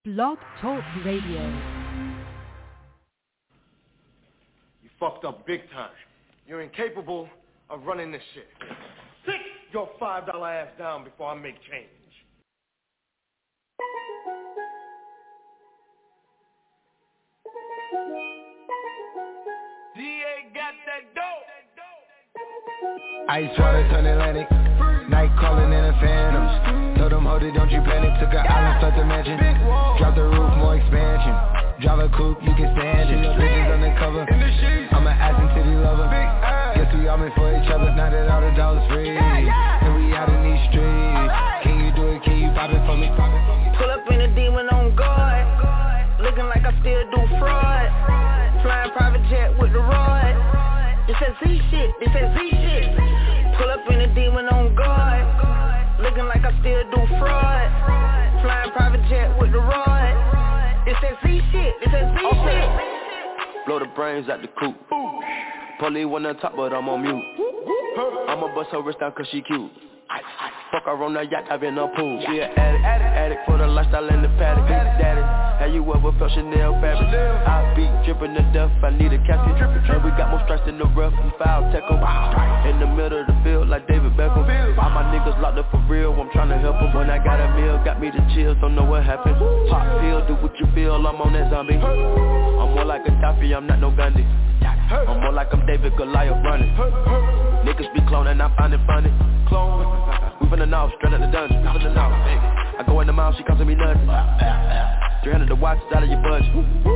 Blog Talk Radio. You fucked up big time. You're incapable of running this shit. Sit your $5 ass down before I make change. DA got that dope. Ice water turn Atlantic. Night calling in a phantom. Told them, hold it, don't you panic. Took an island, start the mansion. Drop the roof, more expansion. Drive a coupe, you can stand it. Bitches undercover. I'm an ass and titty lover. Guess we all meant for each other. Now that all the dollars free, and we out in these streets. Can you do it? Can you pop it for me? Pull up in a demon on guard. Looking like I still do fraud. Flying private jet with the rod. This that Z shit, this that Z shit. Pull up in a demon on guard. Looking like I still do fraud. Flying private jet with the rod. This that Z shit, this that Z shit. Blow the brains out the coop. Police one on top, but I'm on mute. I'ma bust her wrist down cause she cute. Fuck her on the yacht, I've been on pool. She an addict for the lifestyle and the paddock. Daddy, have you ever felt Chanel fabric? I be dripping to death, I need a casket. And we got more strikes in the rough, we foul tech em. In the middle of the field like David Beckham. All my niggas locked up for real, I'm trying to help them. When I got a meal, got me the chills, don't know what happened. Pop pill, do what you feel, I'm on that zombie. I'm more like a Gaddafi, I'm not no Gandhi. I'm more like I'm David Goliath running. Niggas be cloning, I find it funny. Clone, we from the north, straight out the dungeon. I go in the mouth, she comes to me nothing. 300 the watch out of your budget.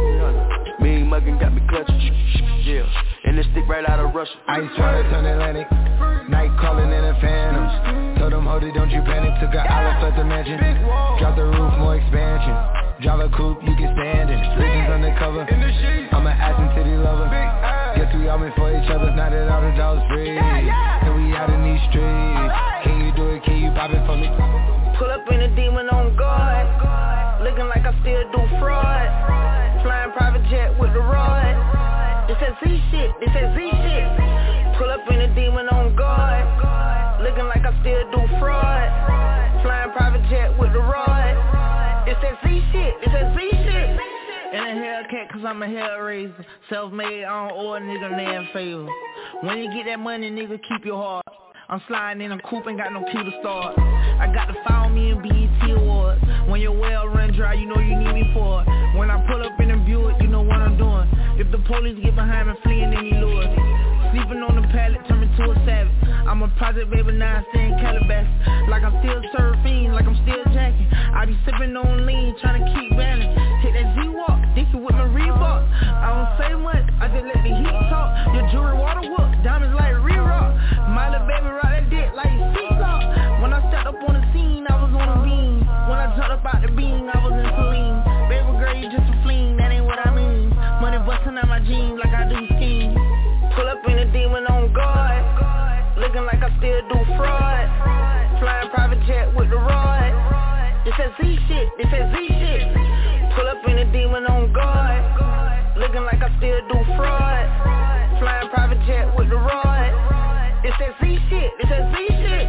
Mean muggin' got me clutching. Yeah, and this stick right out of Russia. Ice water turn Atlantic. Night calling in a phantom. Told them, hold it, don't you panic. Took an island, start the mansion. Drop the roof, more expansion. Drive a coupe, you can stand it. Bridges undercover. I'm an ass and titty lover. Guess we all meant for each other. Now that all the dollars free, and we out in these streets. Can you do it? Can you pop it for me? Pull up in a demon on guard. Looking like I still do fraud. Flying private jet with the rod. This that Z shit, this that Z shit. Pull up in a demon on guard. Looking like I still do fraud. Flying private jet with the rod. This that Z shit, this that Z shit. And a Hellcat cause I'm a hellraiser. Self-made, I don't owe a nigga land favor. When you get that money, nigga, keep your heart. I'm sliding in a coupe, ain't got no key to start. I got to follow me in BET Awards. When your well run dry, you know you need me for it. When I pull up in a Buick, you know what I'm doing. If the police get behind me, fleeing any lures. Sleeping on the pallet, turn me to a savage. I'm a project baby, now I stay in Calabasas. Like I'm still surfing, like I'm still jacking. I be sipping on lean, trying to keep balance. Hit that Z-Walk, dicky with my Reebok. I don't say much, I just let the heat talk. Your jewelry water whoop, diamonds like re-rock. My little baby rock that dick like seesaw. When I stepped up on the scene, I was on a beam. When I jumped up out the beam, I was in saline. Baby girl, you just a fleen, that ain't what I mean. Money busting out my jeans like I do skiing. Pull up in a demon on guard. Looking like I still do fraud. Flying private jet with the rod. This that Z shit, this that Z shit. Pull up in a demon on guard. Looking like I still do fraud. Flying private jet with the rod. This that Z shit, this that Z shit.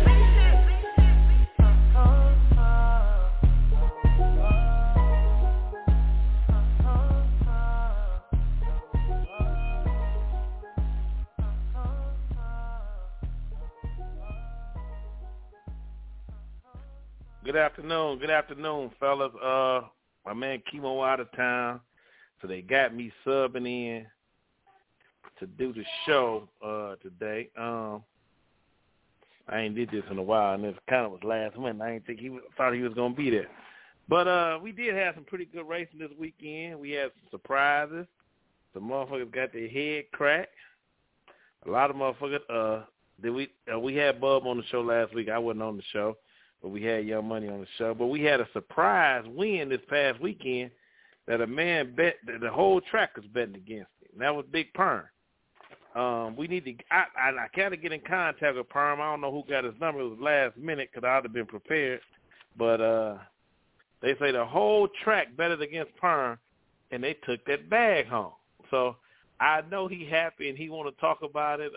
Good afternoon, fellas. My man Chemo out of town, so they got me subbing in to do the show today. I ain't did this in a while, and it kind of was last minute. I didn't think thought he was gonna be there, but we did have some pretty good racing this weekend. We had some surprises. Some motherfuckers got their head cracked. A lot of motherfuckers. We had Bub on the show last week. I wasn't on the show. But we had Young Money on the show. But we had a surprise win this past weekend that a man bet that the whole track was betting against him. And that was Big Perm. We need to. I gotta get in contact with Perm. I don't know who got his number. It was last minute because I'd have been prepared. But they say the whole track betted against Perm, and they took that bag home. So I know he happy and he want to talk about it.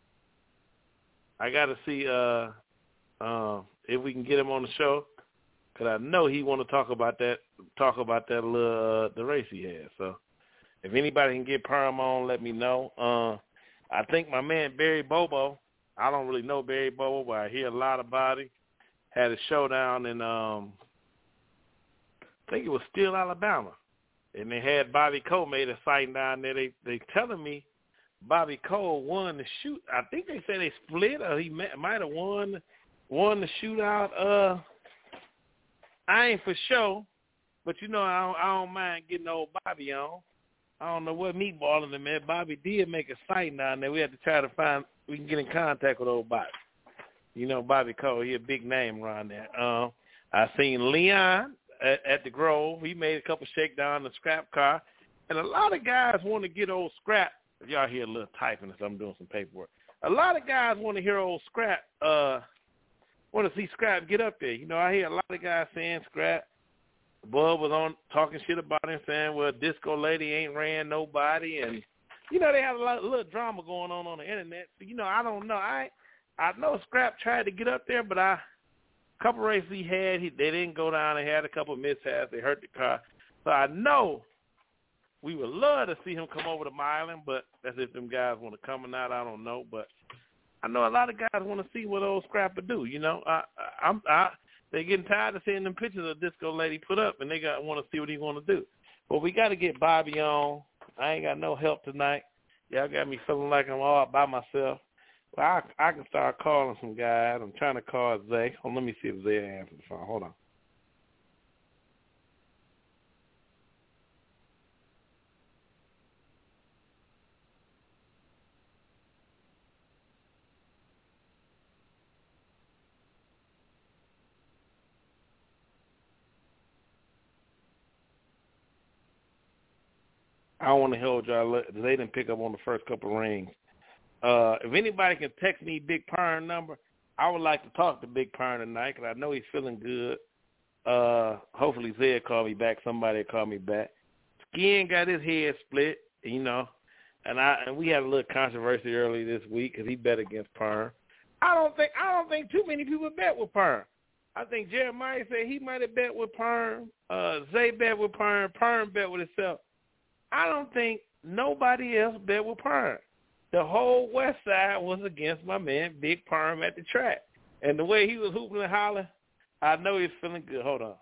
I got to see if we can get him on the show. because I know he want to talk about that little the race he had. So if anybody can get Perm on, let me know. I think my man Barry Bobo, I don't really know Barry Bobo, but I hear a lot about him, had a showdown in, I think it was Steele, Alabama. And they had Bobby Cole made a sighting down there. They telling me Bobby Cole won the shoot. I think they said they split, or he might have won the shootout. I ain't for sure, but you know I don't mind getting old Bobby on. I don't know what meatballing him at. Bobby did make a sighting down there. We had to try to find we can get in contact with old Bobby. You know Bobby Cole, he a big name around there. I seen Leon at the Grove. He made a couple shakedown in the scrap car. And a lot of guys want to get old Scrap. If y'all hear a little typing as I'm doing some paperwork. A lot of guys want to hear old Scrap, want to see Scrap get up there. You know, I hear a lot of guys saying Scrap. Bub was on talking shit about him, saying, well, Disco Lady ain't ran nobody. And, you know, they had a little drama going on the internet. So, you know, I don't know. I know Scrap tried to get up there, but a couple races he had, they didn't go down. They had a couple mishaps. They hurt the car. So I know we would love to see him come over to Milan, but that's if them guys want to come or not. I don't know. But I know a lot of guys want to see what old Scrapper do. You know, they're getting tired of seeing them pictures of Disco Lady put up, and they want to see what he want to do. But we got to get Bobby on. I ain't got no help tonight. Y'all got me feeling like I'm all by myself. Well, I can start calling some guys. I'm trying to call Zay. Oh, let me see if Zay answers the phone. Hold on. I don't want to hold y'all. They didn't pick up on the first couple of rings. If anybody can text me Big Pern number, I would like to talk to Big Pern tonight because I know he's feeling good. Hopefully Zed call me back. Somebody call me back. Skin got his head split, you know, and we had a little controversy early this week because he bet against Pern. I don't think too many people bet with Pern. I think Jeremiah said he might have bet with Pern. Zay bet with Pern. Pern bet with himself. I don't think nobody else bet with Perm. The whole West Side was against my man Big Perm at the track. And the way he was hooping and hollering, I know he's feeling good. Hold on.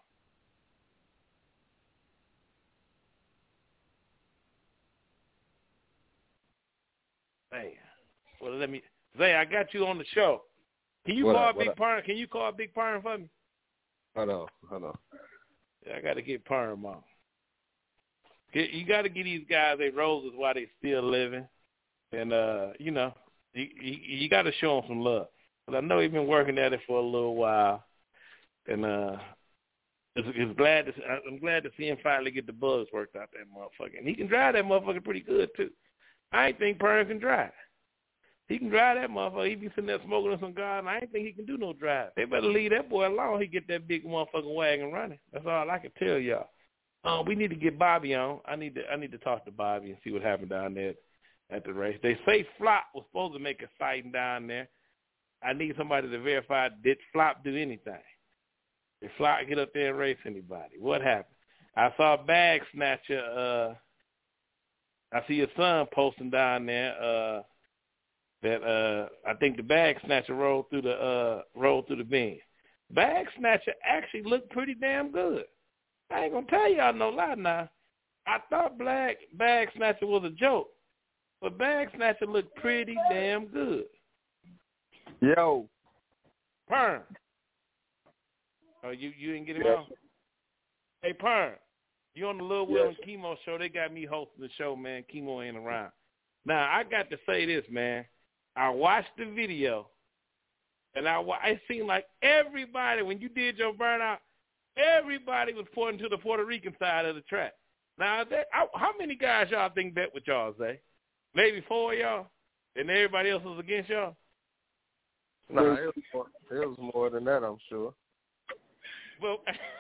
Hey, well, Zay, I got you on the show. Can you call Big Perm? Can you call Big Perm for me? Hold on. Yeah, I got to get Perm on. You got to give these guys their roses while they still living. And, you know, you got to show them some love. But I know he's been working at it for a little while. And I'm glad to see him finally get the bugs worked out that motherfucker. And he can drive that motherfucker pretty good, too. I ain't think Pern can drive. He can drive that motherfucker. He be sitting there smoking on some guy, and I ain't think he can do no drive. They better leave that boy alone. He get that big motherfucking wagon running. That's all I can tell y'all. We need to get Bobby on. I need to talk to Bobby and see what happened down there at the race. They say Flop was supposed to make a sighting down there. I need somebody to verify, did Flop do anything? Did Flop get up there and race anybody? What happened? I saw a bag snatcher. I see your son posting down there that I think the bag snatcher rolled through the bend. Bag snatcher actually looked pretty damn good. I ain't going to tell y'all no lie now. I thought Bag Snatcher was a joke, but Bag Snatcher looked pretty damn good. Yo. Pern. Oh, you didn't get him on? Hey, Pern, you on the Lil Will and Chemo show. They got me hosting the show, man. Chemo ain't around. Now, I got to say this, man. I watched the video, and it seemed like everybody, when you did your burnout, everybody was pointing to the Puerto Rican side of the track. Now, how many guys y'all think bet with y'all, Zay? Maybe 4 of y'all? And everybody else was against y'all? Nah, it was more than that, I'm sure. Well,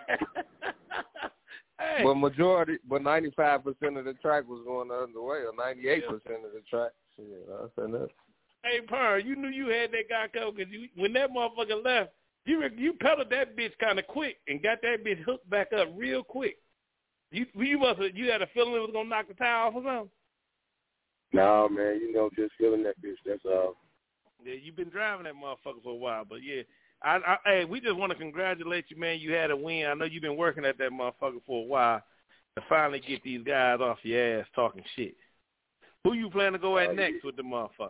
hey. But 95% of the track was going the other way, or 98% of the track. Shit, I said that. Hey, Pern, you knew you had that guy covered because when that motherfucker left, You pedaled that bitch kind of quick and got that bitch hooked back up real quick. You had a feeling it was gonna knock the tire off or something? No, man, just feeling that bitch. That's all. Yeah, you've been driving that motherfucker for a while, but yeah, hey, we just want to congratulate you, man. You had a win. I know you've been working at that motherfucker for a while to finally get these guys off your ass talking shit. Who you plan to go at next with the motherfucker?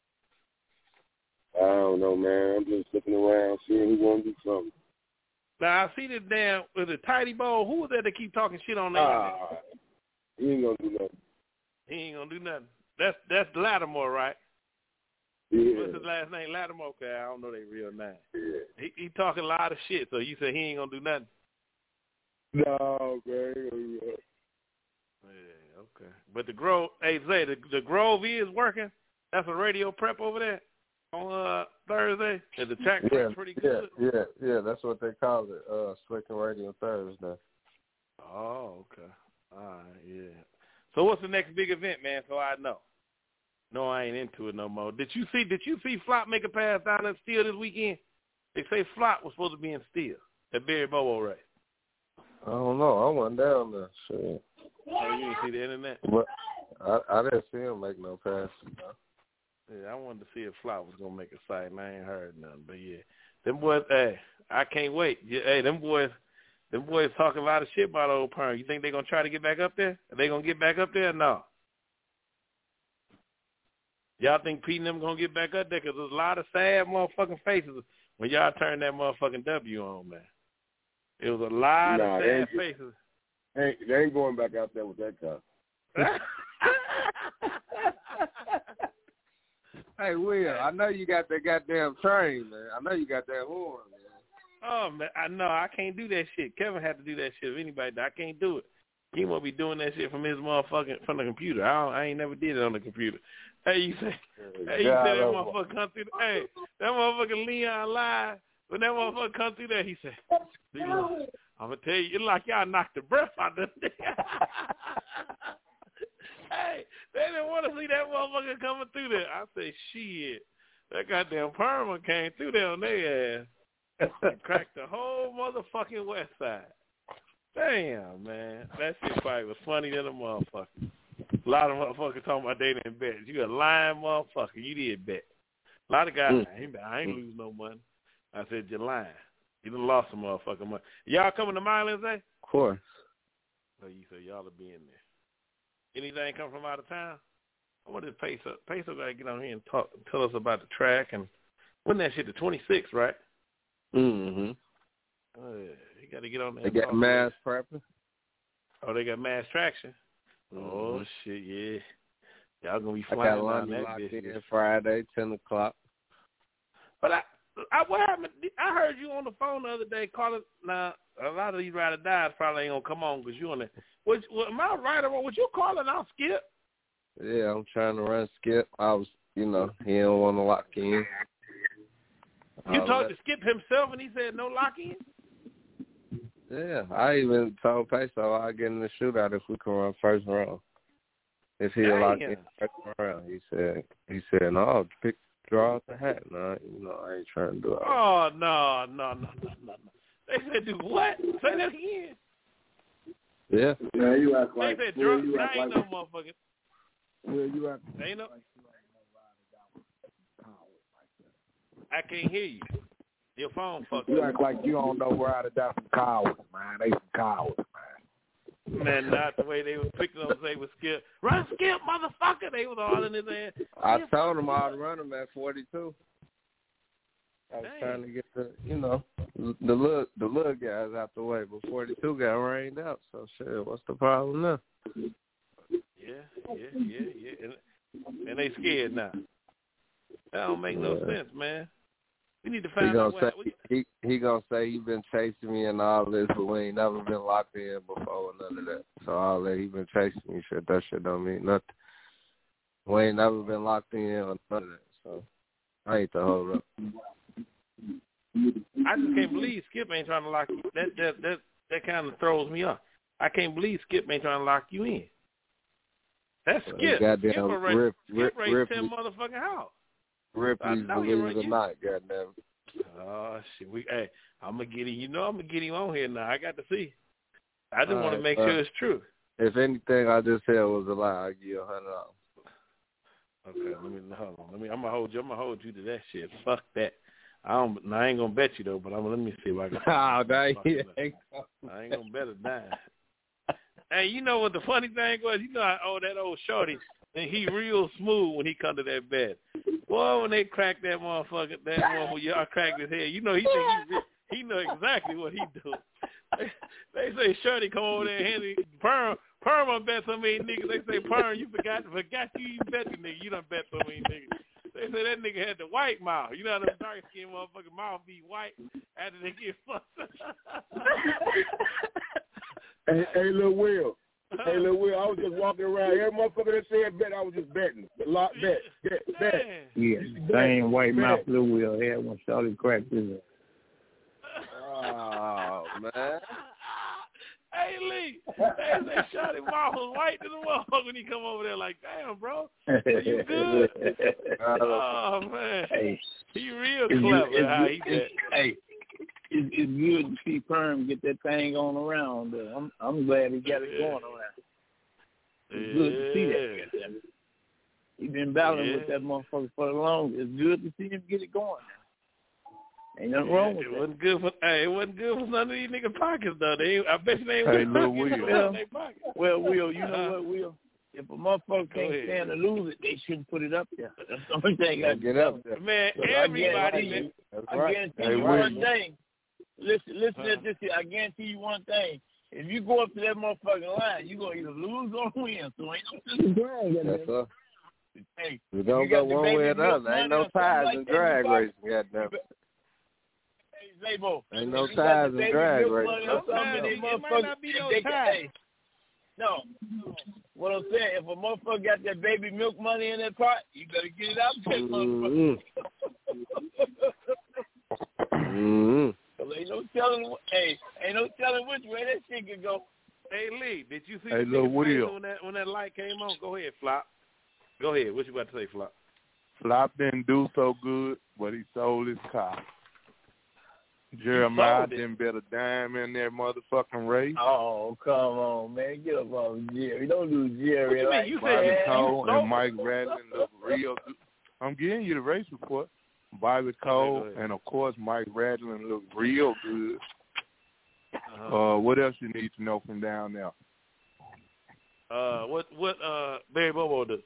I don't know, man. I'm just looking around, seeing who's going to do something. Now, I see this damn, with the Tidy Bowl, who was that that keep talking shit on there? He ain't going to do nothing. He ain't going to do nothing. That's Lattimore, right? Yeah. What's his last name? Lattimore? Okay, I don't know their real name. Yeah. He talking a lot of shit, so you said he ain't going to do nothing? No, man. He ain't going to do nothing. Yeah, okay. But the Grove, hey, Zay, the Grove is working? That's a radio prep over there on Thursday? And the track is pretty good? Yeah, that's what they call it, Slickin' Radio Thursday. Oh, okay. All right, yeah. So what's the next big event, man, so I know? No, I ain't into it no more. Did you see Flop make a pass down in Steele this weekend? They say Flop was supposed to be in Steele at Barry Bobo race. I don't know. I went down there. Shit. Oh, you didn't see the internet? But I didn't see him make no pass. Yeah, I wanted to see if Flop was going to make a sight, and I ain't heard nothing. But, yeah, them boys, hey, I can't wait. Yeah, hey, them boys talking a lot of shit about Old Perm. You think they're going to try to get back up there? Are they going to get back up there? No. Y'all think Pete and them going to get back up there? Because there's a lot of sad motherfucking faces when y'all turn that motherfucking W on, man. It was a lot of sad faces. They ain't going back out there with that car. Hey, Will, I know you got that goddamn train, man. I know you got that horn, man. Oh, man, I know. I can't do that shit. Kevin had to do that shit. If anybody, I can't do it. He won't be doing that shit from his motherfucking, from the computer. I ain't never did it on the computer. Hey, you say that motherfucker come through hey, that motherfucking Leon lied. When that motherfucker come through there, he said, I'm going to tell you, it's like y'all knocked the breath out of this. Hey, they didn't want to see that motherfucker coming through there. I said, shit, that goddamn Perma came through there on their ass and cracked the whole motherfucking west side. Damn, man. That shit probably was funny than a motherfucker. A lot of motherfuckers talking about they didn't bet. You a lying motherfucker. You did bet. A lot of guys, I ain't lose no money. I said, you're lying. You done lost some motherfucking money. Y'all coming to Milan, Zay? Of course. So you said y'all will be in there. Anything come from out of town? I wonder if Peso got to get on here and tell us about the track. And wasn't that shit the 26th, right? Mm-hmm. Oh, yeah. You got to get on there. They got mass prepping. Oh, they got mass traction. Mm-hmm. Oh, shit, yeah. Y'all going to be flying down that bitch. Friday, 10 o'clock. But what happened? I heard you on the phone the other day calling. Now, a lot of these ride or dies probably ain't going to come on because you on there. Am I right or wrong? Was you calling out Skip? Yeah, I'm trying to run Skip. I was, he don't want to lock in. You talked to Skip himself and he said no lock in? Yeah, I even told Peso I'll get in the shootout if we can run first round. If he'll lock in first round, he said, no, draw out the hat. No, I ain't trying to do it. Oh, no. They said do what? Say that again. Yeah. Yeah, you act like. They said draw. I ain't no motherfucker. Yeah, you act. Ain't no. I can't hear you. Your phone fucked up. You act like you don't know where to die some cowards, man. They some cowards, man. Man, not the way they were picking on say with Skip. Run Skip, motherfucker. They was all in his ass. I told him I'd run him at 42. I was trying to get the little guys out the way, but 42 got rained out. So shit, what's the problem now? Yeah. And they scared now. That don't make no sense, man. We need to find out what he gonna say he been chasing me and all this, but we ain't never been locked in before and none of that. So all that he been chasing me, that shit don't mean nothing. We ain't never been locked in or none of that. So I ain't the hold up. I just can't believe Skip ain't trying to lock you. That kind of throws me off. I can't believe Skip ain't trying to lock you in. That's Skip. Skip raised 10 motherfucking house. Ripley's believe it or not, goddamn. Oh shit! I'm gonna get him. You know, I'm gonna get him on here now. I got to see. I just want to make sure it's true. If anything I just said was a lie, I give you $100. Okay, hold on. I'm gonna hold you to that shit. Fuck that. I ain't gonna bet you though, but let me see if I can. I ain't gonna bet a dime. Hey, you know what the funny thing was? You know, that old shorty, and he real smooth when he come to that bed. Boy, when they crack that motherfucker, when y'all crack his head, you know he think he know exactly what he do. They say shorty come over there and hand it Perm I bet so many niggas. They say Perm, you forgot you even bet the nigga. You done bet so many niggas. They say that nigga had the white mouth. You know the dark skinned motherfucking mouth be white after they get fucked. Hey, Lil Will. I was just walking around. Every motherfucker that said bet, I was just betting. Bet. Yeah, same white mouth Lil Will had when Charlie cracked his head. Oh, man. Hey, Lee. They say Shorty mouth was white to the motherfucker when he come over there like, damn, bro. Are you good? Oh, man. Hey, he real clever how he did. Hey, it's good to see Perm get that thing going around. I'm glad he got it going around. It's good to see that. He's been battling with that motherfucker for the longest. It's good to see him get it going now. Ain't nothing wrong with it. It wasn't good for none of these niggas' pockets, though. I bet you they ain't Will. Well, Will, you know what, Will? If a motherfucker can't stand to lose it, they shouldn't put it up there. That's the only thing I get up there. Man, everybody. I guarantee you one thing. Listen at this here. I guarantee you one thing. If you go up to that motherfucking line, you're going to either lose or win. So ain't no drag in there. Hey, we don't go one way or the other. Ain't no ties in drag racing, goddamn. Hey, Zabo. Ain't no ties in drag racing. It might not be no ties. No. What I'm saying, if a motherfucker got that baby milk money in that pot, you better get it out there, motherfucker. Ain't no telling. Ain't no telling which way that shit could go. Hey, Lee, did you see the nigga when that light came on? Go ahead, Flop. Go ahead. What you about to say, Flop? Flop didn't do so good, but he sold his car. Jeremiah didn't bet a dime in that motherfucking race. Oh, come on, man. Get up on Jerry. Don't do Jerry like you Bobby Cole and Mike Radlin look real good. I'm giving you the race report. Bobby Cole and, of course, Mike Radlin look real good. What else you need to know from down there? What Barry Bobo does?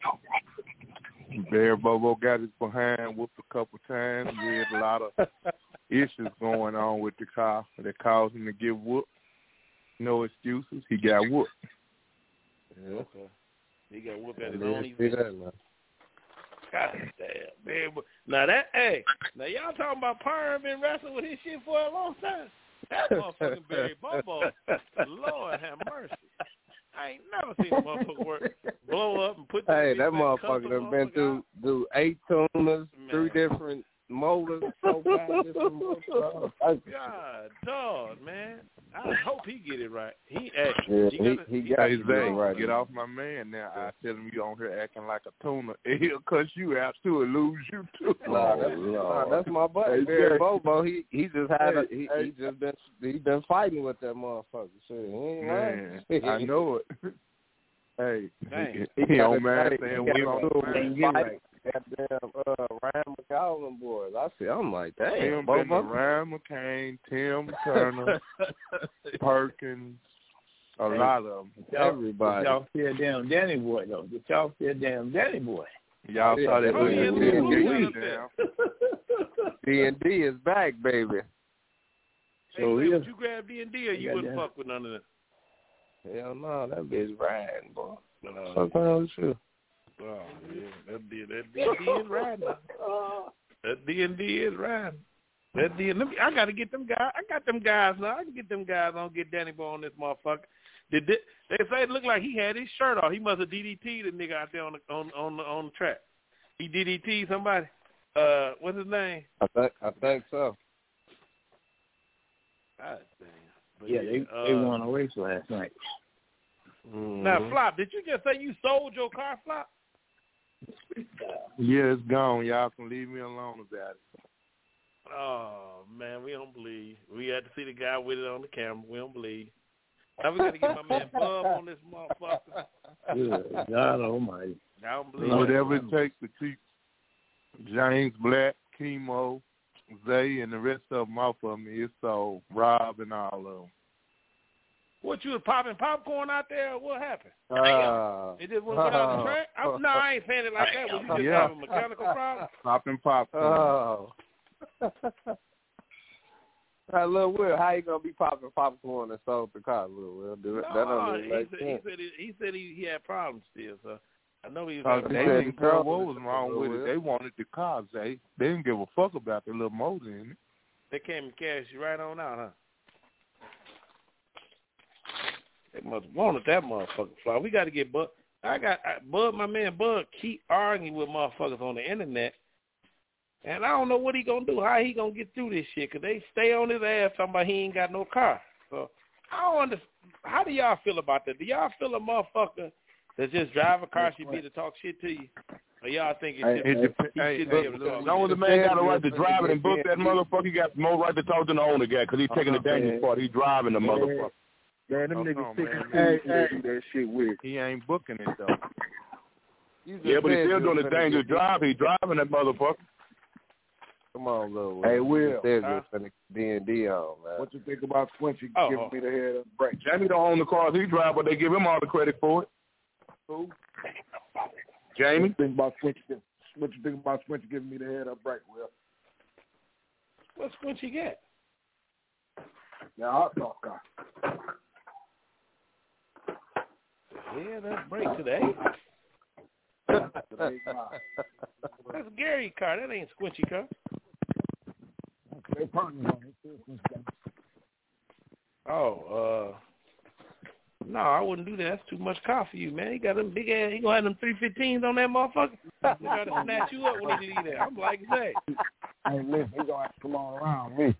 Barry Bobo got his behind whooped a couple times. He had a lot of issues going on with the car that caused him to get whooped. No excuses. He got whooped. Yeah. Okay. He got whooped at his own event. God damn, man. Now y'all talking about Perm been wrestling with his shit for a long time. That motherfucking Barry Bobo, Lord have mercy. I ain't never seen a motherfucker blow up and put that motherfucker done been through 8 tuners, 3 different motors, 4, 5 different motors. God, dog, man. I hope he get it right. He got his right. Get off my man now. I tell him you on here acting like a tuner. He'll cuss you out too and lose you too. That's my buddy, Barry Bobo. He just had he been fighting with that motherfucker. Shit, he ain't man, right. I know it. Hey, he don't mind saying we on fight. Goddamn, Ryan McCollum boys. I'm like, damn, Ryan McCain, Tim Turner, Perkins, a lot of them. Everybody. Y'all see a damn Danny boy though. Did y'all see a damn Danny boy? Y'all saw that D&D is back, baby. So hey, would you grab D&D or you wouldn't fuck with none of that? Hell no, that bitch riding, boy. What's wrong with you? Oh, yeah, that D&D is riding. That D&D is riding. That D&D, I got to get them guys. I got them guys now. I can get them guys on, get Danny Boy on this motherfucker. They say it looked like he had his shirt off. He must have DDT'd the nigga out there on the track. He DDT'd somebody. What's his name? I think so. God damn. But yeah, they won a race last night. Mm-hmm. Now, Flop, did you just say you sold your car, Flop? Yeah, it's gone. Y'all can leave me alone about it. Oh, man, we don't believe. We had to see the guy with it on the camera. We don't believe. Now we got to get my man Bub on this motherfucker. Yeah, God almighty. I don't believe whatever it takes to keep James Black, Chemo, Zay, and the rest of them off of me. It's so Rob and all of them. What, you was popping popcorn out there, or what happened? It just went out the track? No, I ain't saying it like that. Was you just having a mechanical problem? Popping popcorn. Oh. Lil Will, how you gonna be popping popcorn and sold the car, Lil Will? That don't even make sense. He said he had problems still, so I know he was they didn't care what was wrong with it. They wanted the car, Zay. They didn't give a fuck about the little motor in it. They came and cashed you right on out, huh? They must have wanted that motherfucker fly. We got to get Bud. Bud, my man Bud, keep arguing with motherfuckers on the internet. And I don't know what he going to do, how he going to get through this shit, because they stay on his ass talking about he ain't got no car. So I don't understand. How do y'all feel about that? Do y'all feel a motherfucker that just drive a car should be to talk shit to you? Or y'all think it should be able to talk? As long as the man got a right to drive it and book that motherfucker, he got more right to talk than the owner guy, because he's taking the dangerous part. He's driving the motherfucker. Man, them niggas do that shit with. He ain't booking it, though. Yeah, but he's still doing the dangerous drive. He's driving that motherfucker. Come on, Lil Will. Hey, Will. They're just finna D&D on, man. What you think about Squinchy giving me the head up break? Jamie don't own the cars he drive, but they give him all the credit for it. Who? Jamie? What you think about Squinchy giving me the head up break, Will? What's Squinchy get? Yeah, hot dog car. Yeah, that's break today. That's Gary car. That ain't Squinchy car. They partners on it. No, I wouldn't do that. That's too much car for you, man. He got them big ass. He gonna have them 315s on that motherfucker. He got to snatch you up when he leave there. I'm like, say. Hey, listen, he gonna have to come on around me.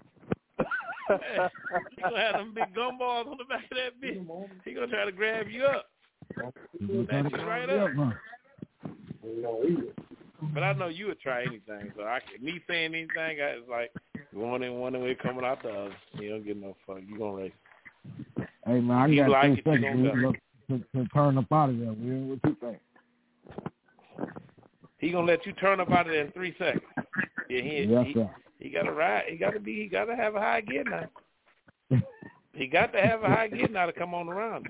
He gonna have them big gumballs on the back of that bitch. He gonna try to grab you up. Snatch you right up. But I know you would try anything. So me saying anything, it's like one way coming out the other. You don't get no fuck. You gonna race. Hey man, I got 10 seconds to turn up out of there. Man. What you think? He gonna let you turn up out of there in 3 seconds. Yeah, he got to ride. He got to have a high gear now. He got to have a high gear now to come on around.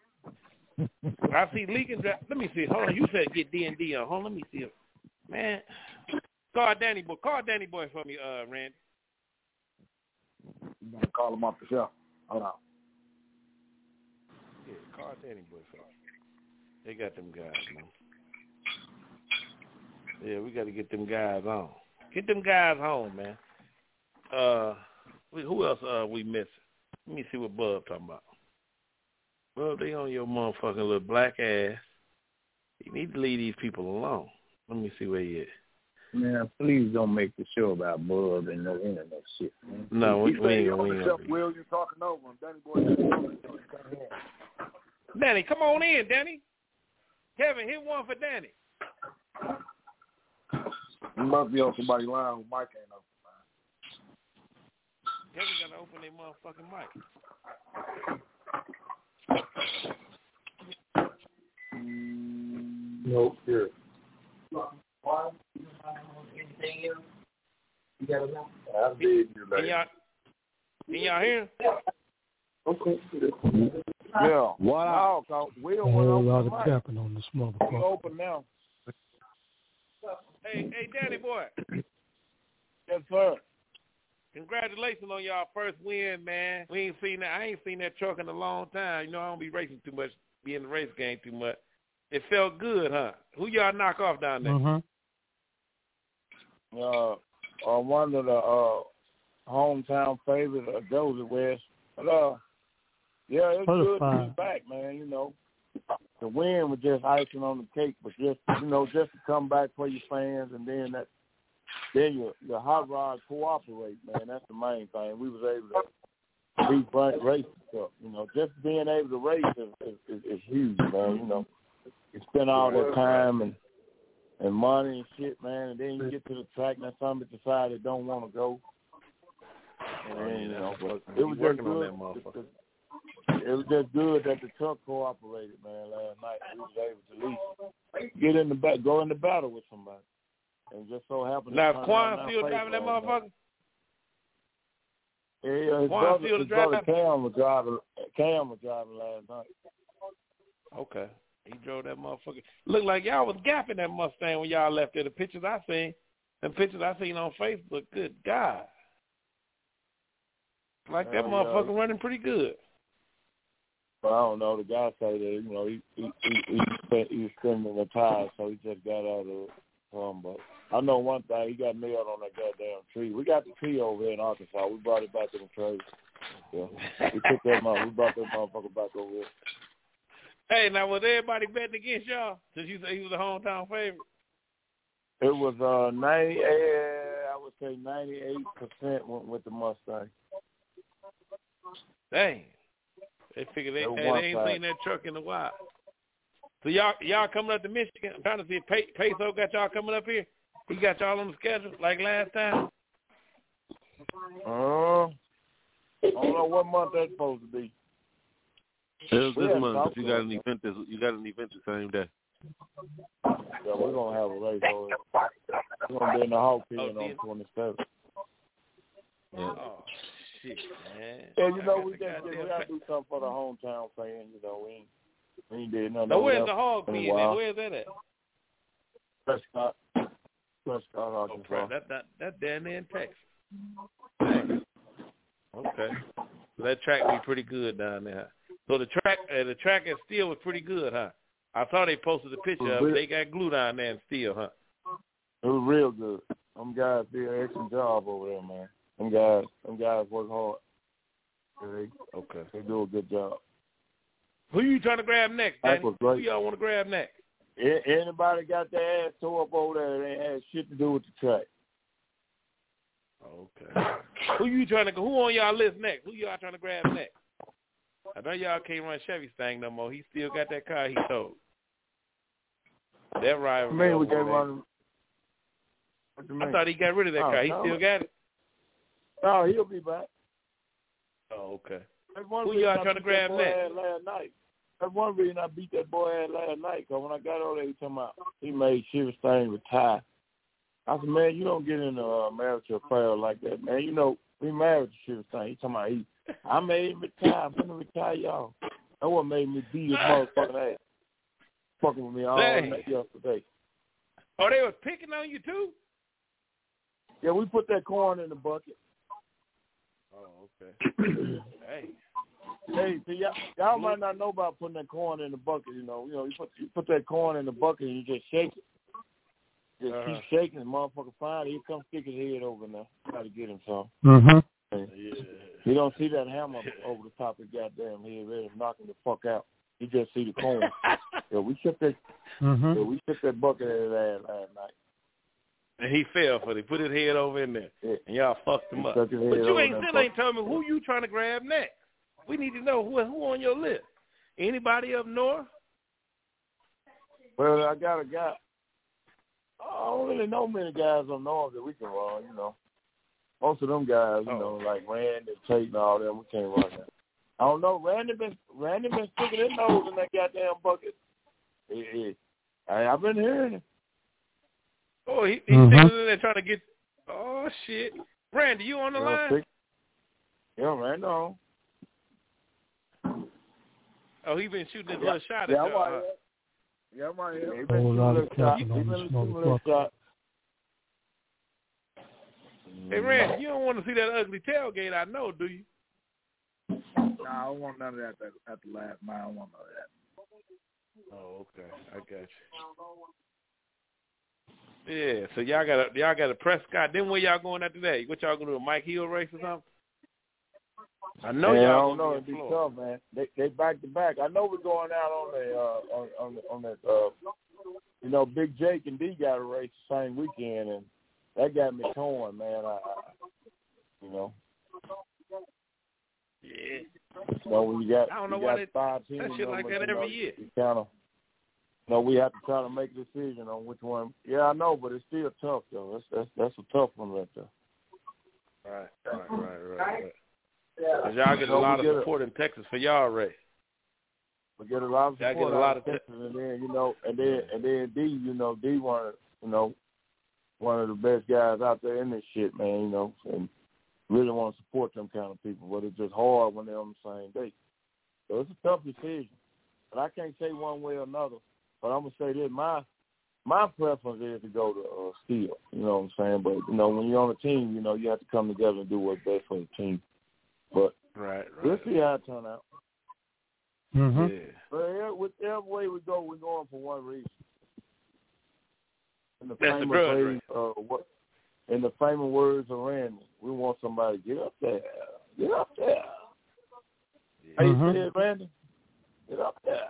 I see Leakin. Let me see. Hold on. You said get D&D on. Hold on. Let me see. Man, call Danny Boy for me, Randy. You gotta call him off the shelf. Hold on. Yeah, call Danny Boy for me. They got them guys, man. Yeah, we got to get them guys on. Get them guys home, man. Who else we missing? Let me see what Bub talking about. Bub, they on your motherfucking little black ass. You need to leave these people alone. Let me see where he is. Man, please don't make the show about Bub and no internet shit, man. No, we ain't gonna. Will, you talking over him. Danny Boy. Danny, come on in, Danny. Kevin, hit one for Danny. You must be on somebody's line who Mike ain't open. Kevin gotta open their motherfucking mic. No, sure. Anything else? You got to know. I did you later. Can y'all hear? Okay. Yeah. Wow. We don't want to open. A lot of tapping on this motherfucker. We're open now. Hey, Danny boy. Yes, sir. Congratulations on y'all first win, man. I ain't seen that truck in a long time. You know, I don't be racing too much, be in the race game too much. It felt good, huh? Who y'all knock off down there? Mm-hmm. One of the hometown favorites, Josie West. But, yeah, it's good to be back, man. You know, the win was just icing on the cake, but just to come back for your fans, and then your hot rod cooperate, man. That's the main thing. We was able to beat Brent Racing Cup. You know, just being able to race is huge, man. You know, you spend all that time and and money and shit, man. And then you get to the track, and some decide they don't want to go. And then, it was just good. It was just good that the truck cooperated, man. Last night we was able to at least get in the back, go in the battle with somebody, and just so happened. Now, Quan still driving that motherfucker. Yeah, his brother Cam was driving last night. Okay, he drove that motherfucker. Looked like y'all was gapping that Mustang when y'all left there. The pictures I seen on Facebook. Good God, like that motherfucker running pretty good. But I don't know. The guy say that he was spinning the tires, so he just got out of it. But I know one thing: he got nailed on that goddamn tree. We got the tree over here in Arkansas. We brought it back to the trade. Yeah, we took that we brought that motherfucker back over here. Hey, now was everybody betting against y'all? Since you say he was a hometown favorite. It was 90. I would say 98% went with the Mustang. Dang. They figured they ain't seen that truck in a while. So y'all coming up to Michigan? I'm trying to see if Peso got y'all coming up here. He got y'all on the schedule like last time. I don't know what month that's supposed to be. It was this month, but you got an event the same day. Yeah, we're gonna have a race over it. We're gonna be in the Hawk Pen on 27th. Yeah. Oh shit, man. And we gotta do something for the hometown fans. We ain't did nothing. Now where's the Hog Pen? Where's that at? Prescott, Arkansas. That down there in Texas. Dang. Okay. So that track be pretty good down there. So the track at Steel was pretty good, huh? I saw they posted a picture of it. They got glue down there in Steel, huh? It was real good. Them guys did an excellent job over there, man. Them guys work hard. They do a good job. Who you trying to grab next, Danny? Who y'all want to grab next? Anybody got their ass tore up over there, they had shit to do with the track. Okay. Who on y'all list next? Who y'all trying to grab next? I know y'all can't run Chevy's thing no more. He still got that car he sold. That rival. Man, we can't run. I thought he got rid of that car. He still got it? No, he'll be back. Oh, okay. Who y'all trying to grab next? Last night. That's one reason I beat that boy ass last night, because when I got over there, he talking about he made Chivas thing retire. I said, man, you don't get into a marital affair like that, man. We married to Chivas thing. He talking about I made him retire. I'm going to retire y'all. That's what made me beat his motherfucking ass. Fucking with me all night yesterday. Oh, they was picking on you too? Yeah, we put that corn in the bucket. Oh, okay. Hey, see, y'all might not know about putting that corn in the bucket. You put that corn in the bucket and you just shake it. Just keep shaking, the motherfucker fine. He come stick his head over now. Try to get him some. Mm-hmm. You don't see that hammer over the top of the goddamn head, ready to knock him the fuck out. You just see the corn. We shook that. We shook that bucket at his ass last night. And he fell for it. Put his head over in there, and y'all fucked him up. But you ain't telling me who you trying to grab next. We need to know who on your list. Anybody up north? Well, I got a guy. I don't really know many guys up north that we can run. Most of them guys, like Randy, Tate, and all them, we can't run that. I don't know. Randy been sticking his nose in that goddamn bucket. I've been hearing it. Oh, he's sticking in there trying to get. Oh shit, Randy, you on the line? Yeah, Randy on. Oh, he been shooting his little shot at you. Yeah, I'm right here. He been shooting a little shot. Hey, Randy, you don't want to see that ugly tailgate, I know, do you? No, I don't want none of that at the last mile. I don't want none of that. Oh, okay. I got you. Yeah, so y'all got a Prescott. Then where y'all going after that? What y'all gonna do, a Mike Hill race or something? I know y'all. I don't know. It'd be tough, man. They back to back. I know we're going out on that. Big Jake and D got a race the same weekend, and that got me torn, man. Yeah. When you got, I don't know why they 5 teams, that shit like that every year. you know, we have to try to make a decision on which one. Yeah, I know, but it's still tough though. That's a tough one right there. Right. Cause y'all get a lot of support in Texas for y'all race. We get a lot of support. Y'all get a lot of Texas, and then you know, and then D, you know, D one of the best guys out there in this shit, man. You know, and really want to support them kind of people, but it's just hard when they're on the same day. So it's a tough decision. But I can't say one way or another. But I'm gonna say this: my preference is to go to Steele. You know what I'm saying? But you know, when you're on a team, you know you have to come together and do what's best for the team. But we'll see how it turns out. Mm-hmm. Yeah. But whichever way we go, we're going for one reason. That's the drug race. In the famous words of Randy, we want somebody to get up there. Get up there. How you say it, Randy? Get up there.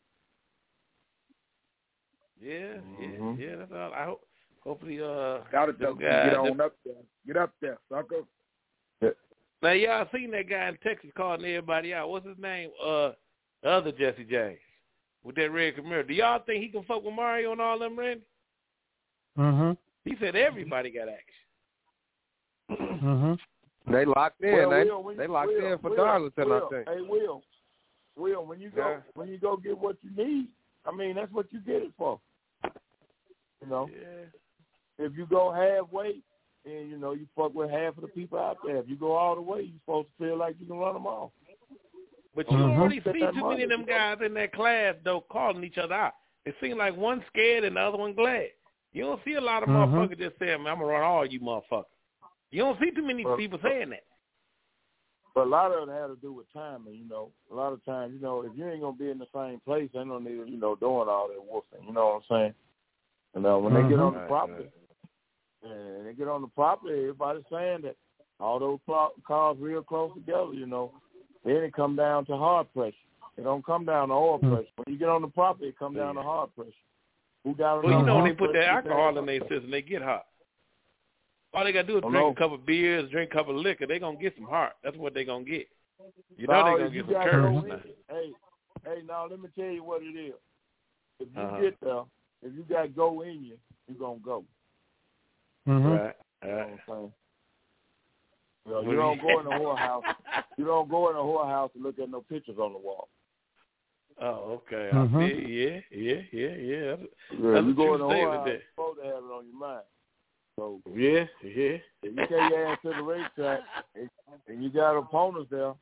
Yeah. That's all. I hope. Hopefully, got it. Get on up there. Get up there, sucker. Now y'all seen that guy in Texas calling everybody out. What's his name? The other Jesse James with that red Camaro. Do y'all think he can fuck with Mario and all them, Randy? Mm-hmm. He said everybody got action. Mm-hmm. They locked in. Will, they locked in for Darlington, I think. Hey, Will, when you go get what you need, I mean that's what you get it for. You know, if you go halfway, then you know you fuck with half of the people out there. If you go all the way, you're supposed to feel like you can run them off. But you don't really see too many of them guys in that class though calling each other out. It seems like one scared and the other one glad. You don't see a lot of motherfuckers just saying, "I'm gonna run all you motherfuckers." You don't see too many people saying that. But a lot of it had to do with timing, you know. A lot of times, you know, if you ain't going to be in the same place, they don't need, you know, doing all that wolfing. You know what I'm saying? And when they get on the property, and they get on the property, everybody's saying that all those cars real close together, you know. Then it come down to hard pressure. It don't come down to oil pressure. When you get on the property, it come down to hard pressure. Who got well, you know, when they put that alcohol in their system, they get hot. All they got to do is drink a couple of beers, drink a couple of liquor. They're going to get some heart. That's what they're going to get. You know they're going to get some curves now. Hey, now let me tell you what it is. If you get there, if you got go in you, you're going to go. Right. You know what I'm saying? You know, you don't go in the whorehouse. You don't go in the whorehouse and look at no pictures on the wall. Oh, okay. I see. Yeah. You go in the whorehouse, you're supposed to have it on your mind. So yeah. If you take your ass to the racetrack and you got opponents there,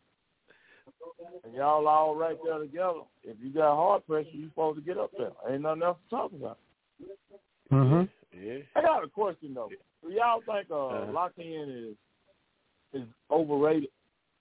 and y'all all right there together, if you got hard pressure, you're supposed to get up there. Ain't nothing else to talk about. Yeah. I got a question though. Do y'all think lock-in is overrated?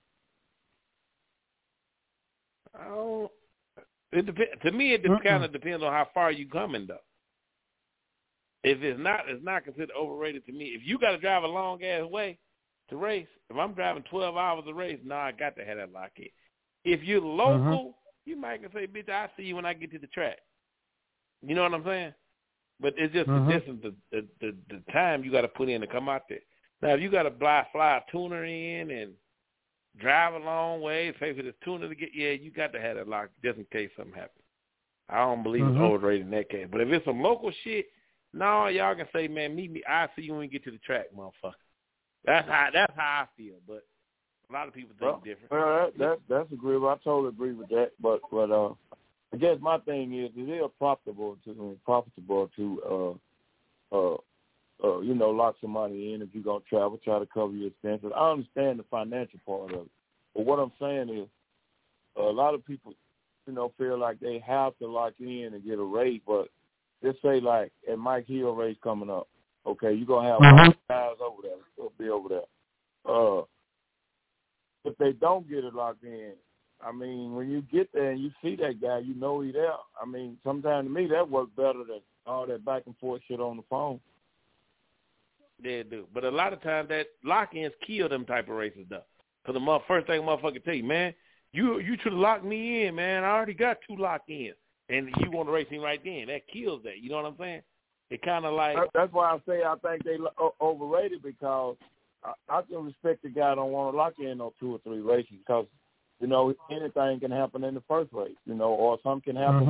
It depends. To me, it kind of depends on how far you coming though. If it's not considered overrated to me. If you got to drive a long ass way to race, if I'm driving 12 hours to race, I got to have that lock-in. If you're local, you might can say, "Bitch, I see you when I get to the track." You know what I'm saying? But it's just the distance, the time you got to put in to come out there. Now, if you got to fly a tuner in and drive a long way, pay for this tuner to get, you got to have that lock just in case something happens. I don't believe it's overrated in that case. But if it's some local shit, no, y'all can say, "Man, meet me. I'll see you when we get to the track, motherfucker." That's how I feel. But a lot of people think different. Well, that's agreeable. I totally agree with that. But I guess my thing is profitable to you know, lock somebody in if you're gonna travel, try to cover your expenses. I understand the financial part of it, but what I'm saying is a lot of people, you know, feel like they have to lock in and get a race, but just say like at Mike Hill race coming up, okay, you're gonna have guys over there, they'll be over there. If they don't get it locked in, I mean, when you get there and you see that guy, you know he's there. I mean, sometimes to me that works better than all that back and forth shit on the phone. Yeah, do. But a lot of times that lock-ins kill them type of races, though. Because the first thing a motherfucker tell you, man, you should have locked me in, man. I already got 2 lock-ins. And you want to race him right then. That kills that. You know what I'm saying? It kind of like... That's why I say I think they overrated because I can respect the guy don't want to lock in on 2 or 3 races because, you know, anything can happen in the first race, you know, or something can happen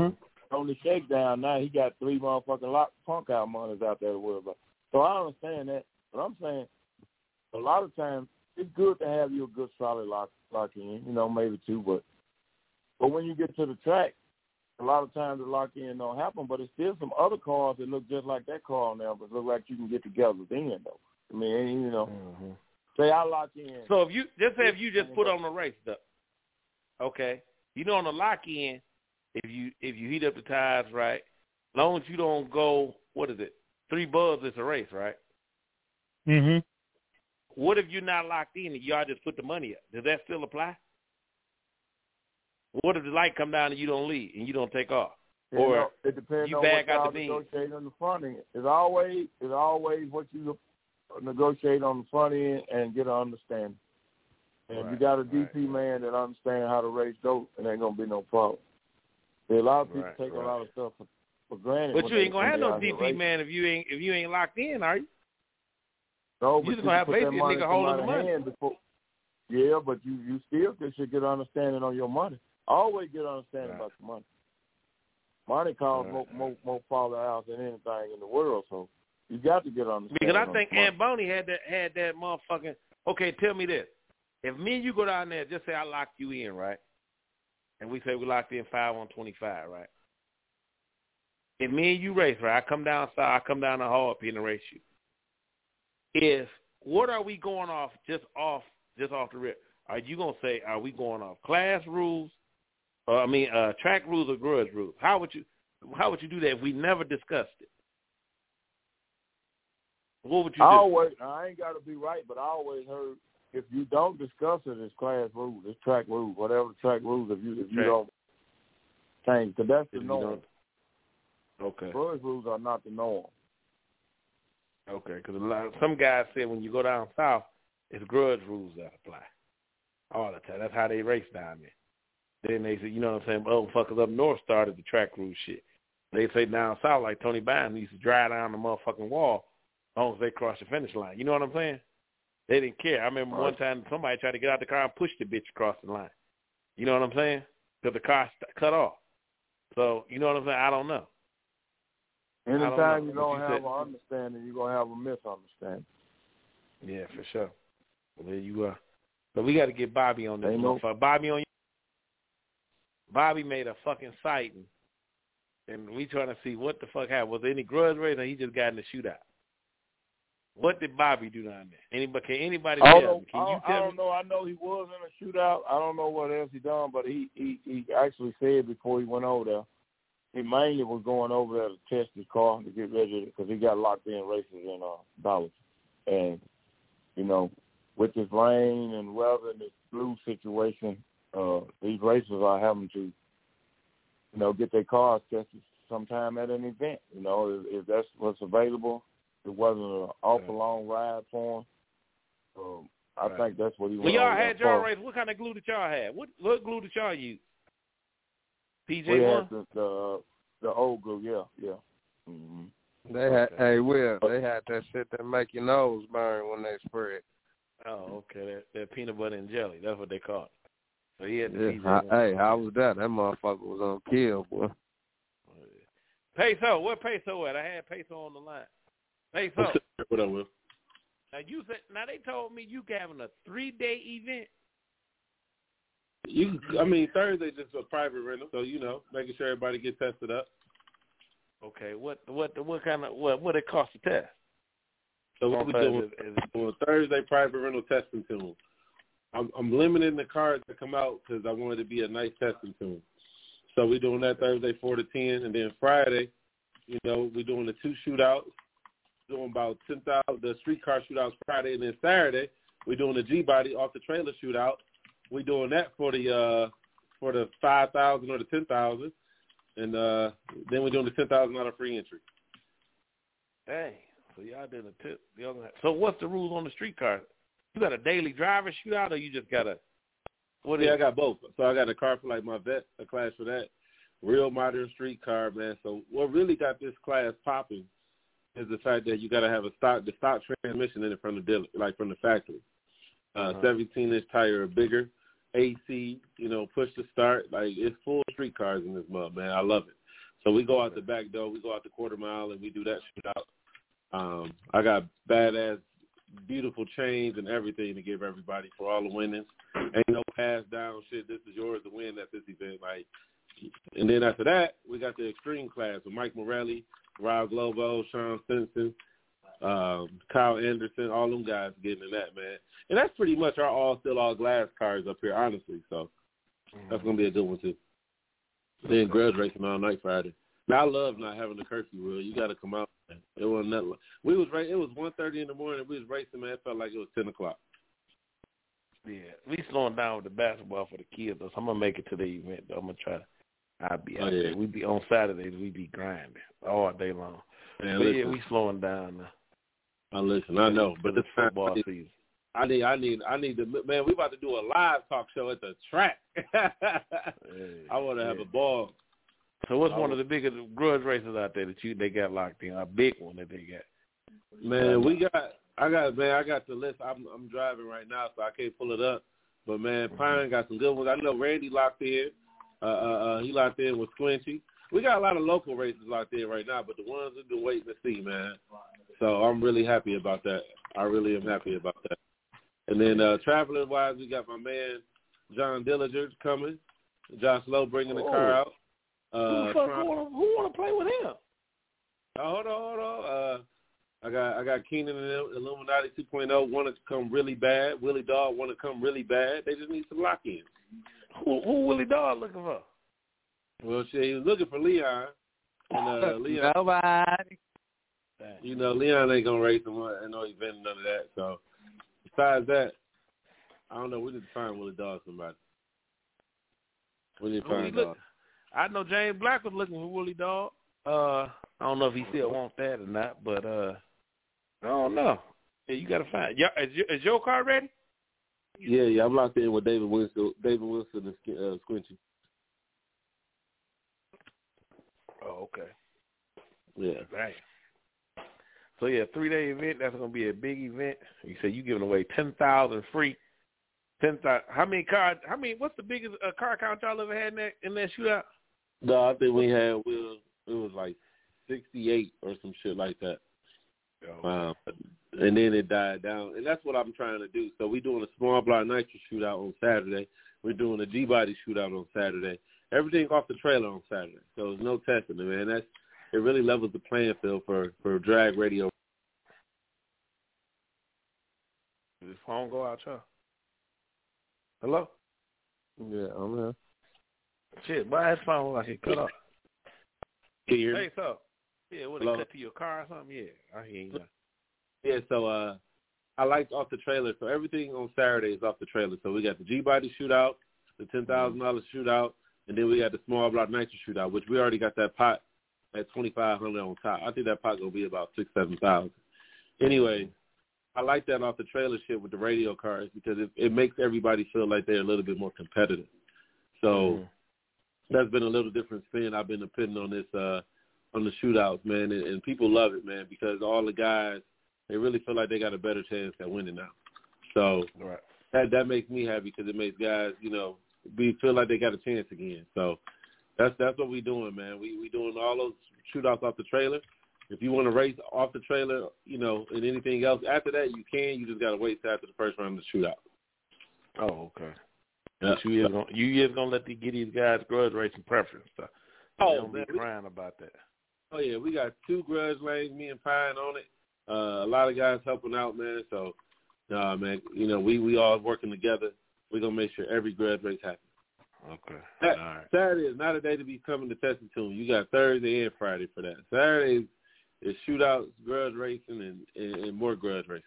on the shakedown now, he got 3 motherfucking punk out monitors out there to worry about. So I understand that, but I'm saying a lot of times it's good to have you a good solid lock in, maybe 2, but when you get to the track, a lot of times the lock in don't happen, but it's still some other cars that look just like that car on there, but look like you can get together then though. I mean, say I lock in. So if you just put on the race stuff, okay, on the lock in, if you heat up the tires right, as long as you don't go, 3 buzz, it's a race, right? Mhm. What if you're not locked in and y'all just put the money up? Does that still apply? What if the light come down and you don't lead and you don't take off? Or it depends you on back what out y'all the beam? negotiate on the front end. It's always what you negotiate on the front end and get an understanding. And you got a DP man that understands how the race goes, and ain't gonna be no problem. A lot of people take a lot of stuff for granted. But you ain't gonna have no DP man if you ain't locked in, are you? No, you but just gonna have basically a nigga holding the money. Yeah, but you still should get understanding on your money. Always get understanding about your money. Money costs more father out than anything in the world, so you got to get understanding. Because I think Aunt Boney had that motherfucking. Okay, tell me this: if me and you go down there, just say I locked you in, right? And we say we locked in 5 on 25, right? If me and you race, right? I come down the hall up here and race you. What are we going off just off the rip? Are you gonna say, are we going off class rules? Track rules or grudge rules? How would you do that if we never discussed it? What would you do? I ain't got to be right, but I always heard if you don't discuss it, it's class rules, it's track rules, whatever the track rules. If you don't change, because that's the norm. Okay. Grudge rules are not the norm. Okay, because some guys said when you go down south, it's grudge rules that apply all the time. That's how they race down there. Then they say, you know what I'm saying, motherfuckers up north started the track rule shit. They say down south, like Tony Biden used to drive down the motherfucking wall as long as they cross the finish line. You know what I'm saying? They didn't care. I remember one time somebody tried to get out the car and push the bitch across the line. You know what I'm saying? Because the car cut off. So, you know what I'm saying? I don't know. Anytime you don't have an understanding, you're going to have a misunderstanding. Yeah, for sure. Well, there you are. So we got to get Bobby on this motherfucker. Bobby made a fucking sighting, and we trying to see what the fuck happened. Was there any grudge race, or he just got in the shootout? What did Bobby do down there? Can anybody tell me? Can you tell me? I don't know. I know he was in a shootout. I don't know what else he done, but he actually said before he went over there, he mainly was going over there to test his car to get ready because he got locked in races in Dallas. And, with this rain and weather and this blue situation, these racers are having to, get their cars tested sometime at an event. If that's what's available, it wasn't an awful long ride for him. I think that's what he was. Well, y'all had y'all race. What kind of glue did y'all have? What glue did y'all use? PJ1? We had the old glue, yeah. Mm-hmm. They had, they had that shit that make your nose burn when they spray it. Oh, okay. That peanut butter and jelly. That's what they call it. So he had the PJ1. How was that? That motherfucker was on kill, boy. Peso, where Peso at? I had Peso on the line. Peso. What up, Will? Now they told me you having a 3-day event. Thursday just a private rental, so making sure everybody gets tested up. Okay, what it cost to test? So what we doing on Thursday private rental testing tool. I'm limiting the cars that come out because I want it to be a nice testing tool. So we're doing that Thursday 4 to 10, and then Friday, we're doing the 2 shootouts. Doing about 10,000 the streetcar shootouts Friday, and then Saturday we're doing the G-body off the trailer shootout. We're doing that for the 5,000 or the 10,000, and then we're doing the 10,000 out of free entry. Dang, so y'all did a tip. So what's the rules on the streetcar? You got a daily driver shootout, or you just got a? I got both. So I got a car for like my vet, a class for that, real modern street car, man. So what really got this class popping is the fact that you got to have the stock transmission in it from the dealer, like from the factory. 17-inch tire or bigger, AC, push to start. Like, it's full street cars in this mug, man. I love it. So we go out the back door, we go out the quarter mile, and we do that shootout. I got badass, beautiful chains and everything to give everybody for all the winnings. Ain't no pass down shit. This is yours to win at this event. Like, and then after that, we got the extreme class with Mike Morelli, Rob Globo, Sean Simpson, Kyle Anderson, all them guys getting in that, man. And that's pretty much our all glass cards up here, honestly. So that's gonna be a good one too. Then grudge racing all night Friday. Now I love not having the curfew rule. You got to come out. Man. It wasn't that long. It was 1:30 in the morning. We was racing, man. It felt like it was 10 o'clock. Yeah, we slowing down with the basketball for the kids. So I'm gonna make it to the event. Though. I'm gonna try. I'll be out there. We be on Saturdays. We be grinding all day long. Man, but yeah, we slowing down now. Listen, I know, but this football season. I need to, man, we about to do a live talk show at the track. I want to have a ball. So what's one of the biggest grudge races out there that they got locked in? A big one that they got? Man, I got the list. I'm driving right now, so I can't pull it up. But man, Pine got some good ones. I know Randy locked in. He locked in with Squinchy. We got a lot of local races locked in right now, but the ones we've been waiting to see, man. So I'm really happy about that. I really am happy about that. And then traveling-wise, we got my man John Dillinger coming. Josh Lowe bringing the car out. Who want to play with him? Hold on. I got Keenan and Illuminati 2.0 want to come really bad. Willie Dawg want to come really bad. They just need some lock-ins. Who Willie Dawg looking for? Well, shit, he was looking for Leon. And Leon, nobody. You know, Leon ain't gonna race him. I know he's been none of that. So besides that, I don't know. We need to find Willie Dawg somebody. We need to find Dawg. I know James Black was looking for Willie Dawg. I don't know if he still wants that or not, but I don't know. Yeah, you got to find. Yeah, is your car ready? Yeah, I'm locked in with David Wilson and Squinchy. Oh, okay. Yeah. Right. So, yeah, 3-day event. That's going to be a big event. You said you giving away 10,000 free. 10,000. How many cars? What's the biggest car count y'all ever had in that shootout? No, I think we had, it was like 68 or some shit like that. Oh. And then it died down. And that's what I'm trying to do. So we're doing a small block nitro shootout on Saturday. We're doing a G-body shootout on Saturday. Everything off the trailer on Saturday. So there's no testing, man. It really levels the playing field for drag radio. Did this phone go out, y'all? Hello? Yeah, I'm here. Shit, why his phone like it cut off? Can you hear me? Hey, so. Yeah, what, it cut to your car or something? Yeah, I hear you. Yeah, so I liked off the trailer. So everything on Saturday is off the trailer. So we got the G-body shootout, the $10,000 shootout, and then we got the small block nitro shootout, which we already got that pot at $2,500 on top. I think that pot gonna be about $6,000-7,000. Anyway, I like that off the trailer shit with the radio cars because it makes everybody feel like they're a little bit more competitive. So that's been a little different spin I've been putting on this on the shootouts, man, and people love it, man, because all the guys, they really feel like they got a better chance at winning now. So that makes me happy because it makes guys, you know, feel like they got a chance again. So that's what we doing, man. We doing all those shootouts off the trailer. If you want to race off the trailer, you know, and anything else after that, you can. You just got to wait till after the first round of the shootout. Oh, okay. Yeah. You is gonna get these guys grudge racing preference. So don't be crying about that. Oh yeah, we got 2 grudge lanes, me and Pine on it. A lot of guys helping out, man. So, man, you know, we all working together. We're gonna make sure every grudge race happens. Okay. All right. Saturday is not a day to be coming to Testing Tune. You got Thursday and Friday for that. Saturday is shootouts, grudge racing, and more grudge racing.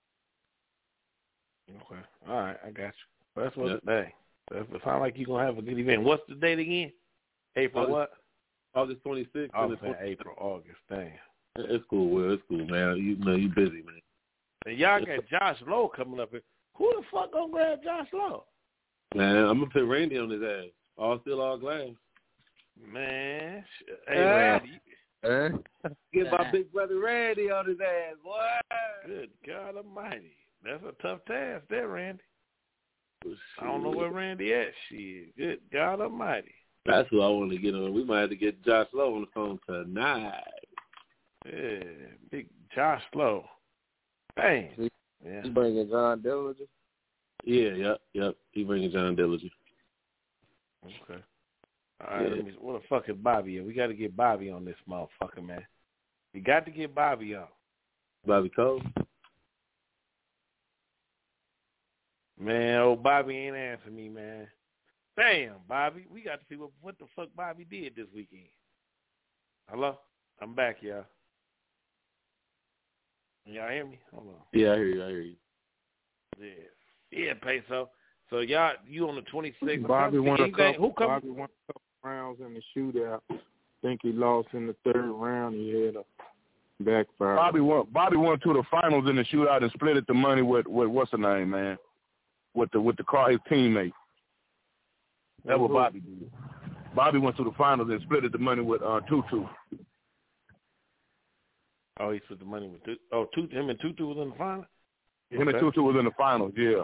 Okay. All right, I got you. Well, that's what's the day. It sounds like you're going to have a good event. What's the date again? April what? August 26th. April, August. Dang. It's cool, Will. It's cool, man. You know, you busy, man. And y'all got Josh Lowe coming up here. Who the fuck going to grab Josh Lowe? Man, I'm going to put Randy on his ass. All glass. Man. Hey, Randy. Get my big brother Randy on his ass, boy. Good God Almighty. That's a tough task there, Randy. I don't know where Randy at. Shit. Good God Almighty. That's who I want to get on. We might have to get Josh Lowe on the phone tonight. Yeah, big Josh Lowe. Hey. Yeah. You bringing John Dillinger? Yeah, yep. He bringing John Dillinger. Okay. All right, yeah. What the fuck is Bobby in? We got to get Bobby on this motherfucker, man. We got to get Bobby on. Bobby Cole? Man, old Bobby ain't answering me, man. Damn, Bobby. We got to see what the fuck Bobby did this weekend. Hello? I'm back, y'all. Y'all hear me? Hold on. Yeah, I hear you. Yeah, Peso. So y'all, you on the 26th. Bobby won a couple Bobby rounds in the shootout. I think he lost in the third round. He had a backfire. Bobby won to the finals in the shootout and split the money with what's the name, man? With the car, his teammate. That's what Bobby did. Bobby went to the finals and split the money with Tutu. Oh, he split the money with Tutu. Oh, him and Tutu was in the finals? Him and Tutu was in the finals, yeah.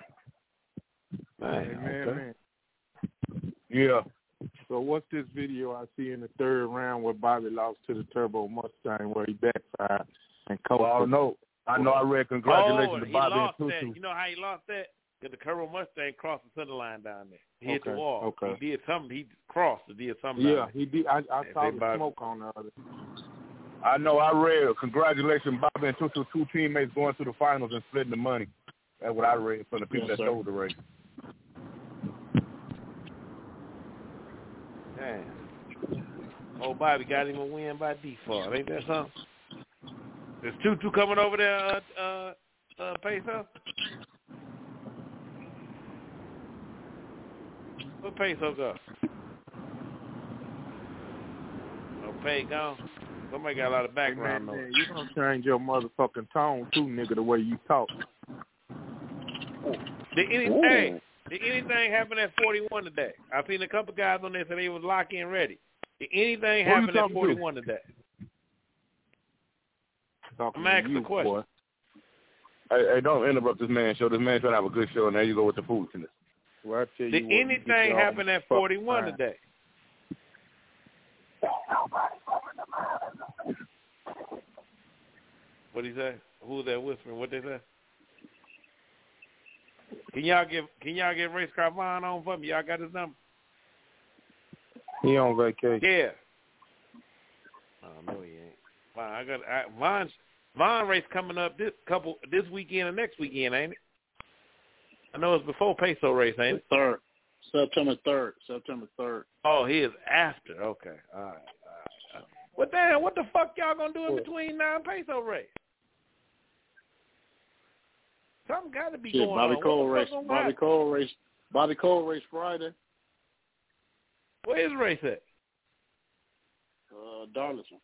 Man. Yeah. So what's this video I see in the third round where Bobby lost to the Turbo Mustang where he backfired and coached? Well, I know I read congratulations to Bobby and Tutu. That. You know how he lost that? Because the Turbo Mustang crossed the center line down there. He hit the wall. Okay. He did something. He crossed and did something. Yeah, he did. I saw the smoke on the other. I know I read congratulations Bobby and Tutu, two teammates going to the finals and splitting the money. That's what I read from the people that sold the race. Damn. Oh, Bobby got him a win by default. Ain't that something? Is Tutu coming over there, Peso? Where Peso go? Oh, Pay gone. Somebody got a lot of background noise. You gonna change your motherfucking tone too, nigga, the way you talk. Did anything happen at 41 today? I've seen a couple guys on there say they was lock-in ready. Did anything happen at 41 today? I'm asking the question. Boy. Hey, don't interrupt this man show. This man trying to have a good show, and there you go with the foolishness. Well, did anything happen at 41 today? What'd he say? Who was that whispering? What they say? Can y'all get Race Car Vaughn on for me? Y'all got his number? He on vacation. Yeah. Oh no, he ain't. Vaughn race coming up this weekend and next weekend, ain't it? I know it's before Peso race, ain't it? Third. September 3rd. Oh, he is after. Okay. All right. Well, damn, what the fuck y'all gonna do in between now and Peso race? Something got to be going on. Bobby Cole race Friday. Where is race at? Darlington.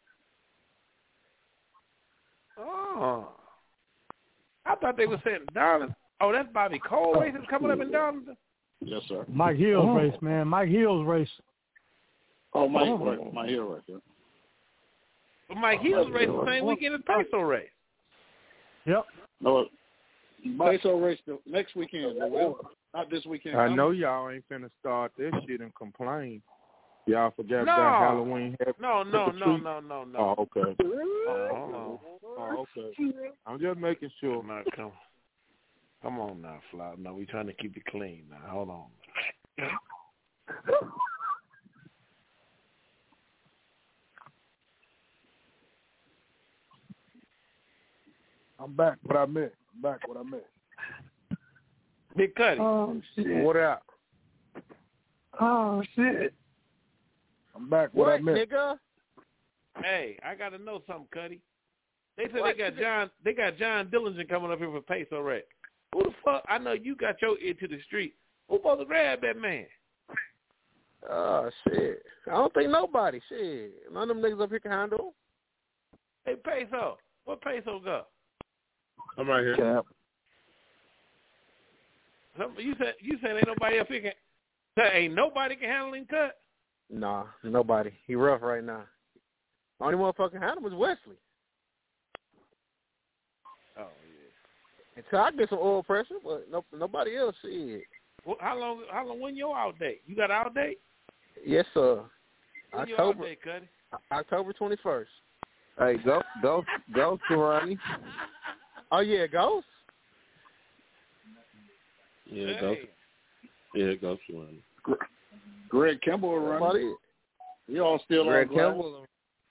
Oh. I thought they were saying Darlington. Oh, that's Bobby Cole race is coming up in Darlington? Yes, sir. Mike Hill's race, man. Mike Hill's race. Oh, Mike Hill race, yeah. But Mike Hill's race the same weekend as Peso race. Yep. No, Peso race the next weekend. Not this weekend. I know y'all ain't finna start this shit and complain. Y'all forgot about Halloween. No. Oh, okay. Oh, okay. I'm just making sure. No, come on now, Fly. No, we trying to keep it clean now. Hold on. I'm back. What I missed. Big Cuddy. Oh shit. What up? Oh shit. I'm back. What I missed. Nigga? Hey, I gotta know something, Cuddy. They said they got John Dillinger coming up here for Peso race. Who the fuck? I know you got your ear to the street. Who supposed to grab that man? Oh shit. I don't think nobody. Shit. None of them niggas up here can handle. Hey, Peso. Where Peso go? I'm right here. Cap. You said ain't nobody up here ain't nobody can handle him cut? Nah, nobody. He rough right now. Only motherfucking handle was Wesley. Oh yeah. Until I get some oil pressure, but nobody else shit. Well, how long when your out date? You got out date? Yes, sir. When you out there, Cuddy? October 21st. Hey, go to Ronnie. Oh yeah, Ghost. Yeah, Hey. Ghost. Yeah, Ghost Ronnie. Greg Kimball running. Y'all still Greg on glass? Campbell.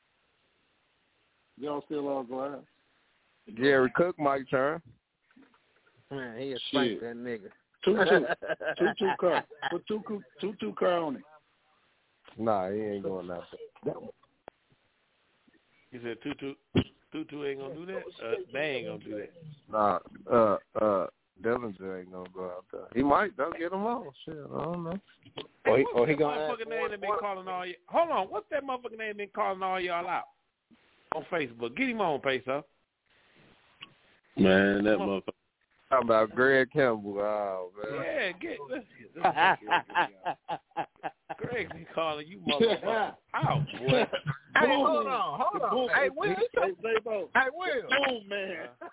Y'all still on glass? Jerry Cook might turn. Man, he is spank that nigga. 2-2 car. Put 2-2 car on it. Nah, he ain't going out there. You said 2-2 ain't gonna do that? They ain't gonna do that. Nah, Dillinger ain't gonna go out there. He might. They'll get him on. Shit, I don't know. Or he What's gonna that motherfucking name that been calling all you? Hold on, what's that motherfucking name been calling all y'all out on Facebook? Get him on, Peso. Man, that motherfucker. How about Greg Campbell? Oh, man. Yeah, let's get Greg been calling you motherfucker out, boy. Hey, hold on. Hey, Will. Hey, Will. Boom, man.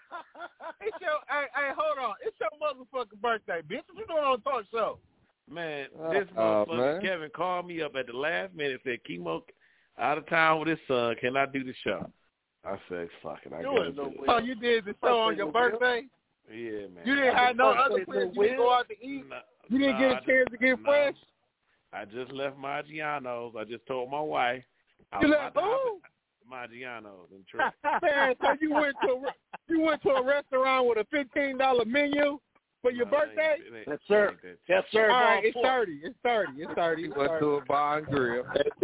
Hey, hold on. It's your motherfucking birthday, bitch. What you doing on the talk show? Man, this motherfucker man. Kevin called me up at the last minute and said, Chemo out of town with his son. Can I do the show? I said, fuck it. I got to do it. So you did the show on your birthday? Yeah, man. You didn't have no other plans? You didn't go out to eat? You didn't get a chance to get fresh? I just left Maggiano's. I just told my wife. You left who? Maggiano's in Trent. Man, so you went to a restaurant with a $15 menu for your birthday? Yes, sir. Yes, sir. All right, it's 30. It's 30. He went to a bar and grill.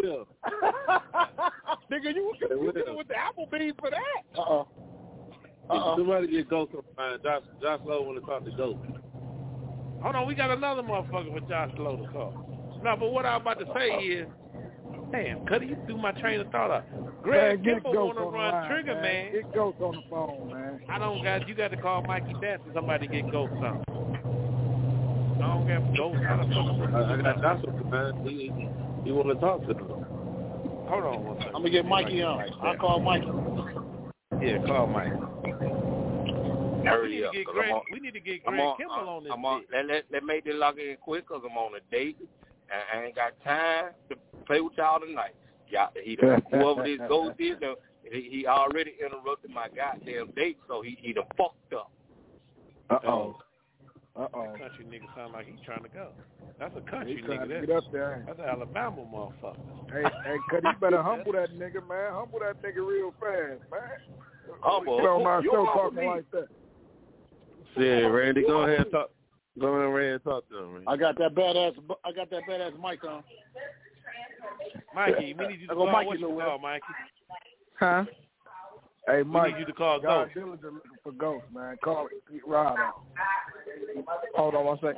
Nigga, you with the Applebee's for that? Somebody get Ghost on the line. Josh Lowe want to talk to Ghost. Hold on, we got another motherfucker with Josh Lowe to call. No, but what I'm about to say is, damn, Cuddy, you threw my train of thought out. Greg Kimball want to run Trigger, man. Get Ghost on the phone, man. You got to call Mikey Dance and somebody get Ghost on. I don't got Ghost. I got Josh on the line. He want to talk to him. Hold on one second. I'm going to get Mikey on. I'll call Mikey. Yeah, call Mike. Hurry up. We need to get Greg Kimball on this. Let make this lock in quick because I'm on a date. And I ain't got time to play with y'all tonight. Whoever this Ghost is, he already interrupted my goddamn date, so he done fucked up. Uh-oh. Country nigga sound like he's trying to go. That's a country nigga. Get up there. That's an Alabama motherfucker. Hey, Cuddy, you better humble that nigga, man. Humble that nigga real fast, man. Humble. Get on my show talking like that. Yeah, Randy, go ahead and talk. Go ahead and talk to him, man. I got that badass mic on. Mikey, we need you to call. What you call, Mikey? Huh? Hey, Mike. We need you to call Ghost. Dillinger looking for Ghost, man. Call it. Get Rod on. Hold on one second.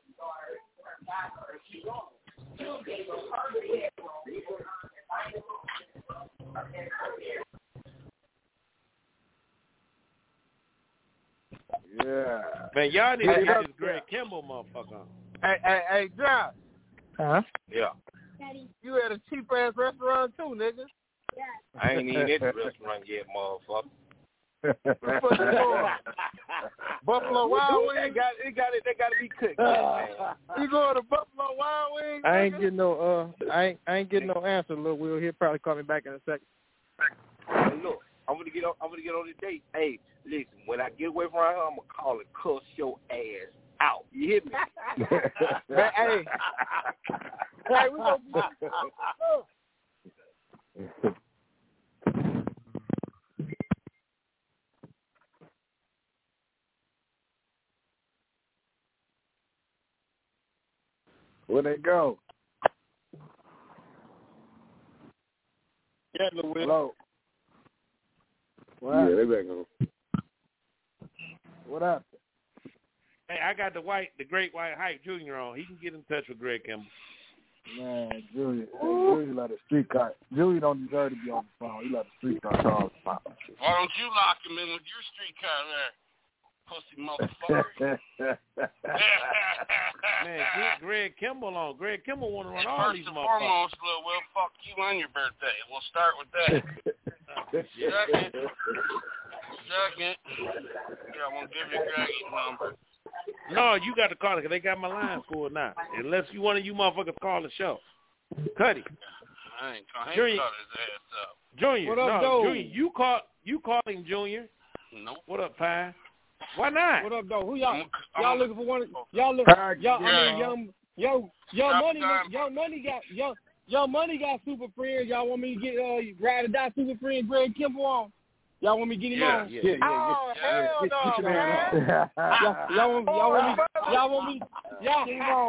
Yeah. Man, y'all need to get this Greg Kimball motherfucker on. Hey, Josh. Huh? Yeah. You at a cheap-ass restaurant, too, nigga. I ain't even at the restaurant yet, motherfucker. Buffalo Wild Wings? They got to be cooked. You going to Buffalo Wild Wings? I ain't getting no no answer, Lil Will. He'll probably call me back in a second. Hey, look, I'm gonna get on this date. Hey, listen, when I get away from her, I'm gonna call and cuss your ass out. You hear me? Hey, we gonna be. Where they go? Yeah, Lil Will. Hello. Yeah, they back on. What happened? Hey, I got the Great White Hype Jr. on. He can get in touch with Greg Kimball. Man, Julie let the street car. Julie don't deserve to be on the phone. He let the street car talk about it. Why don't you lock him in with your street car there, pussy motherfucker? Man, get Greg Kimball on. Greg Kimball want to run all these motherfuckers. First and foremost, Lil Will, fuck you on your birthday. We'll start with that. Second, yeah, I'm going to give you Greggy's number. No, you got to call it because they got my line full now. Unless one of you motherfuckers call the show. Cuddy. I ain't call Junior. his ass up. Junior. What up, no, though? Junior. You call him Junior. Nope. What up, Pine? Why not? What up, though? Who y'all? Y'all looking for one? Young money got super friends. Y'all want me to get ride or die super friend Greg Kimball on? Y'all want me to get him on? Yeah. Oh hell no, man! Y'all want me? Y'all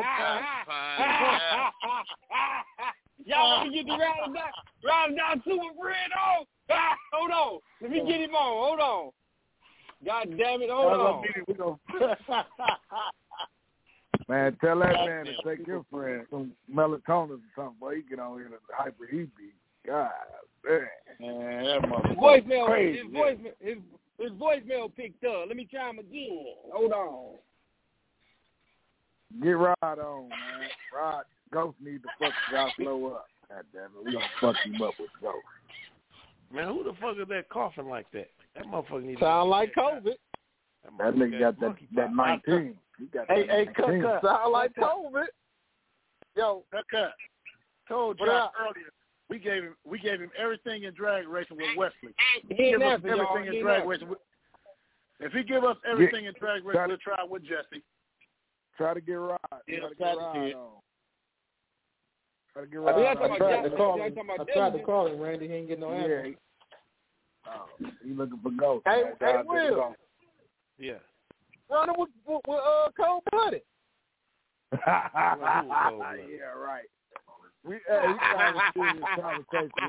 want me to get the ride or die super friend on? Hold on, let me get him on. Hold on. God damn it, hold on. Man, tell that man to take your friend some melatonin or something, boy. He get on here and hyper he be. God damn. Man, that motherfucker crazy. His voicemail picked up. Let me try him again. Hold on. Get Rod on, man. Rod, Ghost need to fuck y'all slow up. God damn it, we gonna fuck him up with Ghost. Man, who the fuck is that coughing like that? That motherfucker needs sound like COVID. That nigga got that 19. Hey, cut. Sound like COVID. Yo, cut. Told you earlier. We gave him everything in drag racing with Wesley. Give us everything in drag racing. If he give us everything in drag racing, we'll try with Jesse. Try to get Rod. Yeah, Try to get Rod on. I tried to call him, Randy. He ain't getting no answer. Yeah. He looking for Ghost. Hey, Will. Yeah. Running with Cold Blooded. Yeah, right. We trying to serious conversation.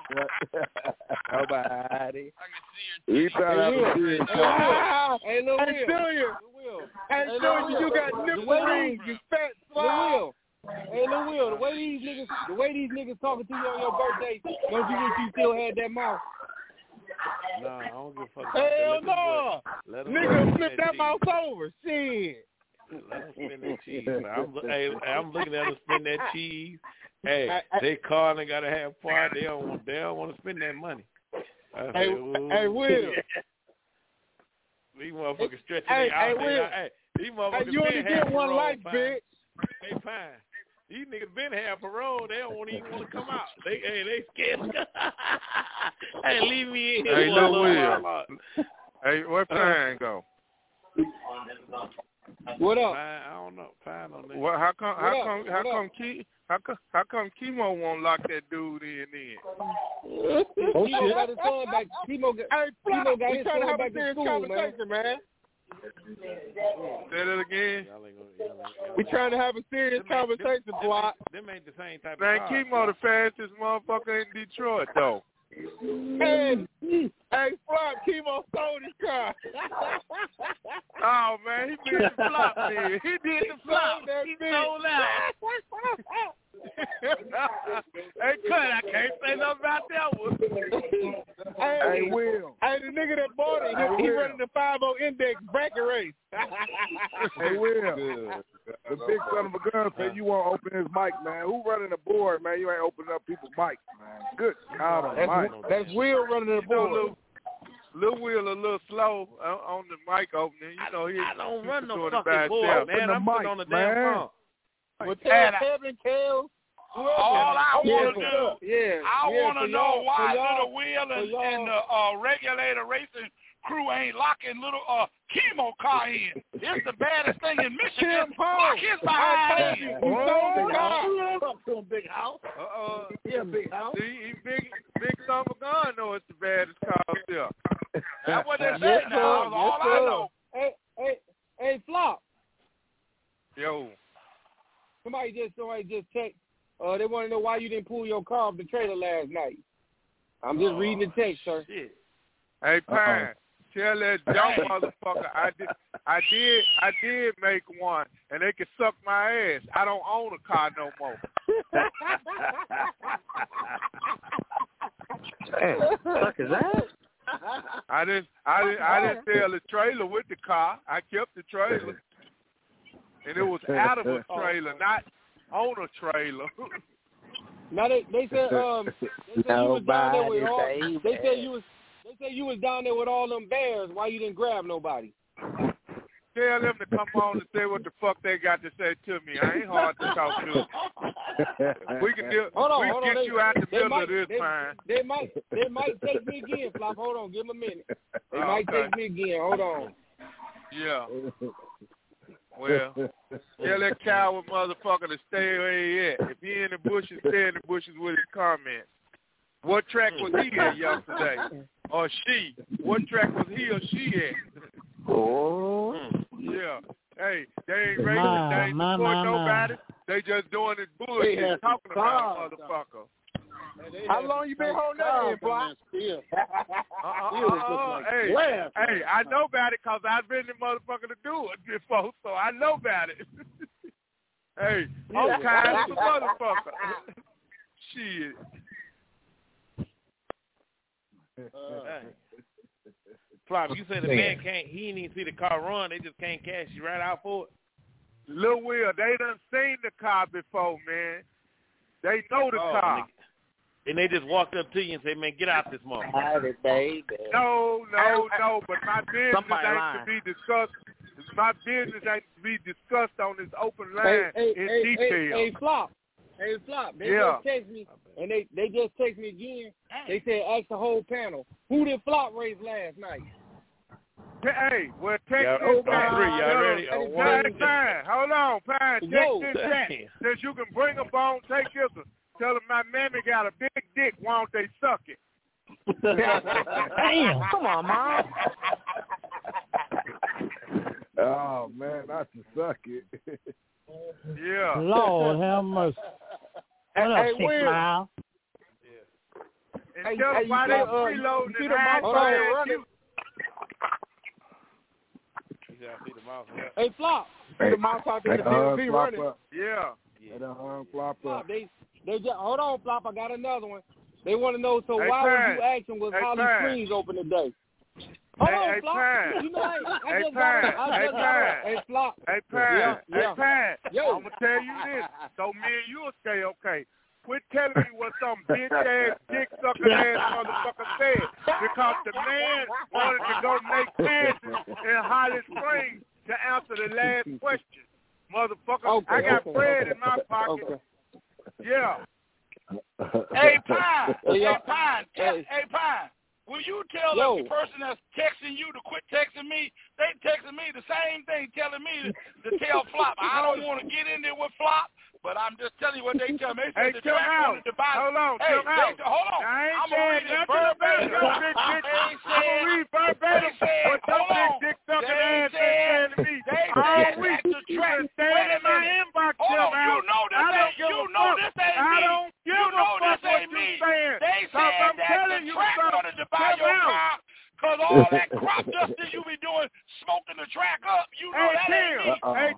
Nobody. We trying to have a serious conversation. Hey, Lil Will. Hey, you got nipple rings, you fat slob. Hey, Lil Will, the way these niggas talking to you on your birthday, don't you wish you still had that mouth? Nah, I don't give a fuck. Hell no. Nigga flip that mouth over. Shit. Let them spin that cheese. I'm looking at them spin that cheese. Hey, they calling and gotta have part. They don't want to spend that money. Hey, Will. These motherfuckers stretching their out there. Hey, these motherfuckers you only get one life, bitch. They fine. These niggas been have parole. They don't even want to come out. They scared. Hey, leave me in here. Hey, Lil Will. Hey, where Pine go? What up? Pine, I don't know. Pine on that. Well, how come Chemo won't lock that dude in then? Chemo got his son back. Chemo got his son back to school, man. Say that again. We trying to have a serious conversation, Block. Them ain't the same type of Man, Chemo the fastest motherfucker in Detroit, though. Hey, Flop, Chemo sold his car. Oh, man, he did the flop, man. He did the flop. He sold out. Hey, cut, I can't say nothing about that one. Hey, Will. Hey, the nigga that bought it, he running the 5-0 index bracket race. Hey, Will. The big son of a gun said you won't open his mic, man. Who running the board, man? You ain't opening up people's mics, man. Good God almighty. That's Will running the board. Lil Will a little slow on the mic opening. You know, I don't run no fucking board, man. I'm putting on the damn phone. Well, tell Kevin, Kale. All I want to do, I want to know why Little Will and the regulator racing crew ain't locking little Chemo car in. It's the baddest thing in Michigan. Lock his behind in. Big house. Yeah, big house. See, big son of a gun know it's the baddest car still. That's what they said now. That's all I know. Hey, Flop. Yo. Somebody just text. They want to know why you didn't pull your car off the trailer last night. I'm just reading the text, sir. Shit. Hey, Pine, tell that young motherfucker I did make one, and they can suck my ass. I don't own a car no more. Fuck is that? I didn't sell the trailer with the car. I kept the trailer. And it was out of a trailer, not on a trailer. Now they said you was down there with all. They said you was down there with all them bears. Why you didn't grab nobody? Tell them to come on and say what the fuck they got to say to me. I ain't hard to talk to. We can get you out the middle of this time. They might take me again, Flop. Hold on, give them a minute. They might take me again. Hold on. Yeah. Well, tell that coward motherfucker to stay where he at. If he in the bushes, stay in the bushes with his comments. What track was he at yesterday? Or she? What track was he or she at? Oh. Yeah. Hey, they ain't racing. They ain't supporting nobody. They just doing this bullshit, talking about a motherfucker. How long you been holding that in, Flop? Hey, I know about it because I've been the motherfucker to do it before, so I know about it. Hey, I'm kind of a motherfucker. Shit. Flop, you say the man he didn't even see the car run, they just can't cash you right out for it? Lil Will, they done seen the car before, man. They know the car. And they just walked up to you and said, man, get out this motherfucker. Howdy, baby. No, but my business ain't to be discussed. My business ain't to be discussed on this open line in detail. Hey, Flop. They just text me, and they just text me again. They said, ask the whole panel, who did Flop race last night? Hey, well, text this chat. Y'all ready? Pine. Hold on, Pine. Text this chat. Since you can bring them on, take this one. Tell them my mammy got a big dick. Why don't they suck it? Damn. Come on, Mom. Oh, man, not to suck it. Yeah. Lord have mercy. What up, 6 Mile? And tell them why they freeloading and high. Hey, Flop. The mouse out there in the DMV running. Yeah. They done Flop up. They just, hold on, Flop. I got another one. They want to know, so why was you asking was Holly Springs open today? Hold on, Flop. You know, I just got it. Hey, Flop. Hey, Pine. I'm going to tell you this. So me and you will stay okay. Quit telling me what some bitch-ass, dick-sucking-ass motherfucker said. Because the man wanted to go make passes in Holly Springs to answer the last question. Motherfucker, I got bread in my pocket. Yeah. Hey, Pine. Hey, Pine. Will you tell the person that's texting you to quit texting me? They texting me the same thing, telling me to tell Flop. I don't want to get in there with Flop, but I'm just telling you what they tell me. They said the track wanted to buy. Hold on. Hold on. I'm going to read it verbatim. I'm going to read verbatim what your big dick sucking ass is saying to me. All week. You been staying in my inbox. Hold on. You know this ain't me. I don't give a fuck what you saying. They said that the track wanted to buy your car because all that crop dusting you be doing, smoking the track up, you know that ain't me. Hey,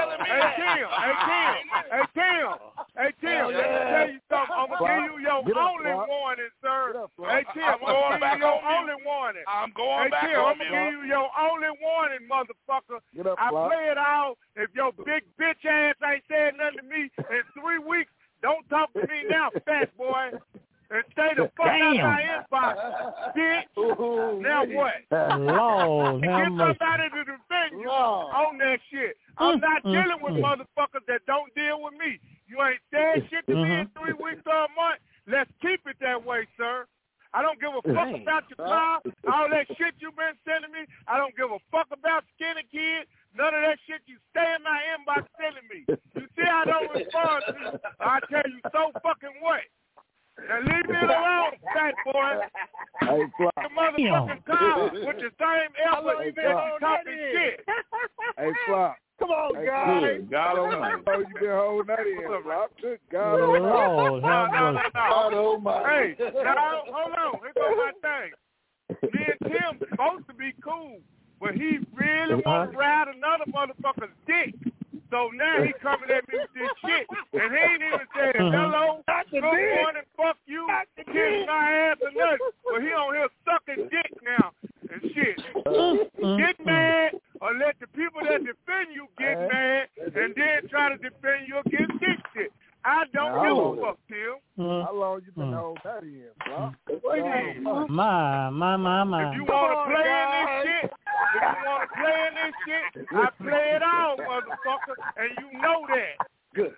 Tim, let me tell you something. I'm going to give you your only warning, sir. Hey, Tim, I'm going back on your only warning. I'm going back I'm on going to give you your only warning, motherfucker. I play it out. If your big bitch ass ain't said nothing to me in 3 weeks, don't talk to me now, fat boy. And stay the fuck out of my inbox, bitch. Now what? Lord, get somebody to defend you on that shit. I'm not dealing with motherfuckers that don't deal with me. You ain't said shit to me in 3 weeks or a month. Let's keep it that way, sir. I don't give a fuck about your car, all that shit you been sending me. I don't give a fuck about Skinny Kid. None of that shit you stay in my inbox sending me. You see I don't respond to you. I tell you so fucking what. Now leave me alone, fat boy. Hey, Flop. The motherfucking car with the same effort that you talking shit. Hey, Flop. Come on, guys. God almighty. Oh, you been holding that in, Flop. Good God almighty. Hey, now, hold on. Here goes my thing. Me and Tim supposed to be cool, but he really want to ride another motherfucker's dick. So now he coming at me with this shit, and he ain't even said hello, good morning, fuck you, kiss my ass or nothing. But he on here sucking dick now and shit. Get mad or let the people that defend you get mad and then try to defend you against this shit. I don't give a fuck, Tim. How long you been holding that in, bro? My. If you want to play in this shit, If you want to play in this shit, I play it all, motherfucker, and you know that. Good.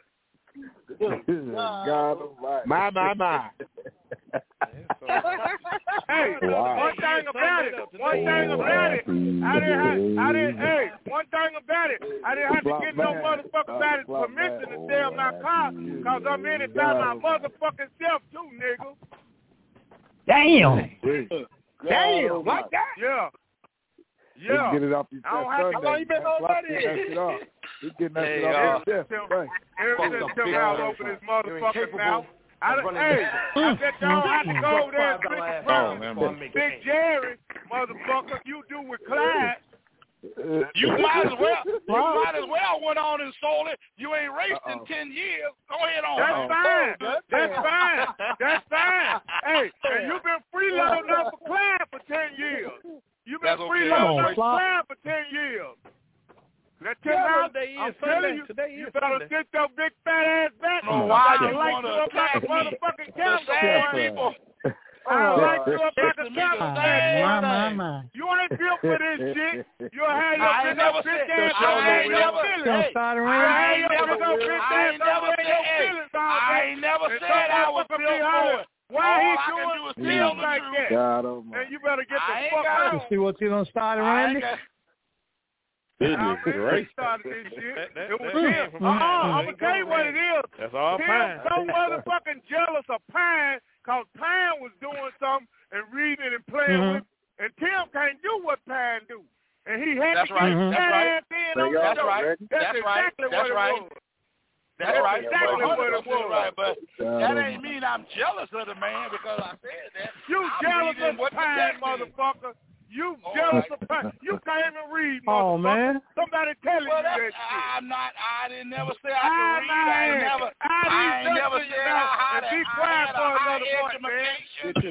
God almighty. My. Hey, wow. one thing about it, I didn't have to get no motherfucking permission to sell my car, because I'm in it by my motherfucking self too, nigga. Damn. Damn, like that? Yeah. Yeah. Get it off your chest. How long you been on that? He's getting that shit off his chest. Ever since Tim Howell opened his motherfucking mouth. I bet y'all have to go over there and Big Jerry, motherfucker, you do with Clyde. You might as well went on and sold it. You ain't raced in 10 years. Go ahead on. That's fine. Hey, and you've been freeloading up for Clyde for 10 years. You've been freeloading up for Clyde for 10 years. That I'm telling you, you better get your big fat ass back. Why you like want to to up like a motherfucking people? I like you up like a camera. My. You ain't built for this shit. You'll have your I ain't never said I was built for it. Why he doing things like that? And you better get the fuck out. See what you done started, Randy? Goodness gracious. Started this shit. It was him. I'm going to tell you what it is. That's all Pine. So motherfucking jealous of Pine because Pine was doing something and reading and playing with, and Tim can't do what Pine do. And he had to get his ass in on the show. That's exactly what it was. That's right. Exactly what it was. Right, but that ain't mean I'm jealous of the man because I said that. You jealous of Pine, motherfucker. You jealous of Pine. You can't even read, motherfucker. Oh, man. Somebody telling you that shit. I didn't never say I could read. I ain't never said I had be quiet for another month, man. Be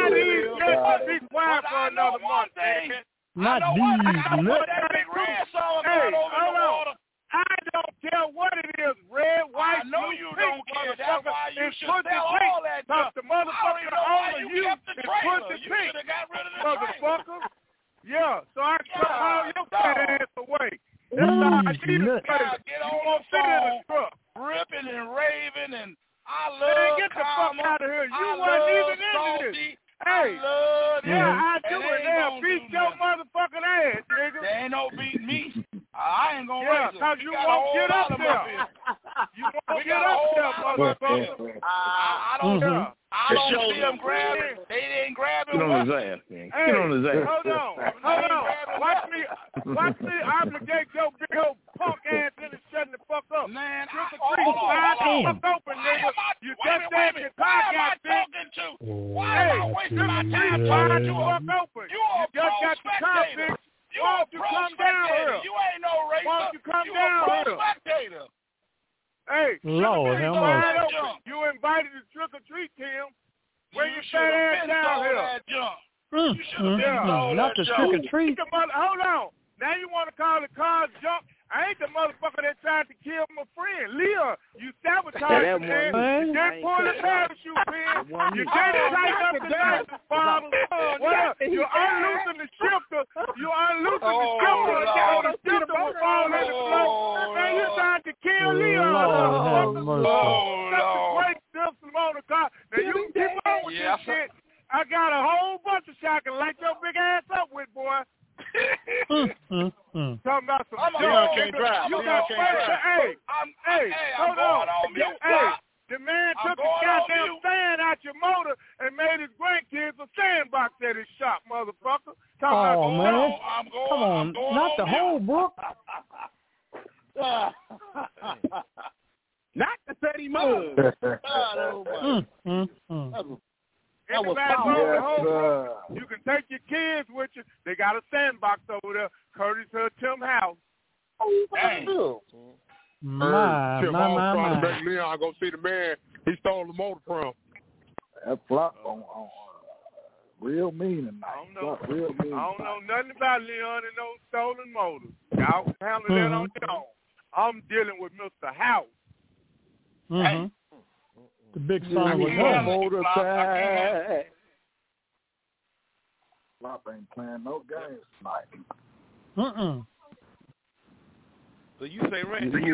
quiet for another month, man. Not these. That big red song going over the water. I don't care what it is, red, white, I know blue, you pink, don't care. That's why you should sell all that stuff. The motherfucker owner you is pussy you pink, should have got rid of the motherfucker. Yeah, so I can put all your fat ass away. That's how I need to get on the phone, ripping and raving, and I love get the fuck out of here. You wasn't even into this. Hey, I do it now. Beat your motherfucking ass, nigga. There ain't no beat me. I ain't gonna raise it. Because you won't get up there. You won't get up there, motherfucker. I don't see them grabbing. They didn't grab him. Get on his ass, man. Get on his ass. Hold on. Watch me obligate your big old punk ass into shutting the fuck up. Man, open, nigga. You just said your car got fixed. Why am I wasting my time trying to open? You just got your car fixed. Why don't you come down here? You ain't no racer. Why don't you come down here? Spectator. Hey, Lord, you invited to trick or treat, Tim. Where you fat ass down here? Not the trick or treat. Hold on. Now you want to call the cars junk? I ain't the motherfucker that tried to kill my friend. Leah, you sabotaged the man. You didn't pull the parachute pin. You didn't tighten up the license bottle. You unloosened the shifter. And the shifter will fall in the floor. Man, you tried to kill Leah. That's a great system on the car. Now you keep on with this shit. I got a whole bunch of shot and light your big ass up with, boy. Talking about some Leon can't drive. Hey, hold on. The man took the goddamn sand out your motor and made his grandkids a sandbox at his shop, motherfucker. Oh, man. Come on. Not the whole book. Not the 30 motor. You can take your kids with you. They got a sandbox over there, courtesy of Tim House. My. Leon, go see the man he stole the motor from. That flop on real mean tonight. I don't know nothing about Leon and those stolen motors. Y'all can handle that on your own. I'm dealing with Mr. House. Hey. The big son of a gun. Motor tag. Flop ain't playing no games tonight. So you say, Randy, you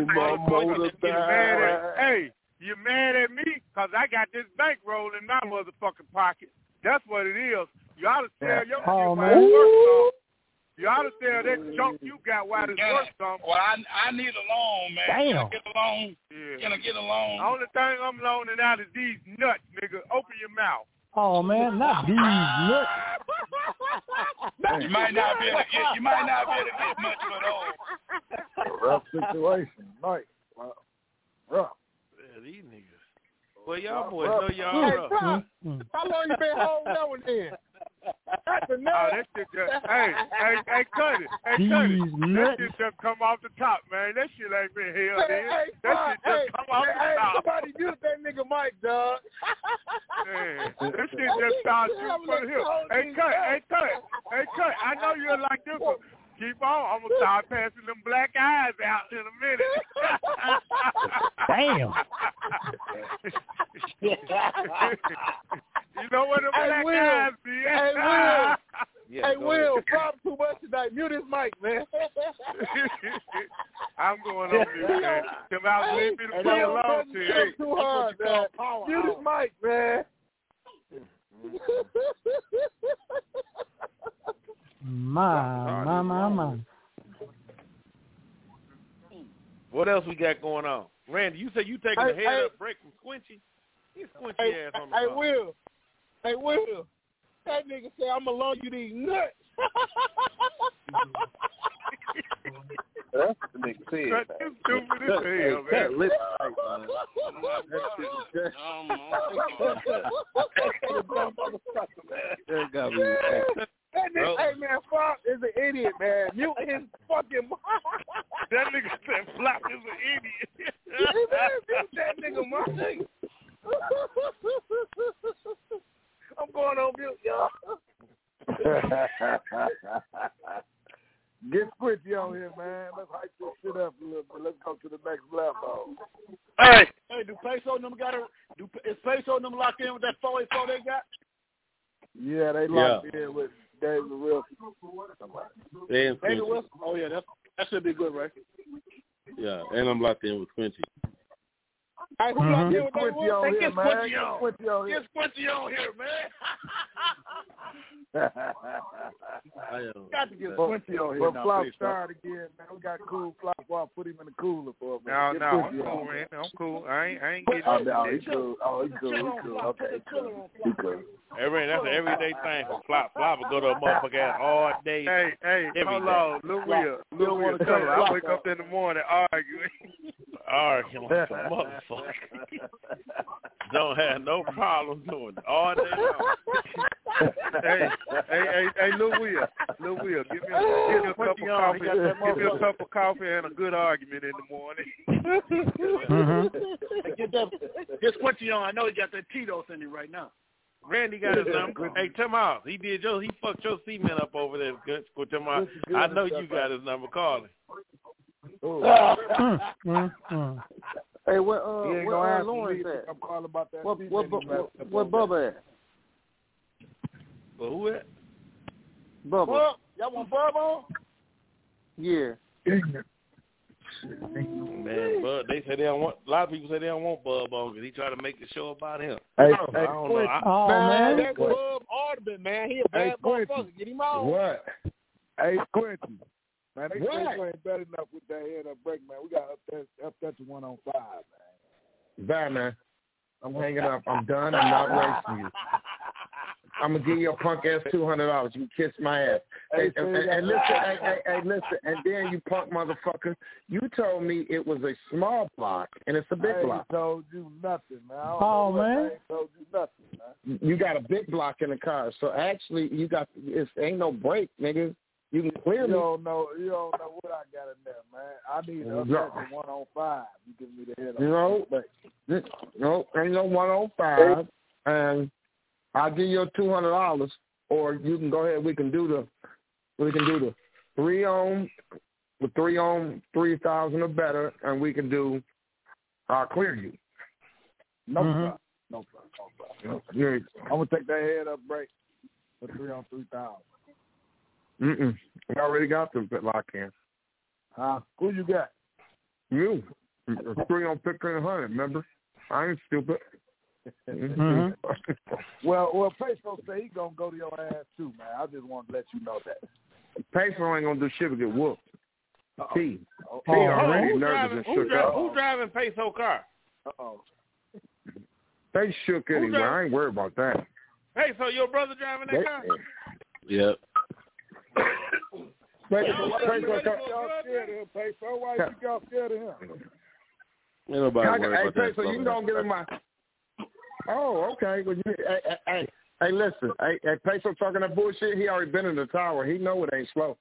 mad at me because I got this bankroll in my motherfucking pocket. That's what it is. You ought to sell your shit while it's worth some. You ought to sell that junk you got while it's worth some. Well, I need a loan, man. Damn. Can I get a loan? Yeah. Can I get a loan? The only thing I'm loaning out is these nuts, nigga. Open your mouth. Oh man, not these nuts. You might not be able to get much of those. Rough situation. Nice. Rough. Yeah, these niggas. Well, y'all boys know y'all rough. How long you been holding that one then? That's enough. That shit just, hey, cut it. That shit just come off the top, man. That shit ain't been held in. That shit just come off the top. Somebody mute that nigga Mike, dog. Man, that shit just started shooting for the hill. Hey, cut. I know you're like this one. Keep on. I'm going to start passing them black eyes out in a minute. Damn. You know what the black eyes be? Hey, Will, problem too much tonight. Mute his mic, man. I'm going on mute, man. Come out and leave me to play along to you. Too hard, man. Mute his mic, man. My. What else we got going on? Randy, you said you taking a head-up break from Squinchy? He's Squinchy ass on the phone. Hey, Will. That nigga said, I'm going to loan you these nuts. That's what the nigga said. You stupid as hell, man. Hey, man, Flop is an idiot, man. Mute his fucking mind. That nigga said Flop is an idiot. That nigga mind. I'm going on mute, y'all. Get Squidgy on here, man. Let's hype this shit up a little bit. Let's go to the next level. Hey, do Peso and them is Peso and them locked in with that 484 they got? Yeah, they locked in with David Wilson. David Wilson? Oh, yeah, that should be good, right? Yeah, and I'm locked in with Quincy. Hey, who locked in with David Wilson? Get Squinty on. Get Squinty on here, man. Got to get Squinty on here. But Flop started again, man. We got cool Flop. I'll put him in the cooler for a minute. No, I'm cool, man. I'm cool. I ain't getting he's cool. He's cool. Okay, he's cool. Hey, man, that's an everyday thing for Flop. Flop will go to a motherfucker ass all day. Hey, hold on. Lil Will, tell her. I wake up in the morning arguing. Arguing with some motherfucker. Don't have no problem doing it all day long. Hey, Lil Will, give me a cup of coffee. Give me a cup of coffee and a good argument in the morning. Get Squinty on. I know he got that Tito's in him right now. Randy got his number. Hey, Tim House, he fucked your cement up over there. Good, Tim House. I know you got his number. Call him. Hey, where Lawrence at? I'm calling about that. What Bubba at? Well, who at? Bubba. Y'all want Bubba on? Yeah. Man, Bub, they say they don't want. A lot of people say they don't want Bub on because he tried to make the show about him. Hey, I don't know. Man, that's Bub Audubon, man. He a bad motherfucker. Get him on. What? Hey, Quincy. Man, they say you ain't better enough with that head up break, man. We got up that to 1-on-5, man. Bye, man. I'm hanging up. I'm done. I'm not wasting you. I'm gonna give you a punk ass $200. You can kiss my ass. Hey, listen. And then you punk motherfucker, you told me it was a small block and it's a big block. I told you nothing, man. Man. I told you nothing, man. You got a big block in the car, so actually you got ain't no break, nigga. You can clear me. You don't know what I got in there, man. I need to up that to 1-on-5. You give me the head up. No, ain't no 1-on-5, and I'll give you $200, or you can go ahead. We can do the 3-on, with 3-on, 3,000 or better, and we can do. I'll clear you. No problem. I'm gonna take that head up break for 3-on, 3,000. We already got the lock in. Huh? Who you got? You. 3 on 1,500. Remember? I ain't stupid. Well, Peso say he gonna go to your ass too, man. I just want to let you know that. Peso ain't gonna do shit but get whooped. He already nervous and shook up. Who's driving Peso car? They shook anyway. I ain't worried about that. Hey, so your brother driving that car? Yep. Why you got scared of him? Ain't nobody worried about that. So you don't get in my. Oh, okay. Well, hey, listen. Hey, Peso talking that bullshit. He already been in the tower. He know it ain't slow.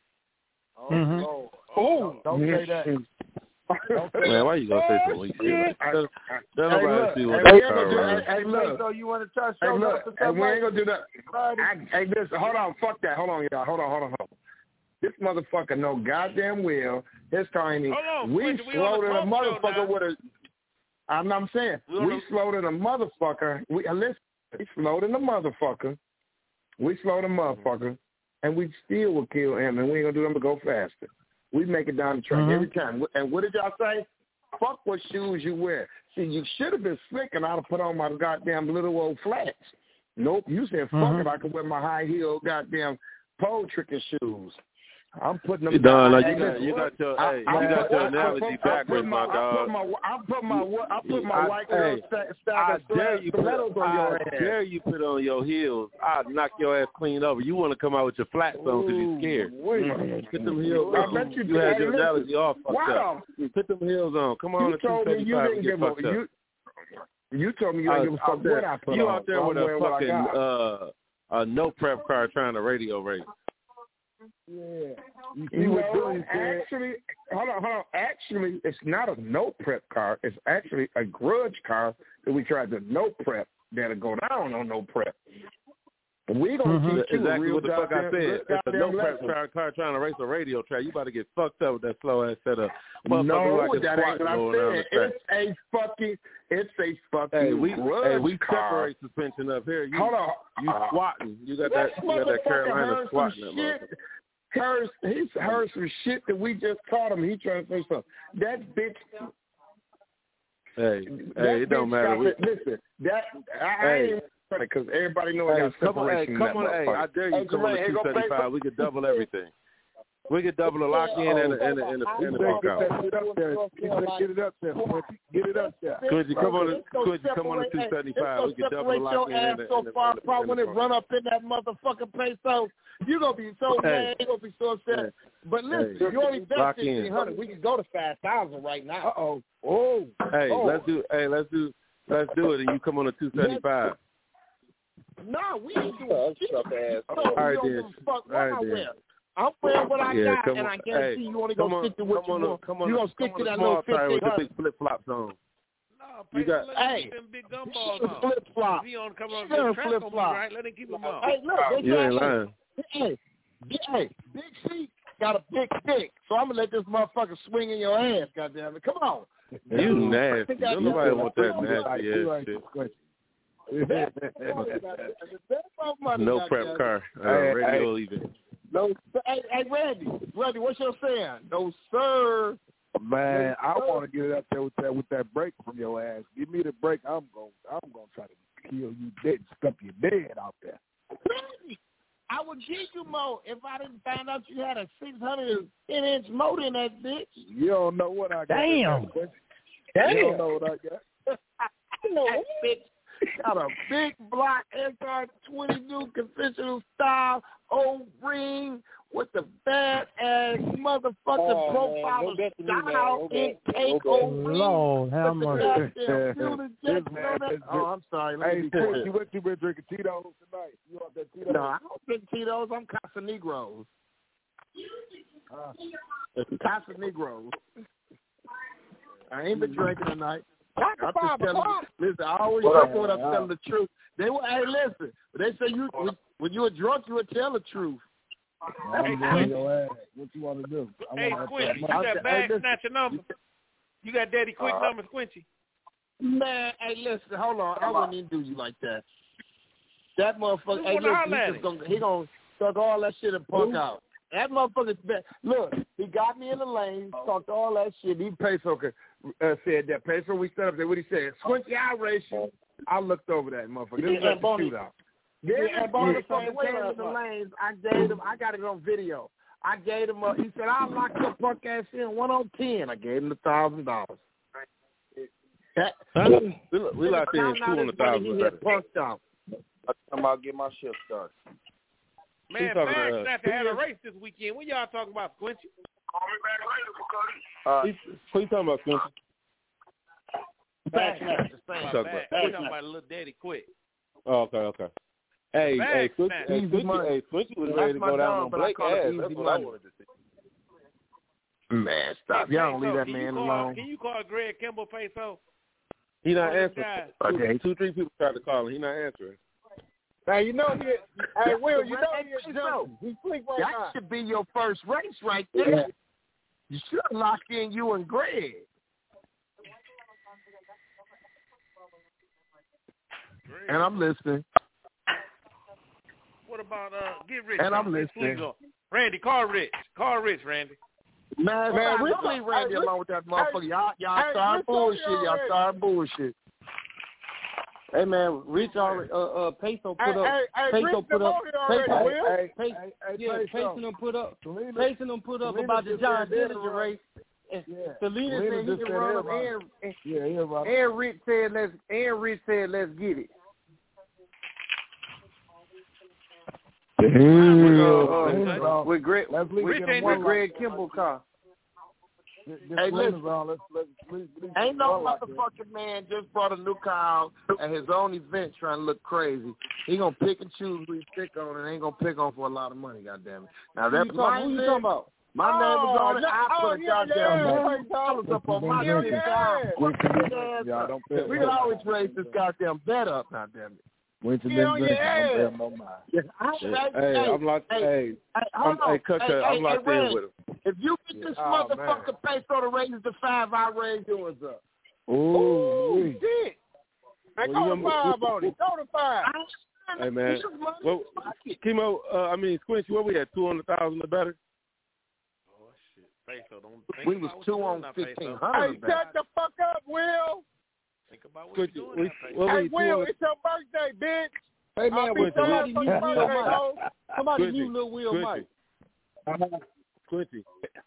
Don't say that. Man, why you gonna say something when you say that? Don't nobody see what Hey, look. So you want to touch? Hey, look. Hey, we ain't gonna do that. Hey, listen. Hold on. Fuck that. Hold on, y'all. Hold on. This motherfucker know goddamn well his car ain't even. We slow to the motherfucker with a. I'm saying we slow to the motherfucker. Listen, we slow to the motherfucker. We slow the motherfucker, and we still will kill him, and we ain't gonna do nothing but go faster. We make it down the track every time. And what did y'all say? Fuck what shoes you wear. See, you should have been slick, and I'd have put on my goddamn little old flats. Nope, you said fuck it. I could wear my high heel goddamn pole tricking shoes. I'm putting them down. You got your analogy backwards, my dog. I put my white girl stack of stilettos on your ass. I dare you put on your heels. I'll knock your ass clean over. You want to come out with your flats on because you're scared. Put them heels on. I bet you had your analogy all fucked up. Put them heels on. Come on, you told me you didn't give up. You told me you didn't give a fuck what I put on. You out there with a fucking no prep car trying to radio race. Yeah. Actually, hold on. Actually, it's not a no prep car. It's actually a grudge car that we tried to no prep that'll go down on no prep. We gonna teach you exactly real what the fuck I said. It's a no prep lesson. car trying to race a radio track. You about to get fucked up with that slow ass setup. No, that ain't what I said. It's a fucking grudge we car. separate suspension up here. Hold on. You squatting. You got that Carolina squatting up. He's heard some shit that we just caught him. He trying to say something. That bitch. Hey, it don't matter. Listen, I ain't because everybody knows I got separation. Come on, I dare you come on the 275. We could double everything. We could double the lock in and the fuck out. Get it up there. Get it up there. Could you come on the 275? We could double the lock in and so far. Probably when it run up in that motherfucking Peso, you gonna be so mad. You gonna be so upset. But listen, you only bet 1,500. We can go to 5,000 right now. Let's do it, and you come on the 275. No, we ain't doing shit. All right, then. I'm wearing what I got, and I guarantee you only gonna stick to what you want. You gonna stick to that little 1,500 with the big flip flops on. No, you got big gumballs on. Flip flop. He on come on the track on me, right? Let him keep them on. Hey, look, you ain't lying. Hey, Big C got a big stick, so I'm gonna let this motherfucker swing in your ass. Goddamn it, come on. You nasty. Nobody want that nasty ass shit. No prep car. Radio even. No, hey, Randy, what's your saying? No, sir. Man, I want to get it up there with that break from your ass. Give me the break. I'm gonna try to kill you dead, stuff you dead out there. I would give you more if I didn't find out you had a 610-inch motor in that bitch. You don't know what I got. Damn. You don't know what I got. That bitch got a big block SR20 new conventional style old ring with the bad ass motherfucking profile of style intake old ring. Lord, how much? I'm sorry. Hey, Chris, you been drinking Tito's tonight? You want that Tito's? No, I don't drink Tito's. I'm Casamigos. Casamigos. I ain't been drinking tonight. Listen, I always say when I'm telling the truth. Hey, listen. They say when you were drunk, you would tell the truth. I'm going your ass. What you want to do? Hey, Quincy, you got bag snatcher number. You got Daddy Quick numbers, Quincy. Man, hey, listen, hold on. I wouldn't even do you like that. That motherfucker. Hey, listen, he gonna Took all that shit and punk out. That motherfucker, look, he got me in the lane, talked all that shit. He Peso said that. Peso, we set up there. What he said? Squinty, I race you. I looked over that motherfucker. This is like a shootout. And Bonnie came in the lanes. I got it on video. I gave him he said, I'll lock your punk ass in 1 on 10. I gave him $1,000. We locked in 2 on the 1,000. He had punked out. I'm about to get my shift started. Man, Bag's had a race this weekend. What y'all talking about, Quincy? What you talking about, Quincy? Bag's talking about Little Daddy Quick. Oh, okay. Hey, Quincy was ready to go down on Blake's ass. That's what I wanted to see. Man, stop. Y'all don't leave that man alone. Can you call Greg Kimball Peso? He not answering. Okay. 2-3 people tried to call him. He not answering. Now, you know, hey, Will, you know he's jumping. He's sleep right now. That should be your first race right there. Yeah. You should have locked in you and Greg. And I'm listening. What about Get Rich? And I'm listening. Randy, call Rich. Call Rich, Randy. Man, we leave Randy alone with that motherfucker. Y'all start bullshit. Y'all start bullshit. Hey man, Rich already Peso put up. Peso put up. Pacing them put up about the John Dillinger race. Selena said he can run them, and Rich said let's get it. With Greg Kimball car. Hey, listen, ain't no motherfucking man just brought a new car out at his own event trying to look crazy. He gonna pick and choose who he pick on and ain't gonna pick on for a lot of money, goddamn it. Now that's who you talking about? My name was on it. I put a goddamn $1 up on my car. We can always raise this goddamn bet up, now, damn it. Hey, I'm locked. Hey, I'm locked in with him. If you get this motherfucker Peso to raise the 5, I raise yours up. Ooh, shit! Hey, go to 5 on it. Go to 5. Hey man, well, Kimo, Squincy, what we had 2 on the 1,000 or better? Oh shit, Peso, don't. We was 2 on 1,500. Hey, shut the fuck up, Will. Think about what you're doing. Hey, Will, it's your birthday, bitch. Hey, man, somebody knew Lil Will Mike. Quincy,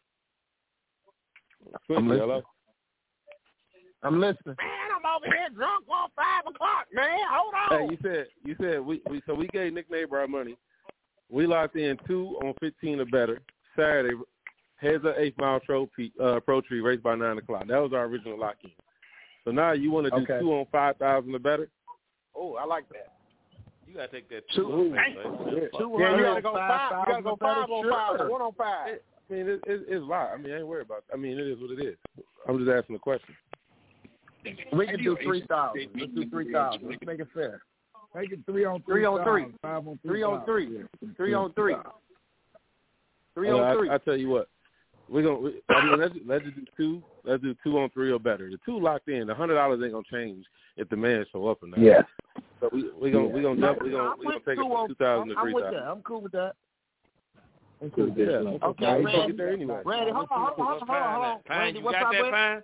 hello? I'm listening. Man, I'm over here drunk on 5 o'clock, man. Hold on. Hey, you said we gave Nick Neighbor our money. We locked in 2 on 15 or better. Saturday, heads up 8 Mile Pro Tree, race by 9 o'clock. That was our original lock-in. So now you want to do 2 on 5,000 or better? Oh, I like that. You gotta take that 2. You gotta go 5. You gotta go 5 on 5. 1 on 5. I mean, it's a lot. I mean, I ain't worried about it. I mean, it is what it is. I'm just asking a question. We can do 3,000. Let's do 3,000. Let's make it fair. Make it 3 on 3. 3 on 3. 5 on 3 on 3. 3 on 3. 3 on 3. I tell you what. Let's just do 2. Let's do 2 on 3 or better. The 2 locked in. The $100 ain't gonna change if the man show up or not. Yeah. So we gonna take it from 2,000 to 3,000. I'm cool with that. Yeah. Okay, Randy. There anyway. Randy, hold on. Randy, what's up, Randy?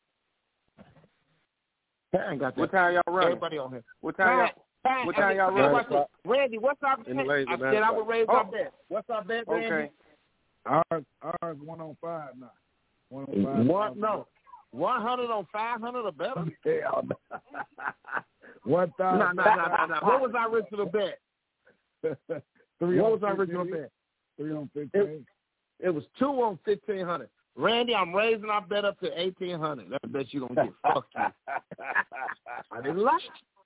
I got that. What time y'all running? Everybody on here. What time y'all running? Randy, what's up? I said I would raise my bet. What's up, bet, Randy? Okay. Ours 1 on 5 now. 1 on 5. What? No. 100 on 500 or better? Hell no. 1,000. No. What was our original bet? 3 what was our original bet? 3 on 15. It was 2 on 1,500. Randy, I'm raising our bet up to 1,800. That's the bet you're going to get. Fuck you. I didn't lie.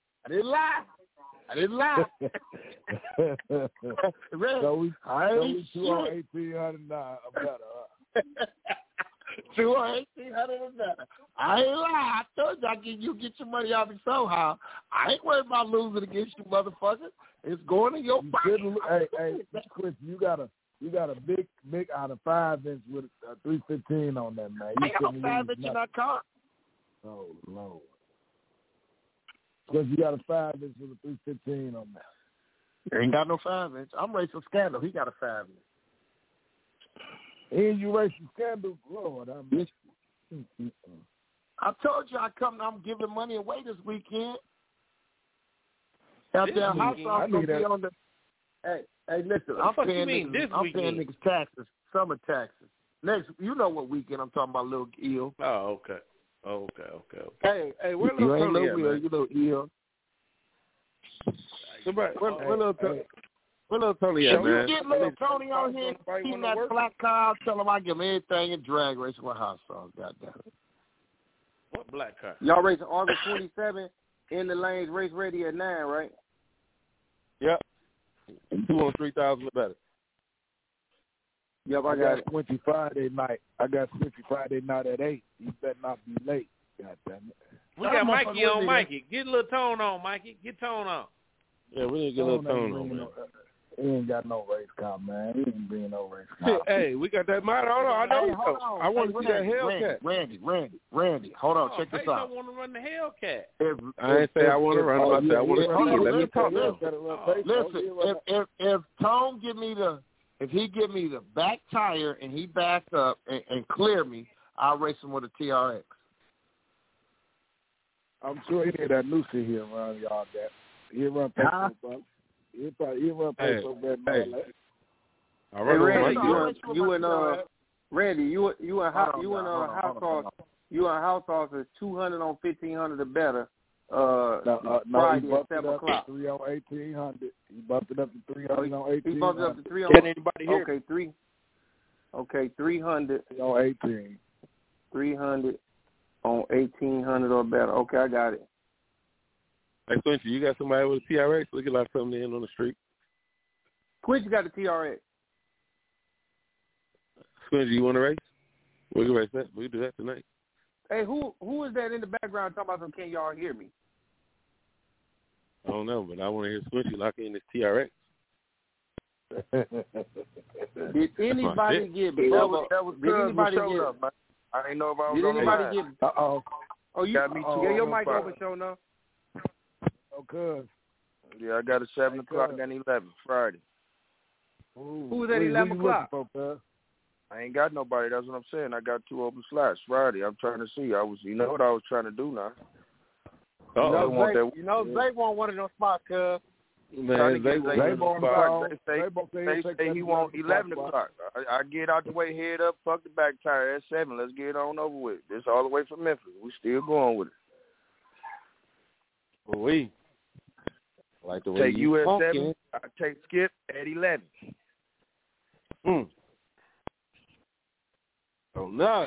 So we 2 on 1,800 now or better. 2 on 1,800 or better. I ain't lie. I told you you get your money off me somehow. I ain't worried about losing against you, motherfucker. It's going in your pocket. Hey, Chris, you got a big out of 5-inch with a 315 on that, man. I got a 5-inch in that car. Oh Lord. Because you got a 5-inch with a 315 on that. Ain't got no 5-inch. I'm racing Scandal. He got a 5-inch. And you racing Scandal, Lord, I miss you. I told you I'm giving money away this weekend. Out there, house sauce gonna be on the. Hey, listen, I'm paying niggas taxes, summer taxes. Next, you know what weekend I'm talking about, Lil Eel. Oh, okay. Hey, where you Lil ain't Tony no Will, you Lil Eel. Somebody, where Lil Tony at, man? You get Lil Tony on here, keep that black car, tell him I give him everything in drag racing with hot sauce, goddamn it. What black car? Y'all racing August 27th in the lanes, race ready at 9, right? Yep. 2 on 3,000 or better. Yep, I got Squinty Friday night. at 8. You better not be late. God damn it. We got Mikey on. Mikey, get a little Tone on, Mikey. Get Tone on. Yeah, we need to get a little Tone on, man. He ain't got no race car, man. He ain't bringing no race car. Hey, we got that model. Hold on, I know. Hold on. I want to see that Hellcat. Randy. Hold on, check this out. I want to run the Hellcat. I ain't say I want to run. I said I want to see it. Let me talk. Listen, if Tone if he give me the back tire and he backs up and clear me, I'll race him with a TRX. I'm sure he had that new shit here around y'all. That he'll run peso, bro. He'll run peso better. All right, Randy, you and Randy, you and house sauce is 200 on 1,500 or better. Friday at 7 o'clock. 3 on 1,800. He bumped it up to 300 on 1,800. He bumped it up to 300. Can anybody hear? Okay, 300 on 18. 300 on 1,800 or better. Okay, I got it. Hey, Quincy, you got somebody with a TRX? Looking like something in on the street. Quincy got the TRX. Quincy, you want to race? We can race that. We can do that tonight. Hey, who is that in the background talking about some? Can y'all hear me? I don't know, but I want to hear Squishy lock in this TRX. Did anybody get Bubba? Did anybody get? I didn't know if I was. Did anybody get? Oh, you got me too. Yeah, your mic open, show now. Oh, cuz. Yeah, I got a 7 o'clock and 11 Friday. Who was at 11 o'clock? I ain't got nobody. That's what I'm saying. I got 2 open slots Friday. I'm trying to see. You know what I was trying to do now. Zay won't one of those spots, cuz. Man, they say he want 11 o'clock. I get out the way, head up, fuck the back tire at 7. Let's get it on over with. This all the way from Memphis. We still going with it. We like the way take you at 7. I take Skip at 11. Oh no!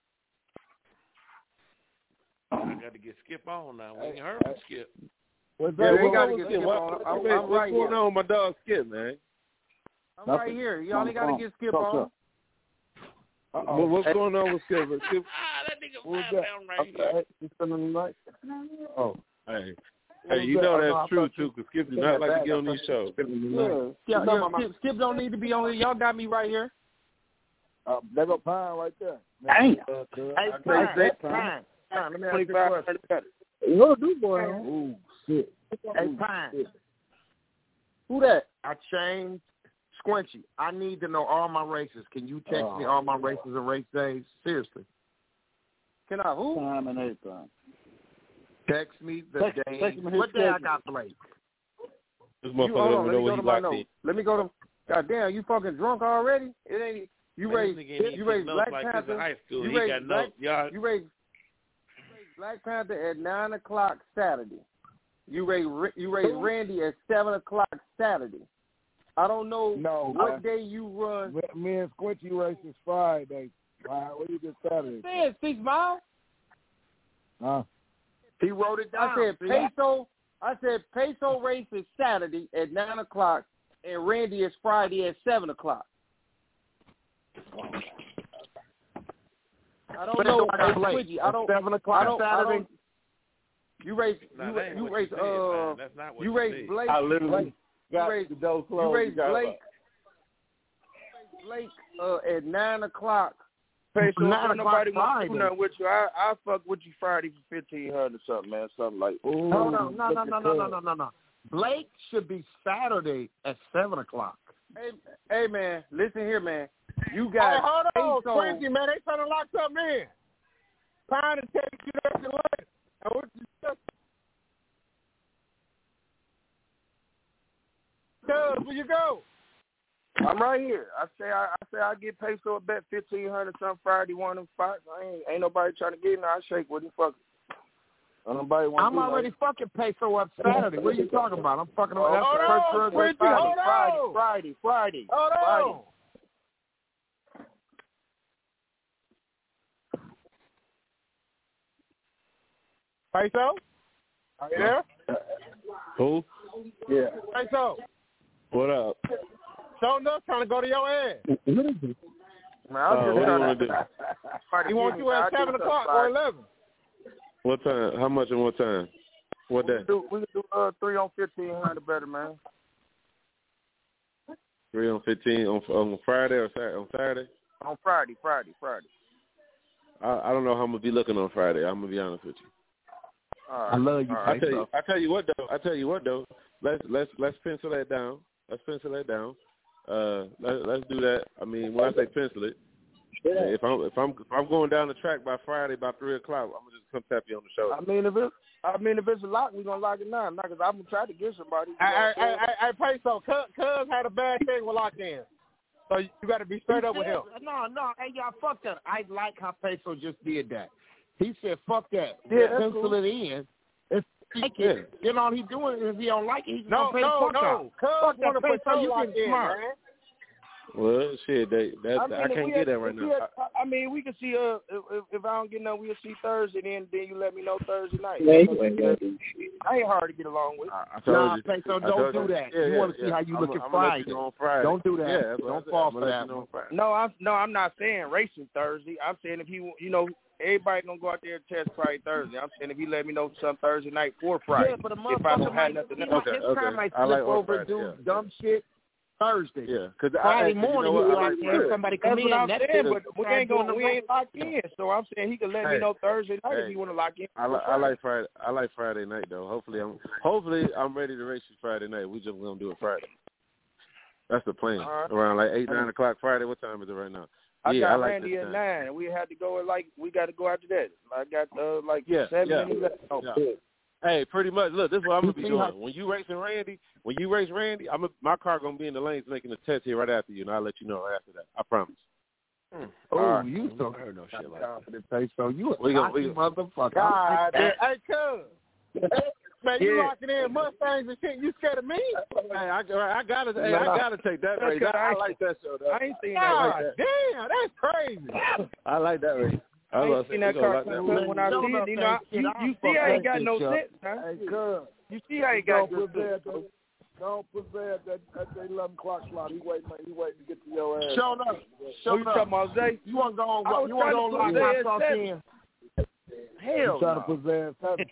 I got to get Skip on now. We ain't heard from Skip. What's that? We got to get Skip on. I'm right what's going on with my dog Skip, man? I'm right here. You only got to get Skip on. What's going on with Skip? Skip? That nigga down right here. He's spending the night. Oh, hey, you know that's true too. Because Skip does not like to get on these shows. Skip don't need to be on here. Y'all got me right here. There go Pine right there. Damn. Hey, Pine. Let me ask you a question. What do boy? Ooh, shit. Hey, Pine. Who that? I changed Squinchy. I need to know all my races. Can you text me all my races and race days? Seriously. Can I who? Time and everything. Text me the day. What day I got Blake? This motherfucker don't know what he locked in. Let me go to. Goddamn, you fucking drunk already? It ain't. You raised Black Panther. You raised Black Panther at 9 o'clock Saturday. You raised Randy at 7 o'clock Saturday. I don't know what day you run. Me and Squinty races Friday. What you did Saturday? Man, 6 miles. Huh? He wrote it down. I said Peso race is Saturday at 9 o'clock, and Randy is Friday at 7 o'clock. I don't know. I don't. 7 o'clock Saturday. You race Blake. You race Blake at 9 o'clock. Hey, so nobody wants to do nothing with you. I fuck with you Friday for 1,500 or something, man. Something like. No. Blake should be Saturday at 7 o'clock. Hey, man, listen here, man. You got hold on, Peso. Quincy, man. They trying to lock something in. Trying to take you there to lunch. Where you go? I'm right here. I say I get Peso a bet $1,500 something Friday one of them spots. Ain't nobody trying to get in. I shake with him. Fuck it. I'm already fucking Peso up Saturday. What are you talking about? I'm fucking about Friday. Hold on. Peso? Are you there? Who? Yeah. Peso. What up? So enough trying to go to your ass. Man, I'm just trying to. He wants you at 7 o'clock or 11. What time? How much and what time? What day? We can do 3 on 1,500 better, man. 3 on 15 on Friday or Saturday? On Saturday? On Friday. I don't know how I'm gonna be looking on Friday. I'm gonna be honest with you. I love you. I tell you what though. Let's pencil that down. Let's do that. I mean, when I say pencil it, if I'm going down the track by Friday by 3 o'clock, I'm gonna just come tap you on the shoulder. I mean, if it's a lock, we're gonna lock it now. Not because I'm gonna try to get somebody. I Peso. Cuz had a bad thing with locked in, so you got to be straight up with him. No. Hey, y'all, fuck that. I like how Peso just did that. He said, "Fuck that. Yeah, pencil it in." Like it. You know what he's doing? If he don't like it, he's gonna pay the fuck out. Fuck that Peso. You getting smart. Man. Well, shit, I can't get that right now. I mean, we can see if I don't get none, we'll see Thursday. Then you let me know Thursday night. Yeah, I ain't hard to get along with. Nah, Peso, don't do that. You want to see how you look at Friday. Don't do that. Yeah, don't fall for that. No, I'm not saying racing Thursday. I'm saying if he, everybody gonna go out there and test Friday, Thursday. I'm saying if he let me know some Thursday night for Friday. Yeah, but a if I don't have nothing else. His time might flip over and do dumb shit Thursday. Yeah, because Friday morning he like somebody come in. That's but we ain't locked in. So I'm saying he can let me know Thursday night if he want to lock in. I like Friday. I like Friday night though. Hopefully I'm ready to race you Friday night. We just gonna do it Friday. That's the plan. Around like 8-9 o'clock Friday. What time is it right now? I got like Randy at 9, and we had to go we got to go after that. I got 7 and 11. Oh, yeah. Hey, pretty much. Look, this is what I'm gonna be doing. When you race Randy, my car gonna be in the lanes making a test here right after you, and I'll let you know after that. I promise. You so heard no shit like that. So you a motherfucker. God, hey, cuz. Man, you locking in Mustangs and shit. You scared of me? Hey, I gotta take that race. I like that show though. I ain't seen that. God damn, that's crazy. I like that race. I ain't seen that car when I see it. You see how he got no sense, huh? Hey, cuz. You see how he got no sense. Don't put that at the 11 o'clock slot. He waiting to get to your ass. Show up. Who you talking about, Zay? You want to go on? You want to go on my sauce in? Hell, trying to put Zay at 7.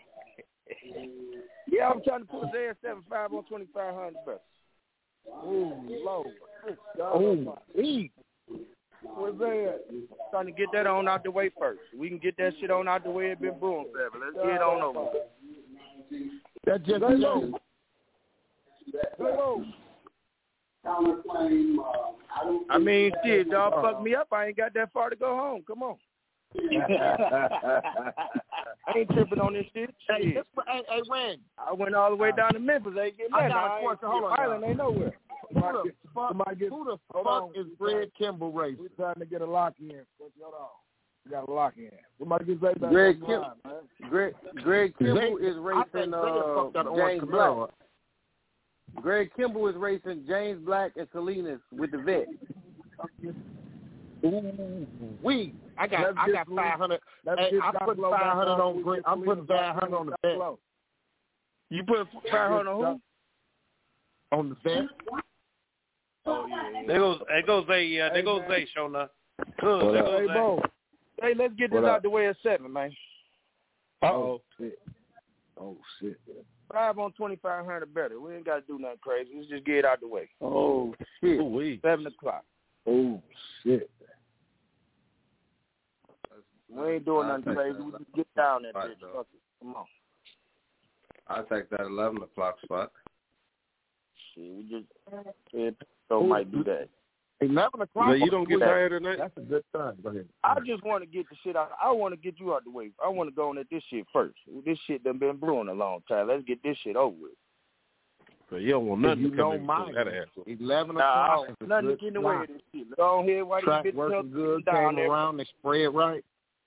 Yeah, I'm trying to put Zay at 7.5 on 2,500 bucks. Ooh, low. Ooh, eat. Where's that? Trying to get that on out the way first. We can get that shit on out the way. It's been brewing forever. Let's get it on over. That's just Go. I mean, shit, y'all fucked me up. I ain't got that far to go home. Come on. I ain't tripping on this shit. Hey, Ren. I went all the way down to Memphis. They get mad. I got a question. Hold on. Island ain't nowhere. Who the fuck is Greg Kimball racing? We're trying to get a lock in. Hold on. We got a lock in. Somebody get Zay back. Greg Kimball is racing James Black. Greg Kimball is racing James Black and Salinas with the vet. Ooh, I got 500. Hey, I put 500 on Greg. I'm putting 500 on the vet. You put 500 on who? On the vet. Oh yeah. There goes Zay. Yeah, there goes Zay. Shona. Hey, let's get this out the way at 7, man. Oh shit. 5 on 2,500 better. We ain't got to do nothing crazy. Let's just get it out the way. Oh shit. 7 o'clock. Oh shit. We ain't doing nothing crazy. We just get down that bitch. Fuck it. Come on. I'll take that 11 o'clock spot. shit. We just so might do that. 11 o'clock. No, you don't get tired tonight? That's a good time. Go ahead. I just want to get the shit out. I want to get you out the way. I want to go on at this shit first. This shit done been brewing a long time. Let's get this shit over with. So you don't want nothing you to come know in mine. that asshole. 11 Nah, o'clock. nothing to get in the way of this shit. Go ahead, why Track you bitches working good, down came there? around, they spread right.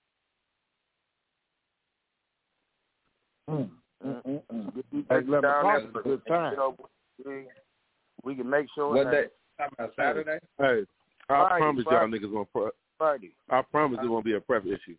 At 11 o'clock is a good time. We can make sure. What day? Saturday? Hey, I promise y'all niggas gonna Friday. I promise it won't be a prep issue.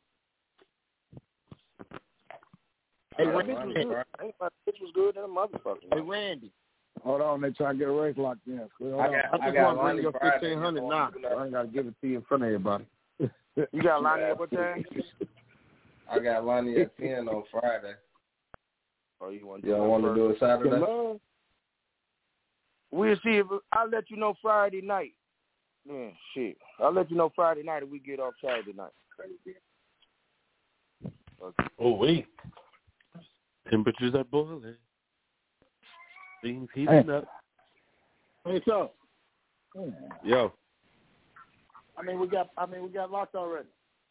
Hey, Randy, this was good than a motherfucker. Hey, Randy. Hold on, they trying to get a race locked in. I just got want to bring your Friday. 1,500 now. I ain't got to give it to you in front of everybody. You got Lonnie at what time? I got Lonnie at 10 on Friday. Oh, you want to do it Saturday? We'll see if I'll let you know Friday night. Yeah, shit. I'll let you know Friday night if we get off Saturday night. Okay. Oh, wait. Temperatures are boiling. Things heating up. Hey, so. Yo. We got locked already.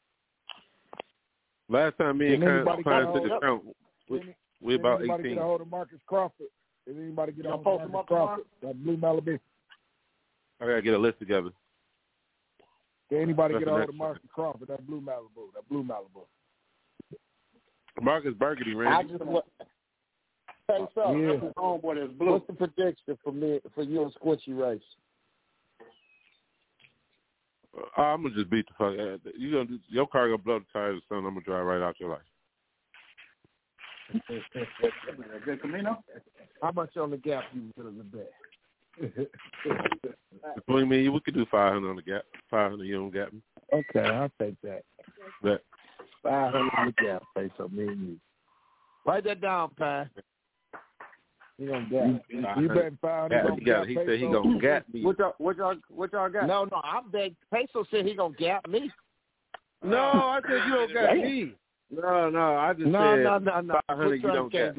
Last time me and Kyle took a count, we about 18. Anybody get a hold of Marcus Crawford? Did anybody get a hold of Marcus Crawford? That Blue Malibu. I gotta get a list together. Did anybody get a hold of Marcus Crawford? That Blue Malibu. Marcus Burgundy, Randy. Hey, so, homeboy is blue. What's the prediction for you and Squishy race? I'm gonna just beat the fuck out of it. Your car gonna blow the tires, son. I'm gonna drive right out your life. Good Camino. How much on the gap you willing to bet? Between me and you, we could do 500 on the gap. 500, you don't gap me. Okay, I'll take that. Bet. 500 on the gap, say so me and you. Write that down, Pat. He gonna gap. You betting 500? He said he gonna gap me. What y'all got? No, I bet Peso said he gonna gap me. No, I said you don't gap me. No, I just said 500 you don't gap.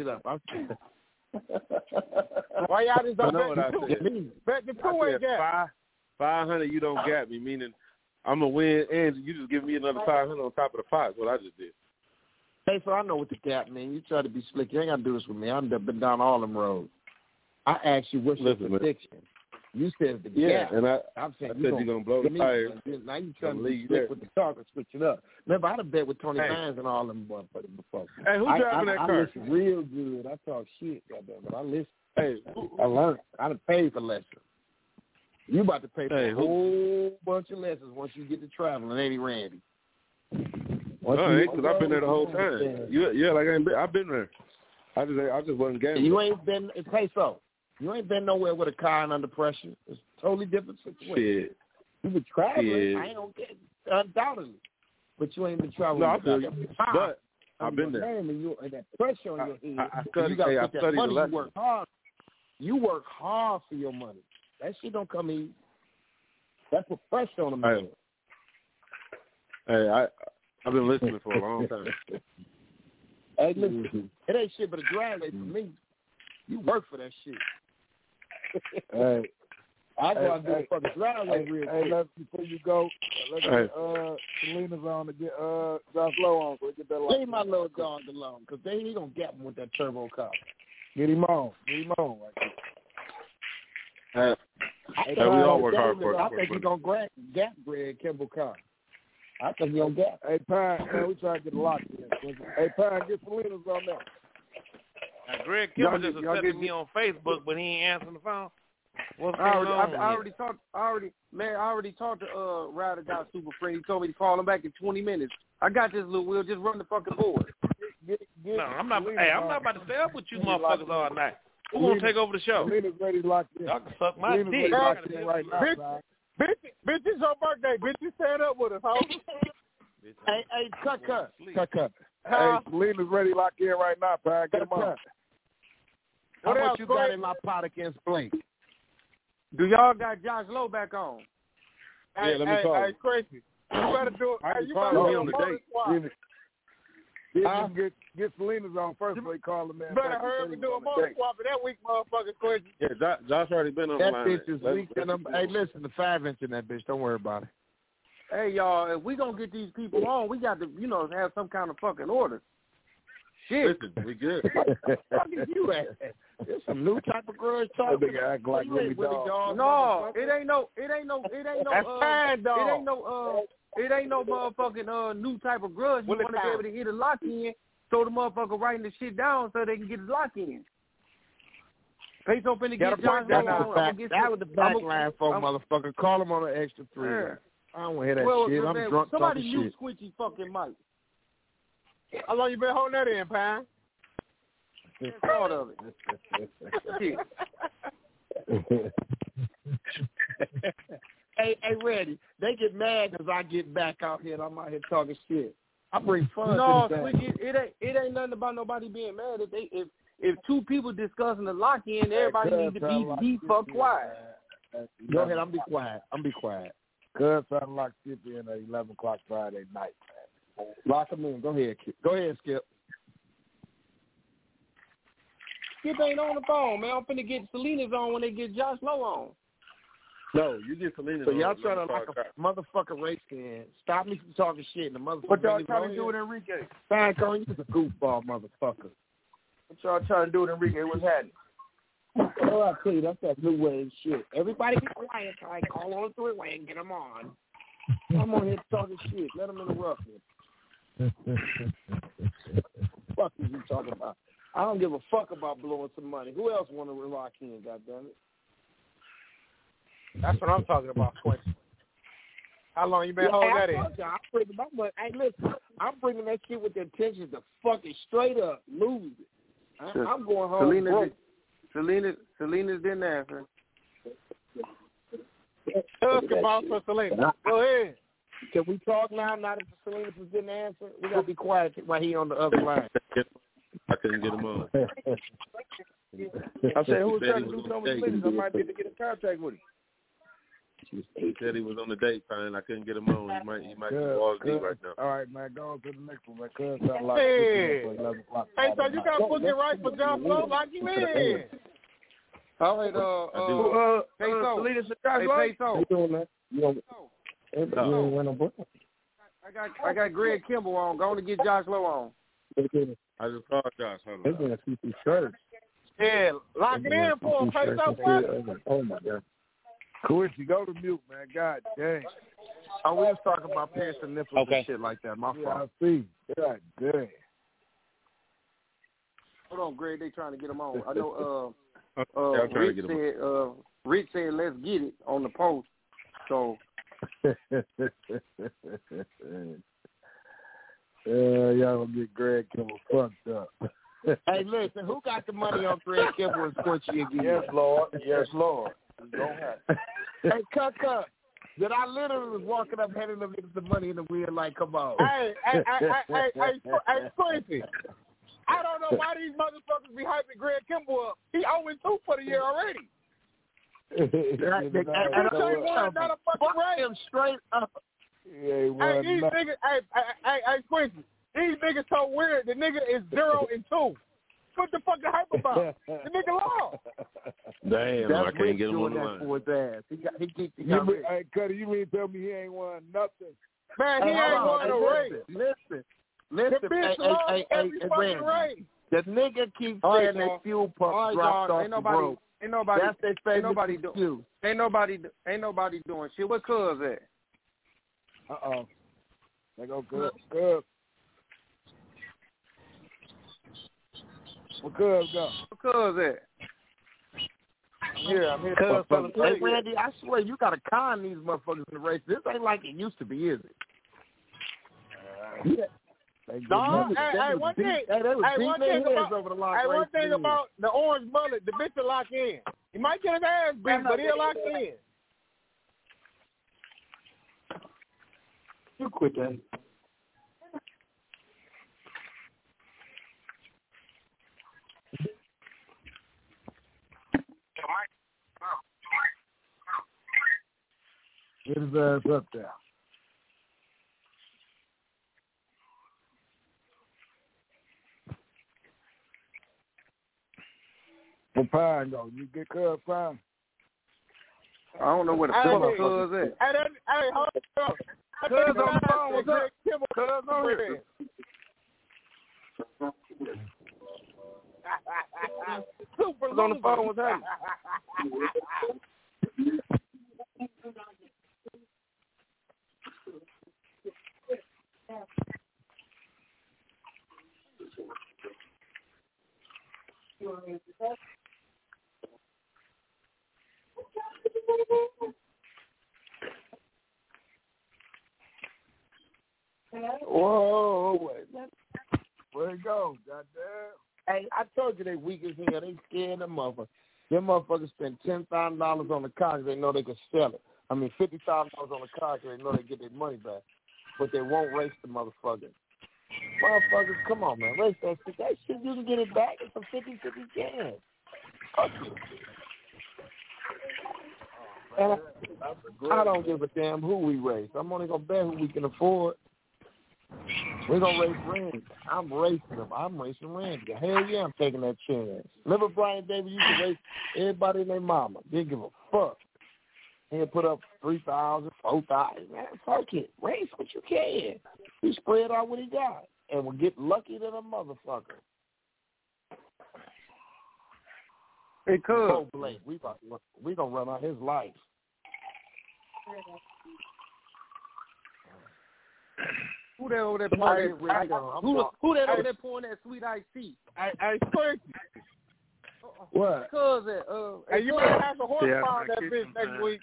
Why y'all just don't know what I said? Bet the two-way gap. 500 you don't gap me, meaning I'm gonna win and you just give me another 500 on top of the pot. That's what I just did. Hey, so I know what the gap mean. You try to be slick. You ain't got to do this with me. I've been down all them roads. I asked you what's your prediction. You said the gap. And I said you're going to blow the tires. Now you trying to be slick with the talk and switch it up. Remember, I'd have bet with Tony Vines and all them motherfuckers before. Hey, who's driving that car? I listen real good. I talk shit, goddamn, but I listen. Hey, I learned. I done paid for lessons. You about to pay for a whole bunch of lessons once you get to traveling, ain't he, Randy? Because I've been there the whole time. Yeah, like I've been there. I just wasn't gambling. You ain't been. Hey, so you ain't been nowhere with a car and under pressure. It's a totally different situation. Shit. You been traveling. Shit. I ain't gonna get undoubtedly, but you ain't been traveling. No, I feel you. But I've been there. And you and that pressure on your head. I studied. You got to put that money. The You work hard. You work hard for your money. That shit don't come easy. That put pressure on the man. Hey, I've been listening for a long time. Hey, listen, it ain't shit but a drag race for me. You work for that shit. Hey, I go out and do a fucking drag race real quick. Before you go, let's get Selena's on to get Josh Lowe on so we get that light. Leave my little dog alone, because he gonna get him with that turbo car. Get him on. Right we all work hard for it. I think he's gonna gap Greg Kimball car. I think he'll gap. Hey, Pine, man, we try to get a lock in. Hey, Pine, get Selena's on there. Now, Greg Kimball just accepted me on Facebook, but he ain't answering the phone. What's going on? I already talked to Ryder Dot Super Friend. He told me to call him back in 20 minutes. I got this, Lil Will. Just run the fucking board. No, I'm not. Hey, I'm not about to stay up with you motherfuckers all night. Who gonna take over the show? Selena's ready locked in. Y'all can suck my dick. Right now, bitch, it's your birthday. Bitch, you stand up with us, ho. Hey, cut. Hey, Selena's ready locked in right now, Pine. Get him on. How much you got in my pot against Blake? Do y'all got Josh Lowe back on? Yeah, let me call him. Hey, Crazy. You better do it. I you call better me do on the a date. swap. Get Selena's on first before he call the man. Better hurry up and do a motor swap that weak motherfucking question. Yeah, Josh already been on the line. That bitch is weak. Hey, listen, the 5-inch in that bitch. Don't worry about it. Hey, y'all, if we gonna get these people on, we got to, have some kind of fucking order. Shit. Listen, we good. What is you at? There's some new type of grudge talk. That nigga act like Willie Dog. No, it ain't no. That's fine, dog. It ain't no motherfucking new type of grudge. You want to be able to hit a lock in, so the motherfucker writing the shit down so they can get his lock in. Peso finna get John. That was the back line for motherfucker. Call him on an extra 3. Yeah. I don't want to hear that shit. I'm drunk somebody talking knew shit. Squinty fucking mic. How long you been holding that in, Pine? Part of it. Hey, Reddy, they get mad because I get back out here and I'm out here talking shit. I bring fun to the thing. It ain't nothing about nobody being mad. If two people discussing the lock-in, everybody needs to be fuck quiet. Go ahead, I'm be quiet. Cuz trying to lock Skip in at 11 o'clock Friday night, man. Lock him in. Go ahead, Skip. Skip ain't on the phone, man. I'm finna get Selena's on when they get Josh Lowe on. No, you get Selena's on. So y'all trying to lock a motherfucker race in. Stop me from talking shit and the motherfucker. What y'all trying to do with Enrique? Fine, Cone, you's a goofball motherfucker. What y'all trying to do with Enrique? What's happening? Oh, I'll tell you, that's that new wave shit. Everybody be quiet so I call on the 3-way and get them on. I'm on here talking shit. Let them interrupt me. Fuck is you talking about? I don't give a fuck about blowing some money. Who else want to lock in, goddammit? That's what I'm talking about, Quincy. How long you been holding that in? I'm bringing my money. Hey, listen, I'm bringing that shit with the intention to fucking straight up lose it. I'm going home. Selena's didn't answer. Come on for Selena. Go ahead. Can we talk now? Now that Selena didn't answer, we gotta be quiet while he on the other line. I couldn't get him on. I said, who was trying to do something with Selena? I might be able to get in contact with him. He said he was on the date, Pine. I couldn't get him on. He might be balls deep right now. All right, man. Go on to the next one, man. Cuz sound like hey, so you got to book it right for John Flo like you in. All right, Peso. Hey, Peso. You doing that? You went on book? I got Greg Kimball on. Going to get Josh Lowe on. I just called Josh. They're going to see some shirts. Yeah, lock it in for him, Peso. Oh, my God. Quincy, go to mute, man. God dang. Oh, we was talking about piercing nipples and shit like that. My fault. I see. God dang. Hold on, Greg. They trying to get him on. I know Rich said let's get it on the post. So y'all gonna get Greg Kimball fucked up. Hey, listen, who got the money on Greg Kimball and Squinty again? Yes, Lord. Yes, Lord. Hey, Cuck, that I literally was walking up, handing them niggas the money in the wheel, like, come on. Hey, Quincy. I don't know why these motherfuckers be hyping Greg Kimball up. He 0-2 for the year already. Not a fucking race. Straight up. Yeah, these niggas, hey, Quincy, these niggas so weird. The nigga is 0-2. What the fuck the hype about? The nigga lost. Damn, I can't get him on the line. For his ass. He keeps hey, Cuddy, you mean tell me he ain't won nothing? Man, he ain't won a race. Listen. The bitch lost every fucking race. The nigga keeps saying that fuel pump dropped off the road. Ain't nobody. That's their favorite. Ain't nobody doing shit. Where Cuz at? They go Cuz. Where Cuz go? Where Cuz at? Yeah, I'm here. Hey, Randy, I swear you got to con these motherfuckers in the race. This ain't like it used to be, is it? No, one thing about the orange bullet, the bitch will lock in. He might get his ass beat, but he'll lock in. You quit that. Get his ass up there. Pine go. You get Cuz Pine. I don't know where the fuck Cuz at. Hey, hold on. Cuz on the phone. What's up? Cuz on here. Super on the phone. What's happening? Whoa, wait. Where it go? Goddamn. Hey, I told you they weak as hell. They scared them motherfuckers. Them motherfuckers spend $10,000 on the car because they know they can sell it. I mean, $50,000 on the car because they know they get their money back. But they won't race the motherfuckers. Motherfuckers, come on, man. Race that shit. That shit, you can get it back. It's a 50-50 chance. Fuck you. And I don't give a damn who we race. I'm only going to bet who we can afford. We're going to race Randy. I'm racing them. I'm racing Randy. Hell yeah, I'm taking that chance. Remember Brian Davis used to race everybody and their mama. Didn't give a fuck. He'll put up 3,000, 4,000. Man, fuck it. Race what you can. He spread out what he got. And we'll get lucky than a motherfucker. Hey, Cuz. Blake, we going to run out his life. Who that over there pouring that pouring that sweet iced tea? I swear. What? Cuz hey, you better have a horsepower on that bitch next week.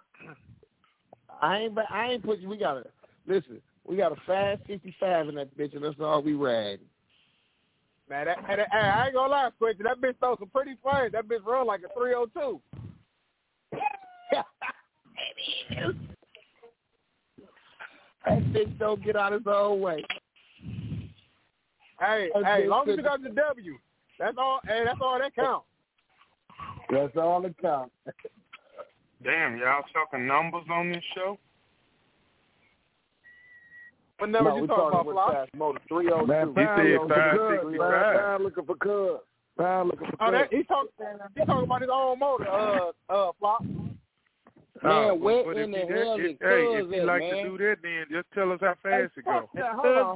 I ain't put you. We got a fast 65 in that bitch, and that's all we riding. Man, I ain't gonna lie, Quincy. That bitch throws some pretty flames. That bitch run like a 302. That bitch don't get out his own way. Hey, long as you got the W, that's all. Hey, that's all that counts. That's all that counts. Damn, y'all talking numbers on this show? What number you talking about, Flock? Motor 302. Man, he said 565. Pound looking for Cuz. He talking about his own motor, Flock. Man, where in the hell is Cuz if you at, like man? to do that, then just tell us how fast it goes. Hold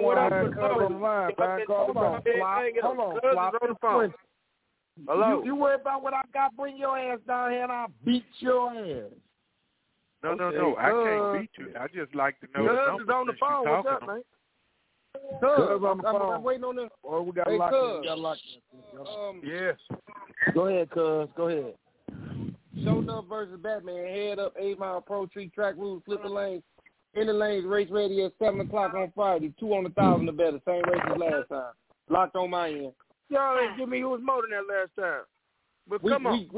on, Flop. Hello. You worry about what I got, bring your ass down here and I'll beat your ass. No, I can't beat you. I just like to know the numbers. Cuz is on the phone. What's up, man? Cuz on the phone. I'm waiting on the... Oh, we got locked in. Yes. Go ahead, Cuz. Go ahead. Shownuff versus Batman. Head up, 8 Mile Pro Tree, track rules, flip the lanes. In the lanes, race ready at 7 o'clock on Friday. 2 on the 1,000 or better. Same race as last time. Locked on my end. Y'all ain't give me who was motoring that last time. But we locked in 2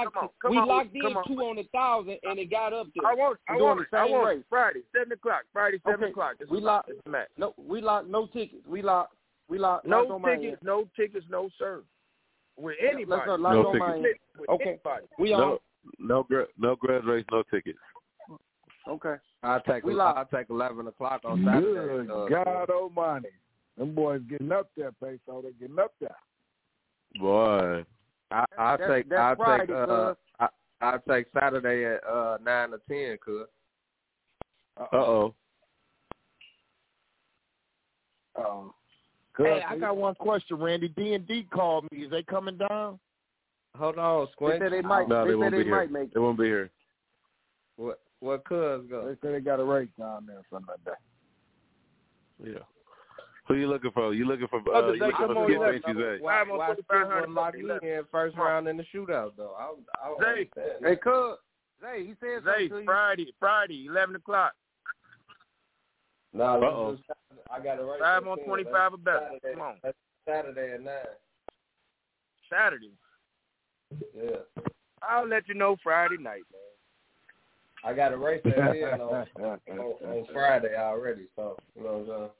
on the 1,000 and it got up there. I want it. Friday, 7 o'clock. Friday, 7 o'clock. We locked. No tickets. We locked. No tickets, no service. With anybody. No tickets. Okay. We on. No grudge race, no tickets. Okay. I'll take 11 o'clock on Saturday. Good God almighty. Them boys getting up there, Peso. They're getting up there. Boy. I'll take Saturday at 9 or 10, cuz. Hey, I got one question, Randy. D&D called me. Is they coming down? Hold on, Squint. They said they might. No, they won't be here. Make it. They won't be here. What cuz go? They say they got a race down there or something like that. Yeah. Who you looking for? You looking for Why lock me in first round in the shootout, though? Zay. Hey, cuz. Zay, he said something to you. Friday, 11 o'clock. No, I got a race. 5 on 25 or better. Come on. That's Saturday at 9. Saturday? Yeah. I'll let you know Friday night, man. I got a race at 10 on Friday already, so, you know what I'm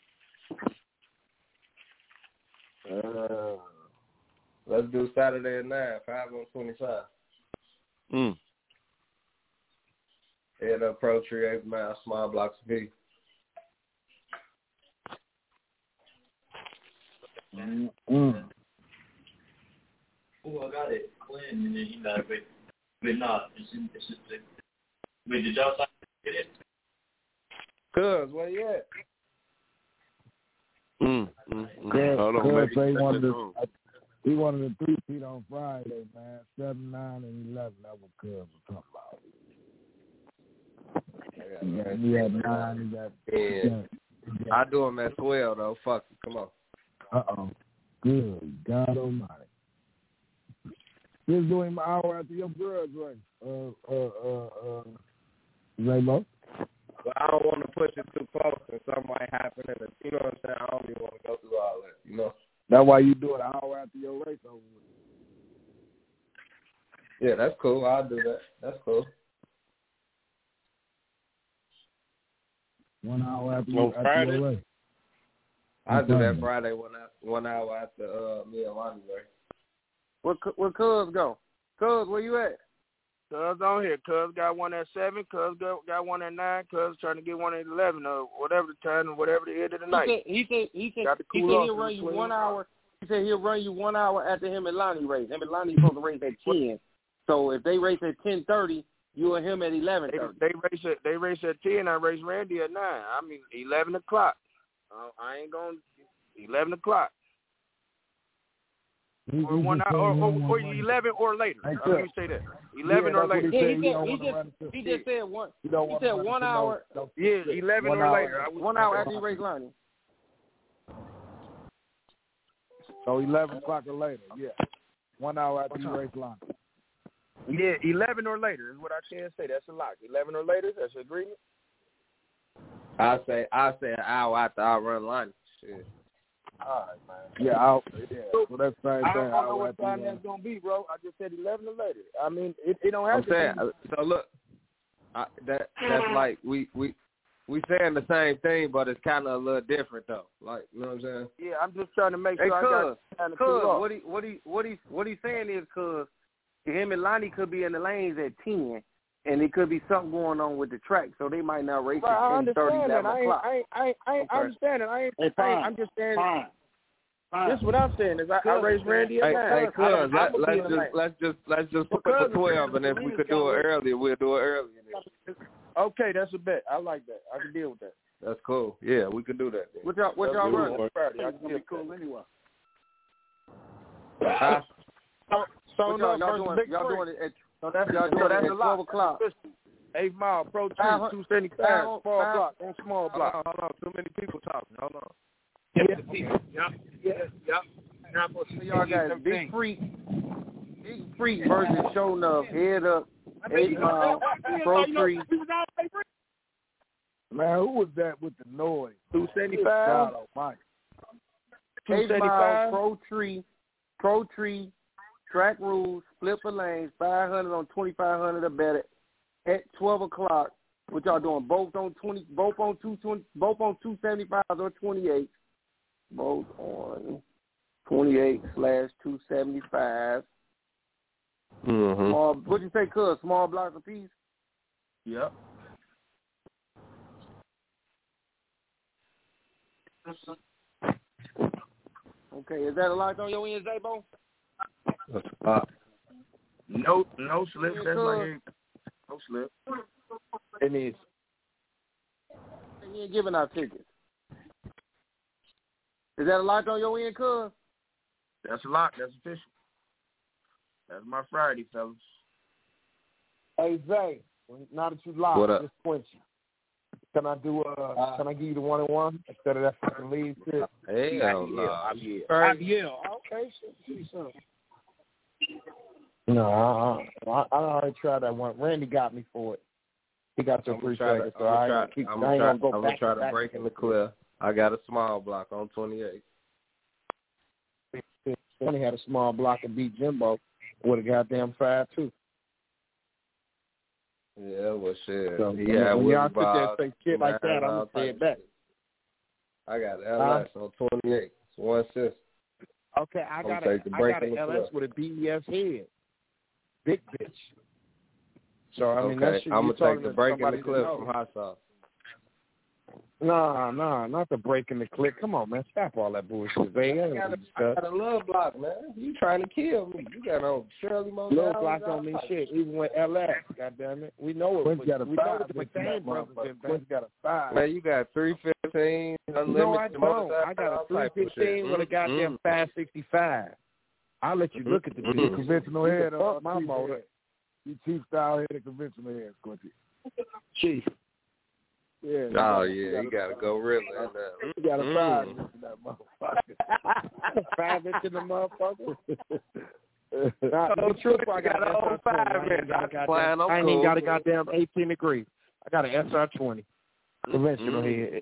saying? Let's do Saturday at 9, 5 on 25. Head up Pro Tree, 8 Mile, small blocks V. oh, I got it, Clinton, and then he like, but nah, it's just like, wait, did y'all sign it? Cuz, where you at? He wanted to 3-peat on Friday, man. 7, 9, and 11. That's what Cuz was talking about. He had 9. He got 10. I do him at 12 though. Fuck it. Come on. Good God Almighty. Just do him an hour after your grudge race. J-Mo. But I don't want to push it too close and something might happen. And you know what I'm saying? I don't even want to go through all that. You know. That's why you do it an hour after your race over with. Yeah, that's cool. I'll do that. That's cool. 1 hour after your race. I'll do that Friday 1 hour after me and Lonnie race. Where Cuz go? Cuz, where you at? Cuz on here. Cuz got one at 7. Cuz got one at 9. Cuz trying to get one at 11 or whatever the time or whatever the end of the night. He said he'll run you 1 hour. He said he'll run you 1 hour after him and Lonnie race. Him and Lonnie supposed to race at 10. So if they race at 10:30, you and him at 11:30. They race at 10. I race Randy at 9. I mean 11 o'clock. I ain't going 11 o'clock. Or 1 hour, or 11 or later. I mean, you say that 11 or later. He just said one. He said 1 hour. Yeah, 11 or later. 1 hour after you race Lonnie. So 11 o'clock or later. Yeah, 1 hour after you race Lonnie. Yeah, 11 or later is what I can say. That's a lock. 11 or later. That's an agreement. I say an hour after I run Lonnie. Shit. All right, man. Yeah, so that's the same thing. I don't know what time that's gonna be, bro. I just said 11 or later. I mean, it don't have to be. So look, that's like we saying the same thing, but it's kind of a little different though. Like, you know what I'm saying? Yeah, I'm just trying to make sure I got time to cool off. What he's saying is, Cuz him and Lonnie could be in the lanes at 10. And it could be something going on with the track, so they might not race at 10:30, 11 o'clock. I understand it. I'm just saying. This is what I'm saying is I race Randy at 9. Hey, Cuz, let's just put the 12, and if we could do it earlier, we'll do it earlier. Okay, that's a bet. I like that. I can deal with that. That's cool. Yeah, we can do that. What y'all run? I can be cool anyway. So y'all doing it at. So that's a lot. 12 o'clock. 8 Mile, Pro 275, small block, on small block. Hold on, too many people talking. Hold on. Yep. So y'all got Big Freak versus Showing Up, Head Up, 8 Mile, Pro 3. Man, who was that with the noise? 275. 8 Mile, Pro 3. Track rules, split for lanes, 500 on 2,500 or better at 12 o'clock. What y'all doing? Both on 275 or 28. Both on 28/275. Mm-hmm. What'd you say, Cuz? Small blocks apiece? Yep. Okay, is that a lock on your end, Zabo? No slip. That's like no slip. It is. You ain't giving out tickets. Is that a lock on your end, Cuz? That's a lock. That's official. That's my Friday, fellas. Hey Zay, now that you locked, just question. Can I do can I give you the 1-on-1 instead of that fucking lead shit? Hell no. Yeah. Okay, see something. No, I already tried that one. Randy got me for it. He got your free second, so I'm gonna try to break in the clear. I got a small block on 28. Tony had a small block and beat Jimbo with a goddamn 5-2. Yeah, well, shit. So, when y'all sit there and say shit like that, I'm gonna say it back. I got LS on 28. It's 1 assist. Okay, I got an LS with a BES head. Big bitch. So, I mean, okay, I'm going to take the break in the clip from Hot Sauce. Nah, not the break in the click. Come on, man. Stop all that bullshit, man. I got a love block, man. You trying to kill me. You got on Shirley Moe. Love block don't mean shit, even with LS. Goddamn it. We know it. We know the McCain brothers been got a 5. Man, you got 315, unlimited. No, I don't. I got a 315 with a goddamn 565. I'll let you look at the You conventional head on my motor. You chief style head and conventional head, Squinty. Chief. Yeah. Oh, yeah, you got to go real. You got a 5 inch in that motherfucker. 5 inch in the motherfucker? The truth, I got a whole 5 inch. I ain't even got a goddamn 18 degree. I got an SR20. Conventional head.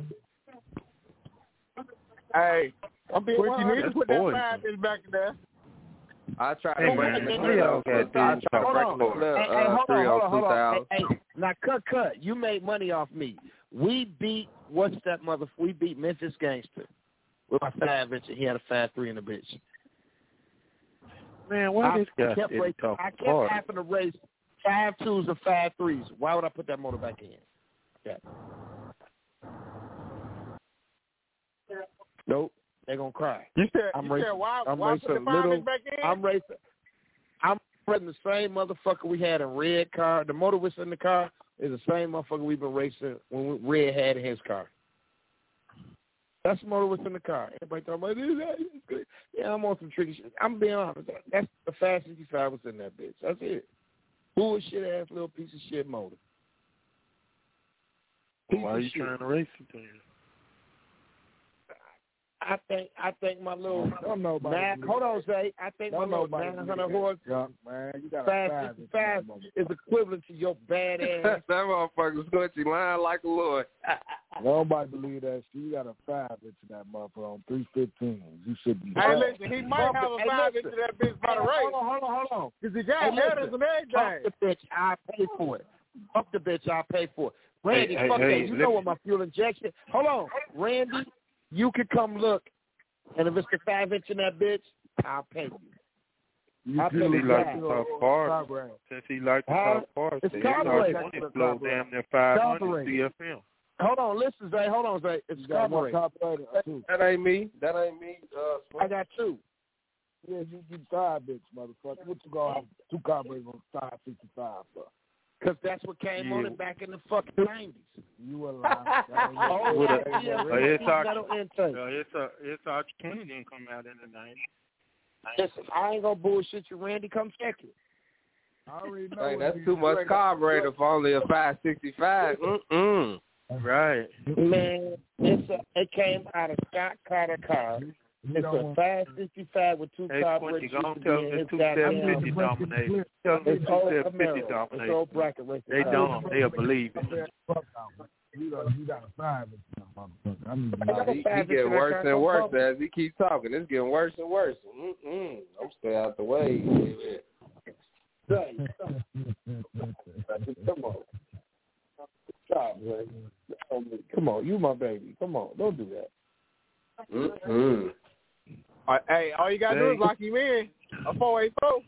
Hey, I'm being you need to put that 5 inch back in there. I try to break the Hold on. Hey, now cut. You made money off me. We beat We beat Memphis Gangster with my 5 inch, and he had a 5.3 in the bitch. Man, why this guy I kept having to race 5.2s and 5.3s. Why would I put that motor back in? Yeah. Nope. They're gonna cry. You said why put the 5 inch back in? I'm racing the same motherfucker we had in Red car. The motor was in the car is the same motherfucker we've been racing when Red had in his car. That's the motor was in the car. Everybody talking about this. Yeah, I'm on some tricky shit. I'm being honest. That's the 565 was in that bitch. That's it. Bullshit ass little piece of shit motor. Why are you trying to race it then? I think my little hold on, Zay. I think my little 900 horse man, you got 565 is equivalent to your bad ass. That motherfucker's squishy lying like a lord. Nobody believe that shit. You got a 5 inch in that motherfucker on 315. You should be. Hey, listen, he might have a 5 inch in that bitch by the race. Hold on. Because he got letters and everything. Fuck the bitch, I pay for it. Fuck the bitch, I pay for it. Randy, fuck that. You know what my fuel injection. Hold on, Randy. You can come look, and if it's the 5 inch in that bitch, I'll pay you. Since he likes the top part, it's carbureted. It's blow damn near 500 CFM. Hold on, listen, Zay. It's carbureted. That ain't me. I got 2. Yeah, you get 5 inch, motherfucker. What you gonna have 2 carburetors on 565 for? Because that's what came on it back in the fucking 90s. You a lie. It's our 20 didn't come out in the 90s. Listen, I ain't gonna bullshit you, Randy. Come check it. I already know. Hey, that's too much carburetor for only a 565. Right. Man, it came out of Scott Carter car. It's a 565 with 2 carburetors. Don't tell them it's 250 dominated. Tell them it's 250 dominated. It's old bracket race. They don't. They'll believe it. You got a 5 inch, motherfucker. He getting worse and worse as he keeps talking. It's getting worse and worse. I'm stay out the way. Come on, you my baby. Come on, don't do that. Hey, all you gotta do is lock him in. A 484.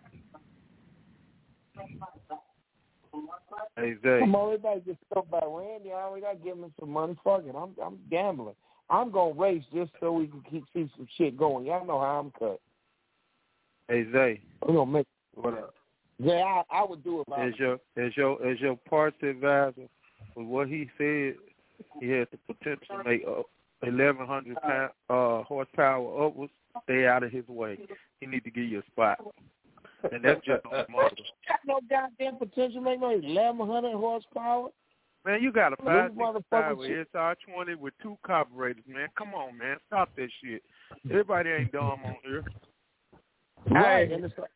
Hey, Zay. Come on, everybody just talk about Randy. I always gotta give him some money. Fuck it, I'm gambling. I'm gonna race just so we can see some shit going. Y'all know how I'm cut. Hey, Zay. I'm gonna make what up? Yeah, I would do it. As your parts advisor, with what he said, he had the potential to make 1,100 horsepower upwards. Stay out of his way. He need to give you a spot, and that's just on the motor. Got no goddamn potential to make no 1,100 horsepower. Man, you got a 565 with SR20 with 2 carburetors, man. Come on, man. Stop that shit. Everybody ain't dumb on here. Right.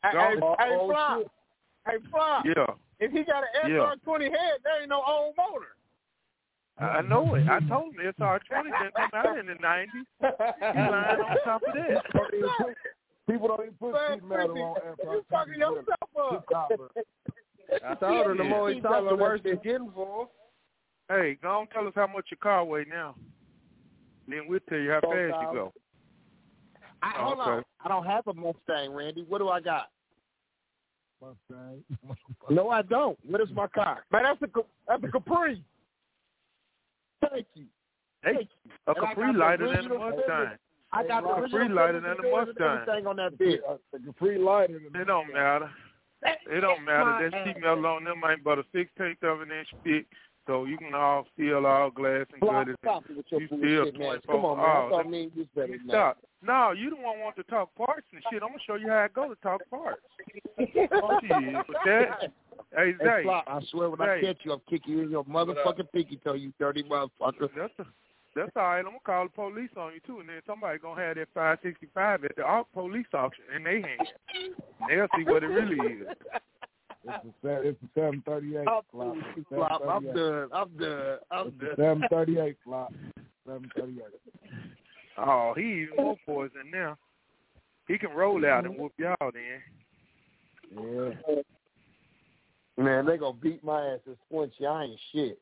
Hey, Fly. Yeah. If he got an SR20 head, there ain't no old motor. I know it. I told him SR20 didn't come out in the 90s. You lying on top of that. People don't even put sheet metal on SR20. You fucking yourself up. I told her the more he talks, the worse it's getting for him. Hey, go on, tell us how much your car weigh now. Then we'll tell you how fast you go. Hold on. I don't have a Mustang, Randy. What do I got? Mustang. No, I don't. What is my car? Man, that's a Capri. Thank you. Hey, a Capri lighter than a Mustang. I got a Capri lighter than a Mustang. Everything on that bitch. The Capri lighter. It don't matter. It don't matter. That sheet metal on them ain't but a 16th of an inch thick, so you can all steal all glass and good. You steal 24 Come on, man. hours. I mean, you better stop. No, you don't want to talk parts and shit. I'm gonna show you how it go to talk parts. Shit, but that. Hey, Zay. I swear when I catch you, I'll kick you in your motherfucking pinky toe, you dirty motherfucker. That's all right. I'm gonna call the police on you too, and then somebody gonna have that 565 at the police auction in their hand. And they'll see what it really is. It's a 738 flop. I'm done. 738 flop. 738. Oh, he even more poison now. He can roll out and whoop y'all then. Yeah. Man, they gonna beat my ass at Squinchy. I ain't shit.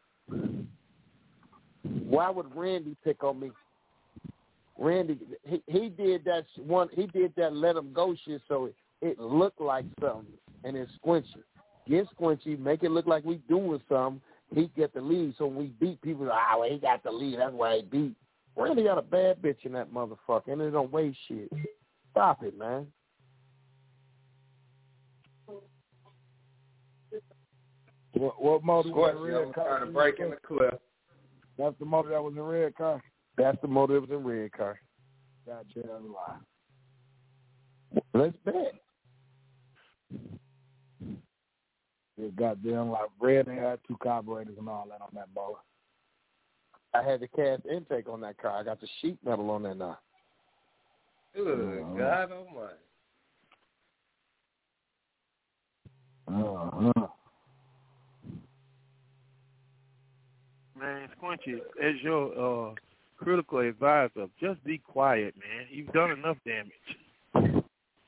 Why would Randy pick on me? Randy, he did that one. He did that let him go shit, so it looked like something, and it's Squinchy. Get Squinchy, make it look like we doing something. He get the lead, so when we beat people, well, he got the lead. That's why he beat. Randy got a bad bitch in that motherfucker, and it don't weigh shit. Stop it, man. What motor was in the red car? Trying to break in the cliff. That's the motor that was in the red car? That's the motor that was in the red car. Gotcha, that's a lie. Let's bet. It goddamn like red and had 2 carburetors and all that on that motor. I had the cast intake on that car. I got the sheet metal on that now. Good God almighty. Man, Squinchy, as your critical advisor, just be quiet, man. You've done enough damage.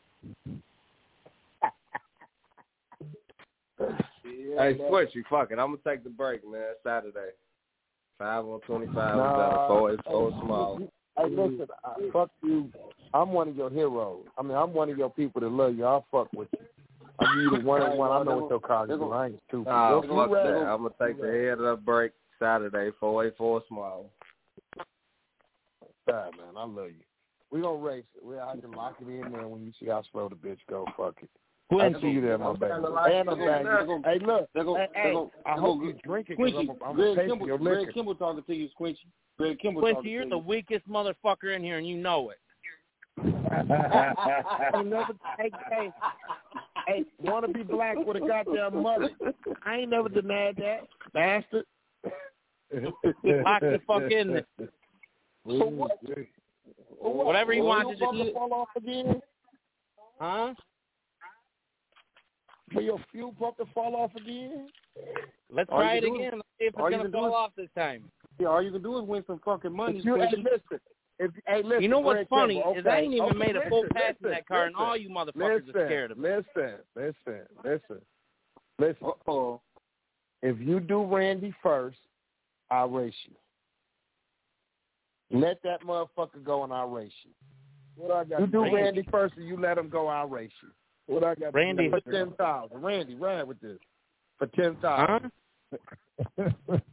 Hey, Squinchy, fuck it. I'm going to take the break, man. Saturday. 5 on 25. 4 small. Hey, listen, fuck you. I'm one of your heroes. I mean, I'm one of your people that love you. I'll fuck with you. I'm you the one-on-one. I know what your car is. I ain't stupid. Nah, fuck that. I'm going to take the head of the break Saturday, 4 small. Man, I love you. We going to race it. I can lock it in there when you see how slow the bitch go. Fuck it. I'll see you there, my baby. And I'm back. Hey, look. I hope you drink it because I'm tasting your liquor. Greg Kimball talking to you, Squinchy. Greg Kimball talking to you. You're the weakest motherfucker in here, and you know it. Hey, want to be black with a goddamn mother. I ain't never denied that, bastard. Lock the fuck in there. For what? Whatever you want to do. Fall off again? Huh? For your fuel pump to fall off again? Let's try it again. Let's see if it's going to fall off this time. Yeah, all you can do is win some fucking money. Listen, you know what's funny is I ain't even made a full pass in that car, and all you motherfuckers are scared of me. Listen. If you do Randy first, I'll race you. Let that motherfucker go, and I'll race you. You do Randy first, and you let him go, I'll race you. What I got? Randy for 10,000. Randy, ride with this for 10,000. Huh?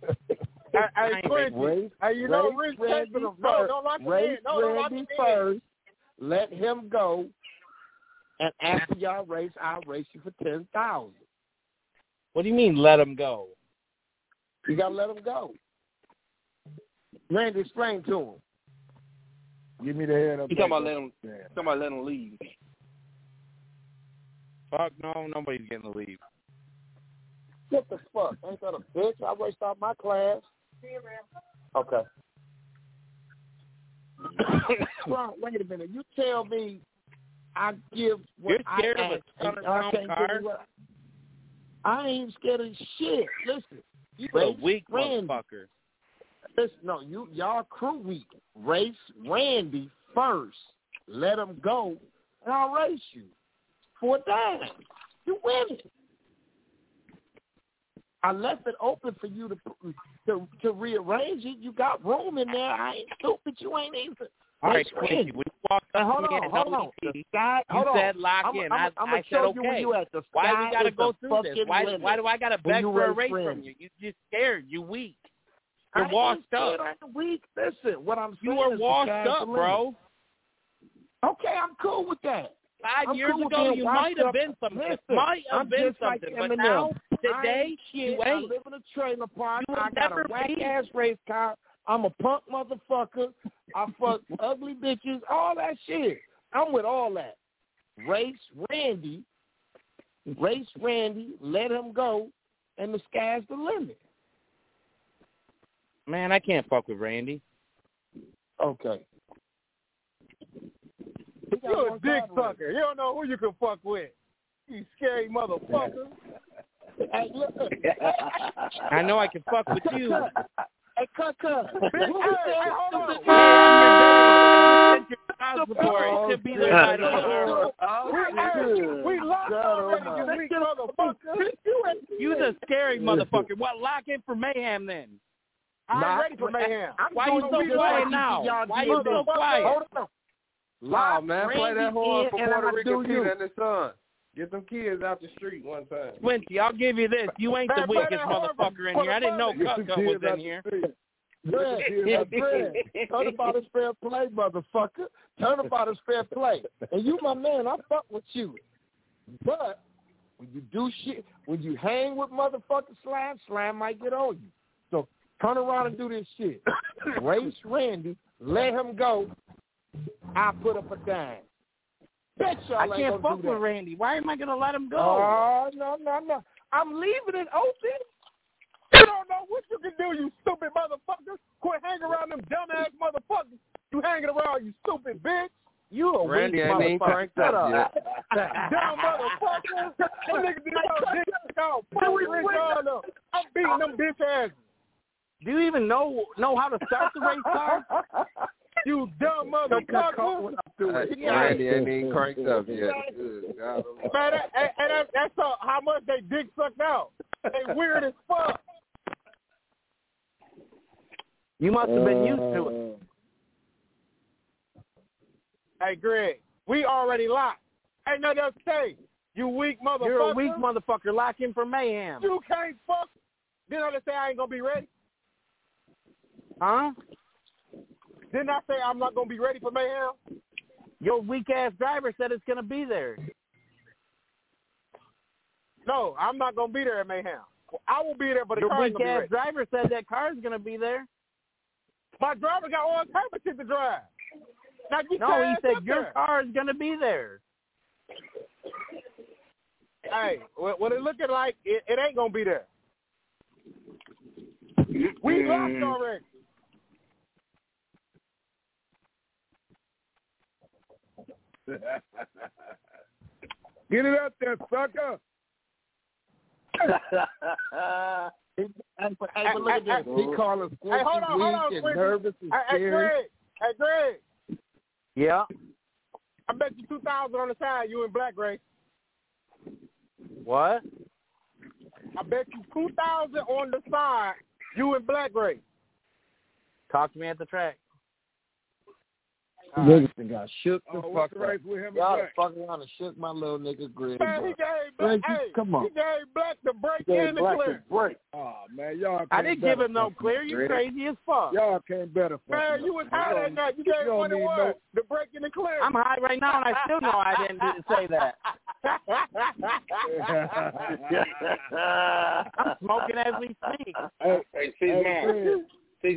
Randy first. Let him go, and after y'all race, I'll race you for 10,000. What do you mean, let him go? You gotta let him go. Randy, explain to him. Give me the head up. You talking about let him leave? Fuck no, nobody's getting to leave. What the fuck? Ain't that a bitch? I raced out my class. Okay. Wait a minute. You tell me I give what You're scared of a turnaround car? I ain't scared of shit. Listen. You're a weak motherfucker. Listen, no, y'all crew weak. Race Randy first. Let him go, and I'll race you. For a dime. You win it. I left it open for you to rearrange it. You got room in there. I ain't stupid. You ain't even. All right, Quincy, when you walked up to me at WT, you said lock in. I said okay. Why we got to go through this? Why do I got to beg for a race from you? You just scared. You weak. You're washed up. Listen, what I'm saying you are is washed up, bro. Okay, I'm cool with that. 5 years ago, you might have been something. But now, today, you ain't. I live in a trailer park. I got a whack-ass race car. I'm a punk motherfucker. I fuck ugly bitches, all that shit. I'm with all that. Race Randy, let him go, and the sky's the limit. Man, I can't fuck with Randy. Okay. You're a dick sucker. You don't know who you can fuck with. You scary motherfucker. Hey, look. I know I can fuck with you. Hey, cut. Hold on. We lost already, you weak motherfucker. You the scary motherfucker. What, lock in for mayhem then? I'm ready for mayhem. Why you so quiet now? Why you so quiet? Hold on. Wow, man, play that horn for Puerto Rican Pete and his son. Get them kids out the street one time. Squinty, I'll give you this. You ain't the weakest motherfucker in here. I didn't know Cut was in here. Turn about is fair play, motherfucker. Turn about is fair play. And you, my man, I fuck with you. But when you do shit, when you hang with motherfucker Slam might get on you. So turn around and do this shit. Race Randy, let him go. I put up a dime. I can't fuck with Randy. Why am I going to let him go? Oh, no. I'm leaving it open. You don't know what you can do, you stupid motherfucker. Quit hanging around them dumbass motherfuckers. You hanging around, you stupid bitch. You a Randy weak ain't even cranked up yet. Dumb motherfucker. That nigga did no dick out. I'm beating them bitch asses. Do you even know how to start the race car? You dumb motherfucker. Randy ain't even cranked up yet. Man, that's how much they dick sucked out. They weird as fuck. You must have been used to it. Hey, Greg, we already locked. Ain't nothing else to say. You weak motherfucker. You're a weak motherfucker. Lock in for mayhem. You can't fuck. Didn't I just say I ain't going to be ready? Huh? Didn't I say I'm not going to be ready for mayhem? Your weak-ass driver said it's going to be there. No, I'm not going to be there at mayhem. I will be there, but the car ain't going to be ready. Your weak-ass driver said that car's going to be there. My driver got all type of shit to drive. Now, no, he said your car is going to be there. Hey, what it looking like, it ain't going to be there. We lost already. Get it up there, sucker. Hey, but look at this. He called us weak and nervous and scared. Hey, Greg. Yeah? I bet you 2,000 on the side, you and Black Ray. What? I bet you 2,000 on the side, you and Black Ray. Talk to me at the track. Niggas got shook the fuck up. Y'all fuck around and shook my little nigga Greg. Man, he gave Black, come on. He gave Black the break and the clear. Oh, man, y'all I didn't give him no clear. You crazy as fuck. Y'all can't better. Man, you was high that night. You gave 21, the break and the clear. I'm high right now, and I still know I didn't say that. I'm smoking as we speak. Hey,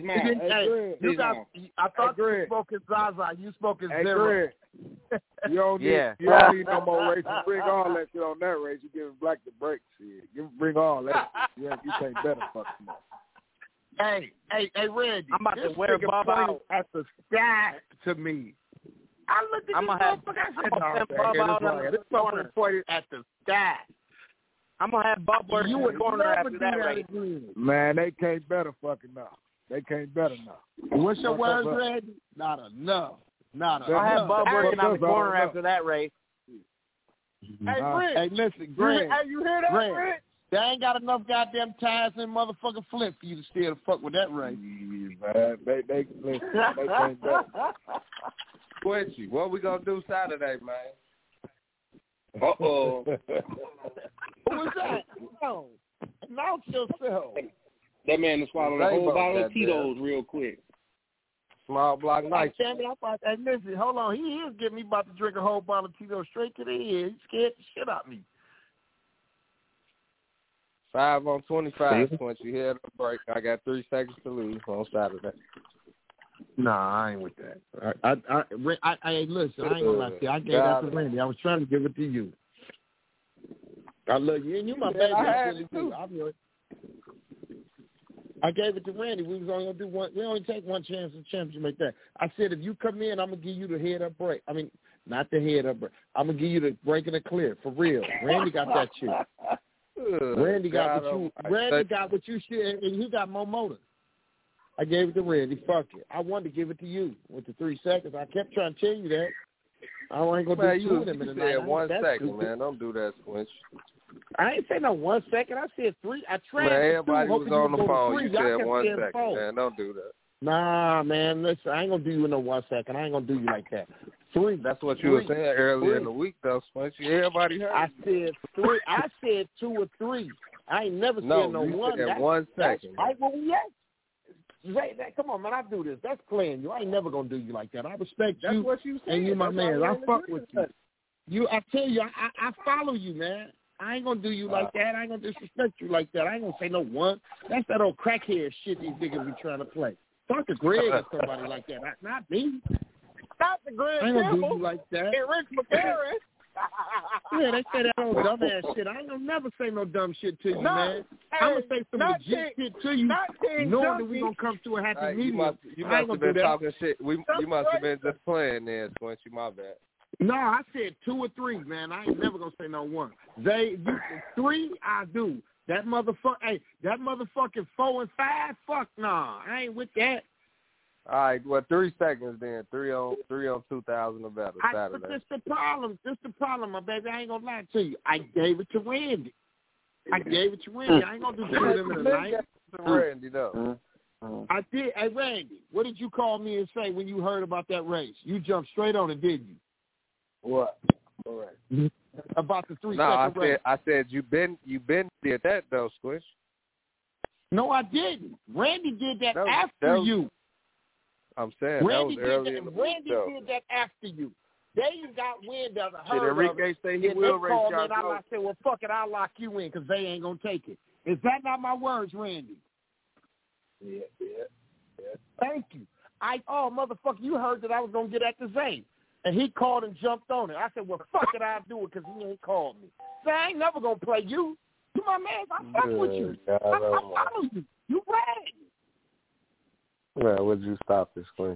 I thought you smoking Zaza. You smoking Zero. You don't need no more races. Bring all that shit on that race. You giving Black the break. Bring all that. Yeah, you can't better fuck him. Hey, Randy. I'm about to wear Bob out at the sky to me. I looked at this motherfucker. This motherfucker pointed at the sky. I'm gonna have Bob work in the corner after that race. Man, they can't better fucking enough. They can't better enough. What's your words, Randy? Not enough. I'll have Bob working on the corner after that race. Hey, Rick. Hey, listen, Greg. Hey, you hear that, Rick? They ain't got enough goddamn tires in motherfucking Flint for you to still fuck with that race. Man, they can't better. Quincy, what we gonna do Saturday, man? Uh-oh. Who is that? No. Announce yourself. That man will swallow the whole bottle of Tito's real quick. Small block nice. Hey, listen, hold on. He is getting me about to drink a whole bottle of Tito's straight to the head. He scared the shit out of me. 5 on 25, Quincy. You had a break. I got 3 seconds to leave on Saturday. Nah, I ain't with that. I listen, I ain't gonna lie to you. I gave that to Randy. I was trying to give it to you. I love you, and you my baby. I had it too. I gave it to Randy. We was only gonna do one. We only take one chance at championship like that. I said, if you come in, I'm gonna give you the head up break. I mean, not the head up break. I'm gonna give you the break and the clear for real. Randy got that shit. Randy got what you should, and he got more motor. I gave it to Randy. Fuck it. I wanted to give it to you with the 3 seconds. I kept trying to tell you that. I ain't gonna do 2 of them in the night. 1 second, man. Don't do that, Squinch. I ain't say no 1 second. I said 3. I tried. Man, everybody was on the phone. 3. You said 1 second, man. Don't do that. Nah, man. Listen, I ain't gonna do you in no 1 second. I ain't gonna do you like that. 3. That's what you were saying earlier in the week, though, Squinch. Everybody heard. I said 3. I said 2 or 3. I ain't never said no 1. Said 1 second. Right where we at. Come on, man. I do this. That's playing you. I ain't never gonna do you like that. I respect you. That's what you said. And you my man. I fuck with you. I tell you, I follow you, man. I ain't gonna do you like that. I ain't gonna disrespect you like that. I ain't gonna say no 1. That's that old crackhead shit these niggas be trying to play. Talk to Greg or somebody like that. Not me. Not the Greg. I ain't gonna do you like that. Hey, Rick McCarron. Yeah, they say that old dumbass shit. I ain't gonna never say no dumb shit to you, man. I'm gonna say some legit shit to you, knowing that we gonna come to a happy medium. You must have been talking shit. You must have been just playing there, Squinch. My bad. No, I said 2 or 3, man. I ain't never gonna say no 1. Zay, 3, I do. That motherfucking 4 and 5, fuck nah. I ain't with that. All right, well, 3 seconds then. 3 on 2,000 or better Saturday. But this the problem, my baby. I ain't gonna lie to you. I gave it to Randy. I ain't gonna do 2 of them in the night. Randy, though. I did. Hey, Randy, what did you call me and say when you heard about that race? You jumped straight on it, didn't you? What? All right. About the 3 second race. I said you been did that though, Squish. No, I didn't. Randy did that after you. I'm saying Randy that was early in the week, Randy did that after you. They got wind of it. Did Enrique say he will race John Joe? I said, well, fuck it, I'll lock you in because they ain't going to take it. Is that not my words, Randy? Yeah. Thank you. Motherfucker, you heard that I was going to get at the Zay. And he called and jumped on it. I said, well, fuck it, I'll do it because he ain't called me. So I ain't never going to play you. You my man. I fuck with you. I follow you. You ready? Well, would you stop this, Quincy?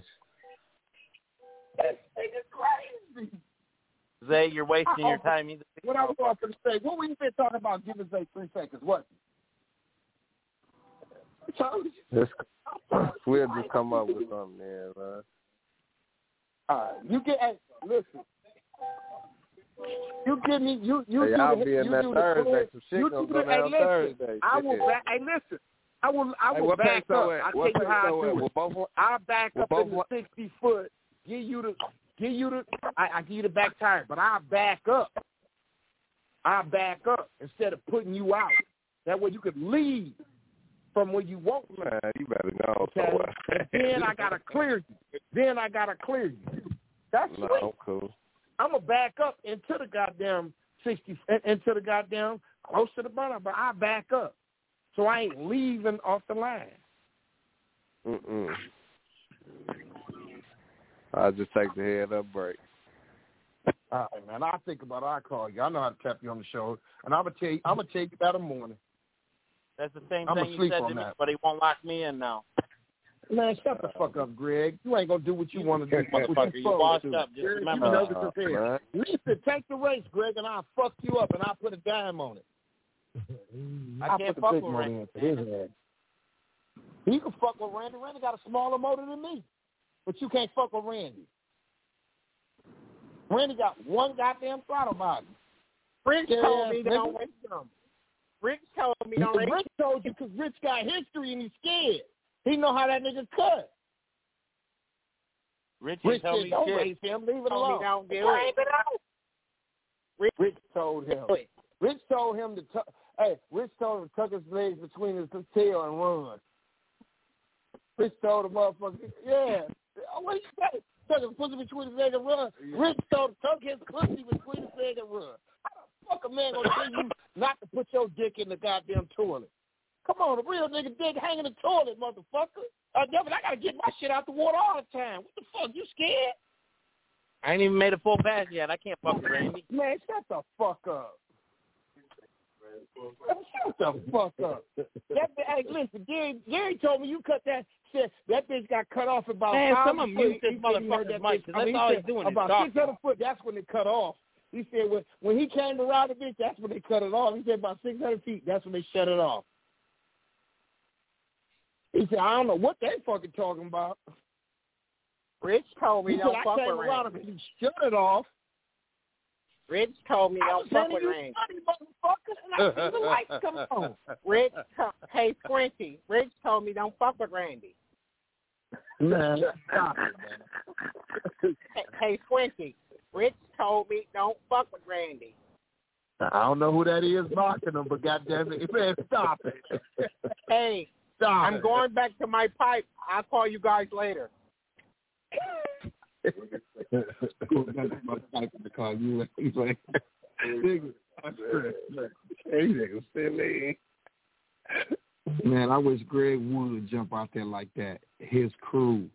That thing is crazy. Zay, you're wasting your time. What I was going to say, what we been talking about giving Zay 3 seconds? What? We'll just come up with something there, man. All right, you get. Hey, listen. You give me. You hey, do I'll the, be in you that do Thursday. The some shit gonna go down Thursday. I will back. Hey, listen. I will back up. I'll tell you how I do it. I'll back up in the 60 foot. Give you the. I give you the back tire, but I'll back up. Instead of putting you out. That way you could leave from where you want. Man, you better know. Okay? Then I gotta clear you. That's sweet. No, cool. I'm gonna back up into the goddamn 60, into the goddamn close to the bottom, but I back up, so I ain't leaving off the line. I'll just take the head up break. All right, man. I'll think about it. I'll call you. I know how to tap you on the shoulder, and I'm gonna tell you that in the morning. That's the same thing you said to me, but he won't lock me in now. Man, shut the fuck up, Greg. You ain't gonna do what you want to do, motherfucker. You washed up. Just remember. Listen, take the race, Greg, and I'll fuck you up, and I'll put a dime on it. I can't fuck with Randy. You can fuck with Randy. Randy got a smaller motor than me, but you can't fuck with Randy. Randy got one goddamn throttle body. Rick told me don't race him. Rick told me don't race him. Rick told you because Rich got history and he's scared. He know how that nigga cut. Rich said, don't race him. Leave it alone. Rich told him. Rich told him to. Rich told him to tuck his legs between his tail and run. Rich told the motherfucker, what did you say? Tuck his pussy between his legs and run. Rich told him to tuck his pussy between his legs and run. How the fuck a man gonna tell you not to put your dick in the goddamn toilet? Come on, a real nigga dick hang in the toilet, motherfucker. I gotta get my shit out the water all the time. What the fuck? You scared? I ain't even made a full pass yet. I can't fuck with Randy. Man, shut the fuck up. Shut the fuck up. Hey, listen, Gary told me you cut that shit. That bitch got cut off about 5 feet. Someone mute this motherfucker's mic, because that's all he's doing is about talking. 600 foot, that's when it cut off. He said when he came around the bitch, that's when they cut it off. He said about 600 feet, that's when they shut it off. He said, I don't know what they fucking talking about. Rich told me don't fuck with Randy. He shut it off. Rich told me don't fuck with Randy. The lights come on. Hey, Squinty, Rich told me don't fuck with Randy. Man, stop it, man. Hey, Squinty, Rich told me don't fuck with Randy. I don't know who that is mocking him, but goddamn it, man, stop it. Hey, I'm going back to my pipe. I'll call you guys later. Go back to my pipe to call you. He's like, nigga, silly. Man, I wish Greg would jump out there like that. His crew.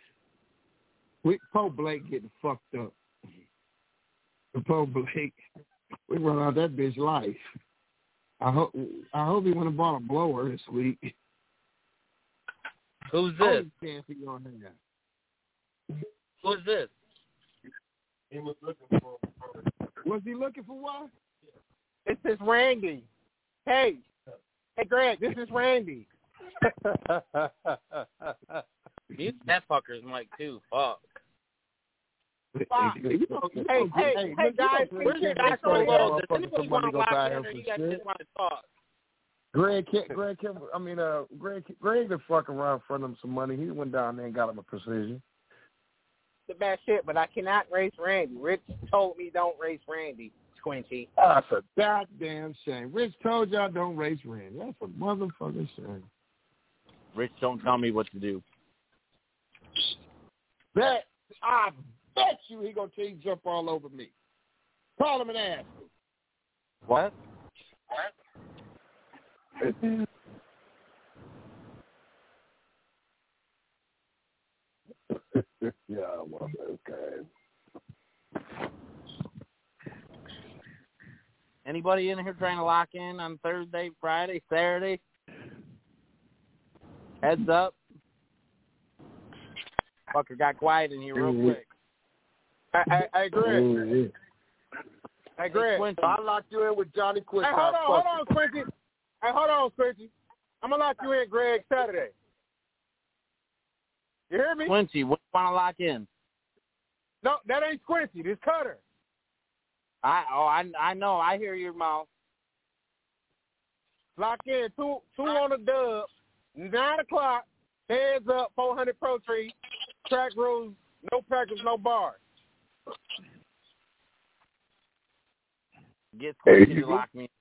Poe Blake getting fucked up. Poe Blake, we run out that bitch life. I hope he went and bought a blower this week. Who's this? Who's this? He was looking for. Was he looking for what? This is Randy. Hey, Greg, this is Randy. Mute that fucker's mic too. Fuck. Hey, guys, where's your guy so low? Does anybody want to lock in, or you guys just want to talk? Greg the fucking around front of him some money. He went down there and got him a precision. The bad shit, but I cannot race Randy. Rich told me don't race Randy, Squinty. That's a goddamn shame. Rich told y'all don't race Randy. That's a motherfucking shame. Rich don't tell me what to do. I bet you he gonna tell you jump all over me. Call him and ask him. What? Yeah, well, okay. Anybody in here trying to lock in on Thursday, Friday, Saturday? Heads up. Fucker got quiet in here real quick. Hey, Greg. Hey, Greg. I locked you in with Johnny Quick. Hey, hold on, Quincy. Hey, hold on, Quincy. I'm going to lock you in, Greg, Saturday. You hear me? Quincy, what do you want to lock in? No, that ain't Quincy. This Cutter. I know. I hear your mouth. Lock in. Two on the dub. 9 o'clock. Heads up. 400 Pro Tree. Track rules. No practice. No bars. Get Quincy to lock me.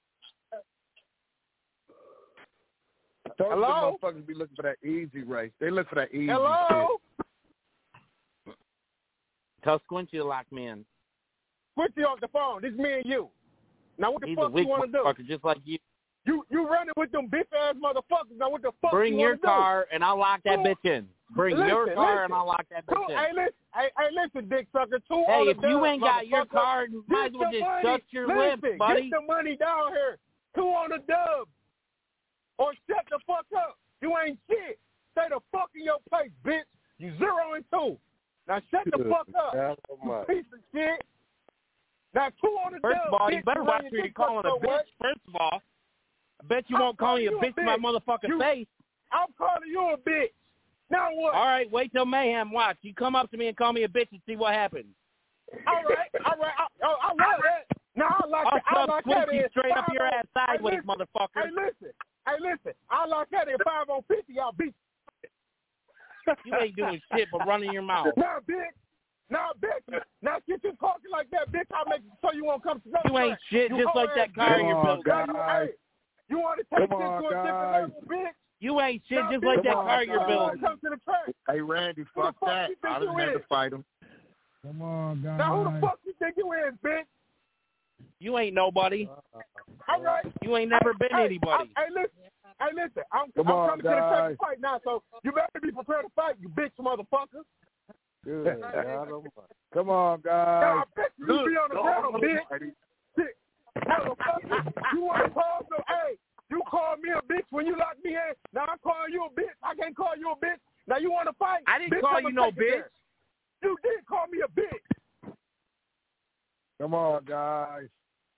Hello? Those motherfuckers be looking for that easy race. They look for that easy Hello? shit. Tell Squinty to lock me in. Quincy off the phone. This is me and you. Now what the He's fuck you want to do? Just like you. You running with them bitch ass motherfuckers. Now what the fuck Bring you your want to car do? and I'll lock that bitch in. Bring your car and I'll lock that bitch in. Hey, listen, dick sucker. Hey, if you ain't got your car, you might as well just shut your lips, buddy. Get the money down here. 2 on the dub. Or shut the fuck up. You ain't shit. Stay the fuck in your place, bitch. You 0 and 2. Now shut the fuck up. You piece of shit. Now 2 on the dub. First of all, you better watch who you're calling a bitch. First of all, I bet you won't call me a bitch in my motherfucking face. I'm calling you a bitch. Now what? All right, wait till mayhem. Watch. You come up to me and call me a bitch and see what happens. All right. I love that. Now I'll lock that in. Straight up your ass sideways, motherfucker. Hey, listen. I'll lock that in 5 on 50. Y'all beat. You ain't doing shit but running your mouth. Now, bitch. Now, get you talking like that, bitch. I'll make so you won't come to You ain't shit, just like that car in your building. You want to take this to a different level, bitch? You ain't shit, just like that car you're building. Come to the church. Hey, Randy, fuck that. I didn't have to fight him. Come on, guys. Now, who the fuck you think you is, bitch? You ain't nobody. All right. You ain't never been anybody. Hey, listen. I'm coming to the church to fight now, so you better be prepared to fight, you bitch motherfucker. Good. Come on, guys. Now, I bet you be on the ground, bitch. Motherfucker. You want to call so, hey, you call me a bitch when you lock me in. Now I'm calling you a bitch. I can't call you a bitch. Now you want to fight? I didn't call you no bitch. You did call me a bitch. Come on, guys.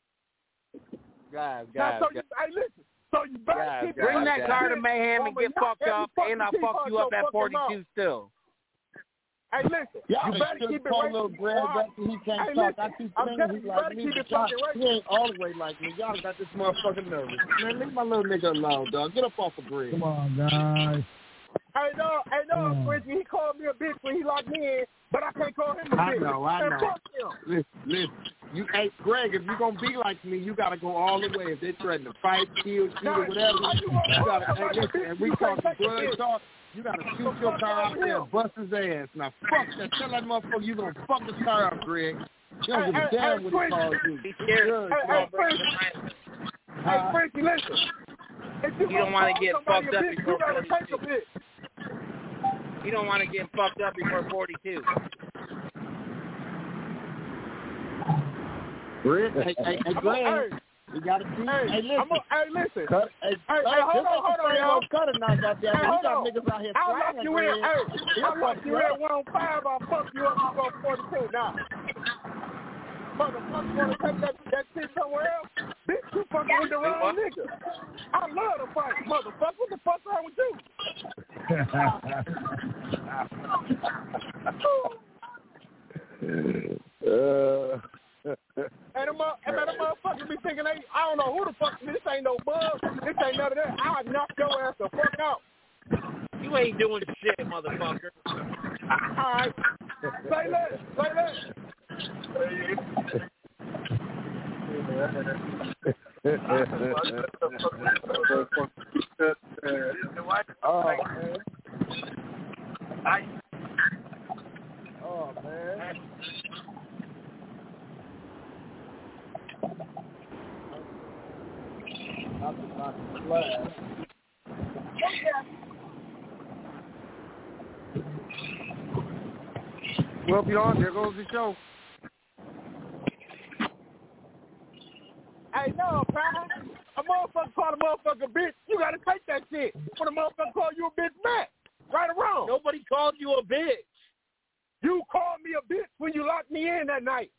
Guys. Hey, listen. So you better keep bring that car to Mayhem and get fucked up, and I'll fuck you up at 42 still. Hey, listen. You better keep it right. Little Greg after he can't talk. I keep saying he's like me. He ain't all the way like me. Y'all got this motherfucker nervous. Man, leave my little nigga alone, dog. Get up off the Greg. Come on, guys. Hey, no, Quincy, he called me a bitch when he locked me in, but I can't call him a bitch. I know. Listen. Hey, Greg, if you're going to be like me, you got to go all the way. If they're threatening to fight, kill, shoot, or whatever, you got to, listen, and we talk blood talk, you got to shoot your car out there and bust his ass. Now, fuck that. Tell that motherfucker you going to fuck his car up, Greg. You don't give a damn what he calls you. Hey, Frankie, listen. If you don't want to get fucked up before 42. You don't want to get fucked up before 42. Greg, hey, Greg, we got to see. Hey, listen. Hold on, y'all. Cut it now, goddamn. You got niggas out here I'll lock you in. I'll lock you in 105. I'll fuck you up. You go 42 now. Motherfucker, want to take that shit somewhere else? Bitch, you fucking with the wrong nigga. I love to fight, motherfucker. What the fuck wrong with you? And the motherfucker be thinking, I don't know who the fuck, this ain't no bug, this ain't none of that. I'll knock your ass the fuck out. You ain't doing shit, motherfucker. Alright. Say that. Oh, man. Well, beyond, there goes the show. Hey, no, pal. A motherfucker call a motherfucker bitch. You gotta take that shit. When a motherfucker call you a bitch back. Right or wrong? Nobody called you a bitch. You called me a bitch when you locked me in that night.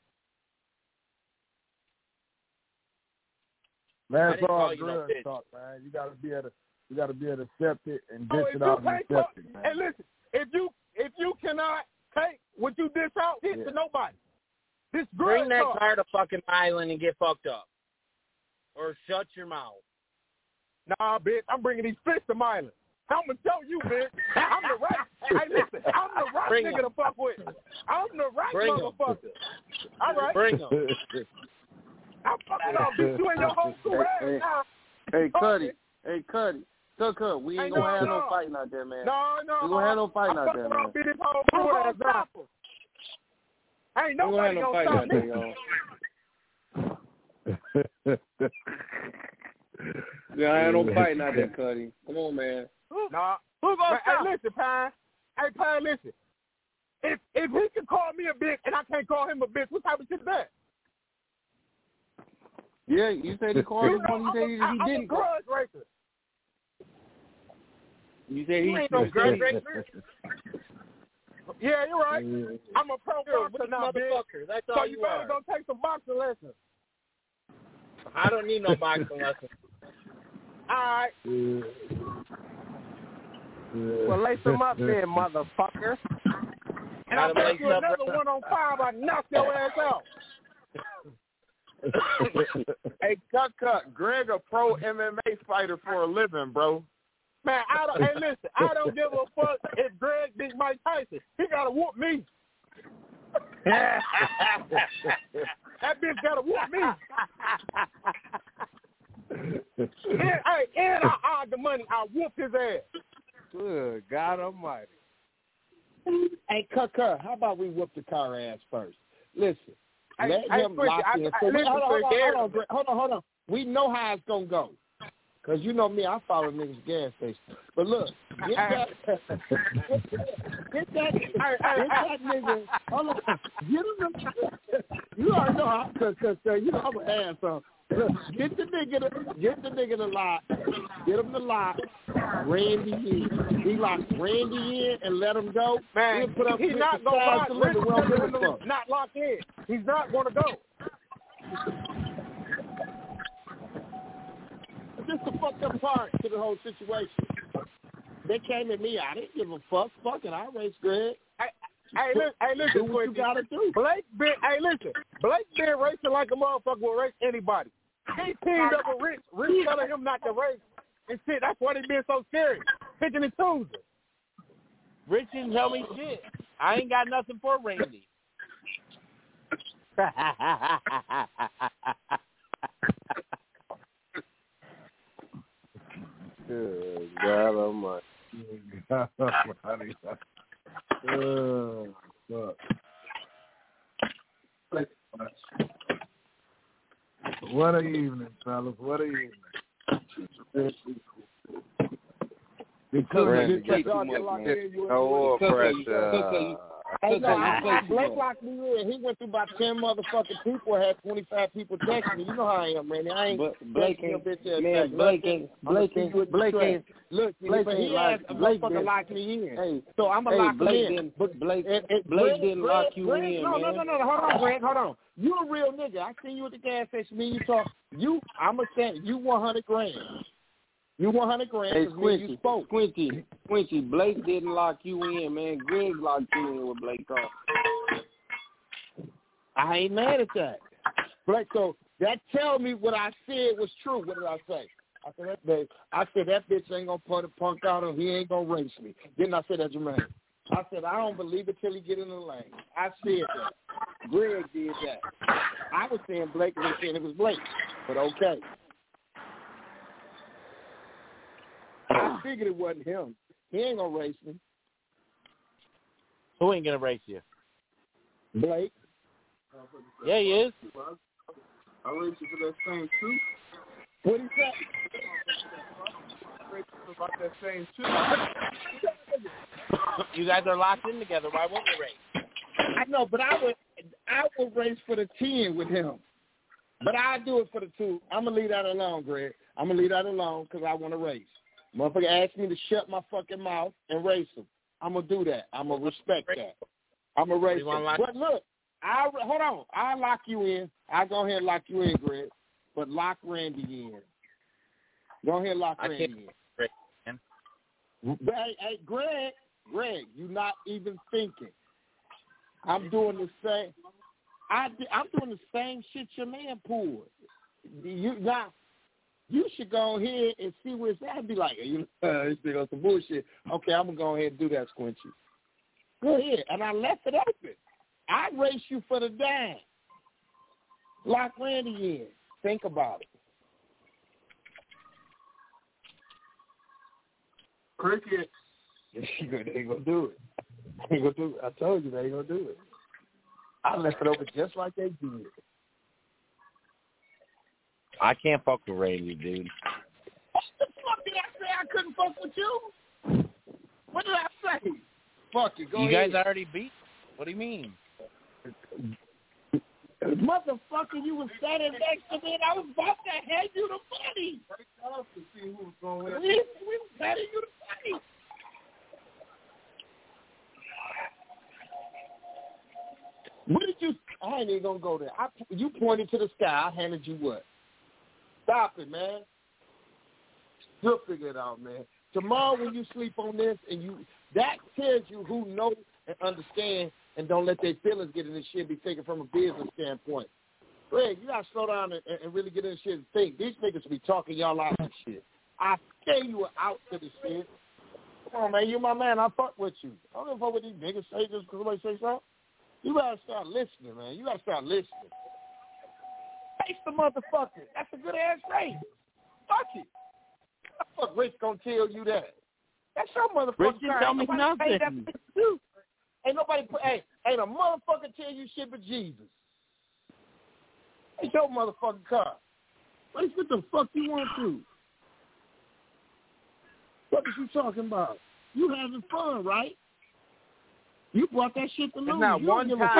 Man, it's all good talk, man. You gotta be able to accept it and dish it out and accept it, man. Hey, listen, if you cannot take what you dish out, hit to nobody. This bring that car to fucking island and get fucked up. Or shut your mouth. Nah, bitch, I'm bringing these fish to my island. I'm going to show you, bitch. I'm the right. Hey, listen, I'm the right nigga to fuck with. I'm the right motherfucker. All right. Bring them. I'm fucking off, bitch. You in your whole career now. Hey, Cuddy. Hey, Cuddy. Cut. We ain't going to have no fighting out there, man. No. We going to have no fighting out there, man. I'm this whole career now. Ain't nobody going to stop me. Yeah, I ain't no fighting out there, Cuddy. Come on, man. Nah. Who gonna stop? Hey, listen, Pine. Hey, Pine, listen. If he can call me a bitch and I can't call him a bitch, what type of shit is that? Yeah, you said he called him one. You said he didn't. I'm a grudge racer. You said he ain't no grudge racer. Yeah, you're right. I'm a pro boxer now, motherfucker. That's all so you better go take some boxing lessons. I don't need no boxing lessons. All right. Well, lace them up then, motherfucker. And I'll make you another 1-on-5. I knock your ass out. Hey, cut. Greg a pro MMA fighter for a living, bro. Man, listen, I don't give a fuck if Greg beat Mike Tyson. He gotta whoop me. That bitch gotta whoop me. And I hide the money. I whoop his ass. Good God Almighty. Hey, Cucker, how about we whoop the car ass first? Listen, let him lock in. Hold on. We know how it's going to go. Because you know me, I follow niggas gas station. But look, get that nigga. Hold on. Get him you already know how, because you know I'm an asshole. Look, get the nigga to lock. Get him to lock Randy in. He locks Randy in and let him go. Man, he's not going to lock. Not locked in. He's not going to go. This is the fucked up part to the whole situation. They came at me. I didn't give a fuck. Fuck it. I race Greg. Hey, listen. Do what you gotta do. Blake been racing like a motherfucker will race anybody. He teamed up with Rich. Rich telling him not to race and shit. That's why they been so scary. Picking and choosing. Rich didn't tell me shit. I ain't got nothing for Randy. Good God Almighty. What a evening, fellas. What a evening. No pressure. Hey, no, Blake locked me in. He went through about 10 motherfucking people. Had 25 people texting me. You know how I am, man. I ain't Blake ain't. Look, he asked a motherfucker lock me in. Hey, so I'm going to lock him in. Blake didn't lock you in, no, man. No. Hold on, Grant. Hold on. You a real nigga. I seen you at the gas station. Me and you talk. I'm going to say you 100 grand. You 100 grand. Hey, Squinty, Blake didn't lock you in, man. Greg locked you in with Blake on. I ain't mad at that. Blake, so that tell me what I said was true. What did I say? I said that bitch ain't gonna put a punk out or he ain't gonna race me. Didn't I say that, Jermaine? I said I don't believe it till he get in the lane. I said that. Greg did that. I was saying Blake was saying it was Blake, but okay. I figured it wasn't him. He ain't gonna race me. Who ain't gonna race you? Blake. Yeah, he is. I race you for that same too. What he say? About that same too. You guys are locked in together. Why won't you race? I know, but I would race for the 10 with him. But I do it for the 2. I'm gonna leave that alone, Greg. I'm gonna leave that alone because I want to race. Motherfucker asked me to shut my fucking mouth and race him. I'm going to do that. I'm going to respect that. I'm going to race him. But look, hold on. I'll lock you in. I'll go ahead and lock you in, Greg. But lock Randy in. Go ahead and lock Randy in. Hey, Greg, you're not even thinking. I'm doing the same. I'm doing the same shit your man pulled. You should go ahead and see where it's at. Be like, this big on some bullshit. Okay, I'm going to go ahead and do that, Squinchy. Go ahead. And I left it open. I race you for the dime. Lock Randy in. Think about it. Cricket. They ain't going to do it. They ain't gonna do it. I told you they ain't going to do it. I left it open just like they did. I can't fuck with Randy, dude. What the fuck did I say? I couldn't fuck with you? What did I say? Fuck you. Go ahead. You guys already beat? What do you mean? Motherfucker, you was standing next to me and I was about to hand you the money. Break off to see who was going to win. We was handing you the money. What did you... I ain't even going to go there. You pointed to the sky. I handed you what? Stop it, man. You'll figure it out, man. Tomorrow when you sleep on this and that tells you who knows and understand and don't let their feelings get in this shit, be thinking from a business standpoint. Greg, you got to slow down and really get in this shit and think. These niggas be talking y'all out of shit. I tell you were out to the shit. Come on, man. You my man. I fuck with you. I don't fuck with these niggas say just because somebody say something. You got to start listening, man. You got to start listening. Face the motherfucker. That's a good ass race. Fuck it. Fuck Rich gonna tell you that. That's your motherfucking Rich tell me nothing. Ain't nobody ain't a motherfucker tell you shit but Jesus. It's your motherfucking car. What the fuck you want to? What is you talking about? You having fun, right? You brought that shit to lose. Not one time.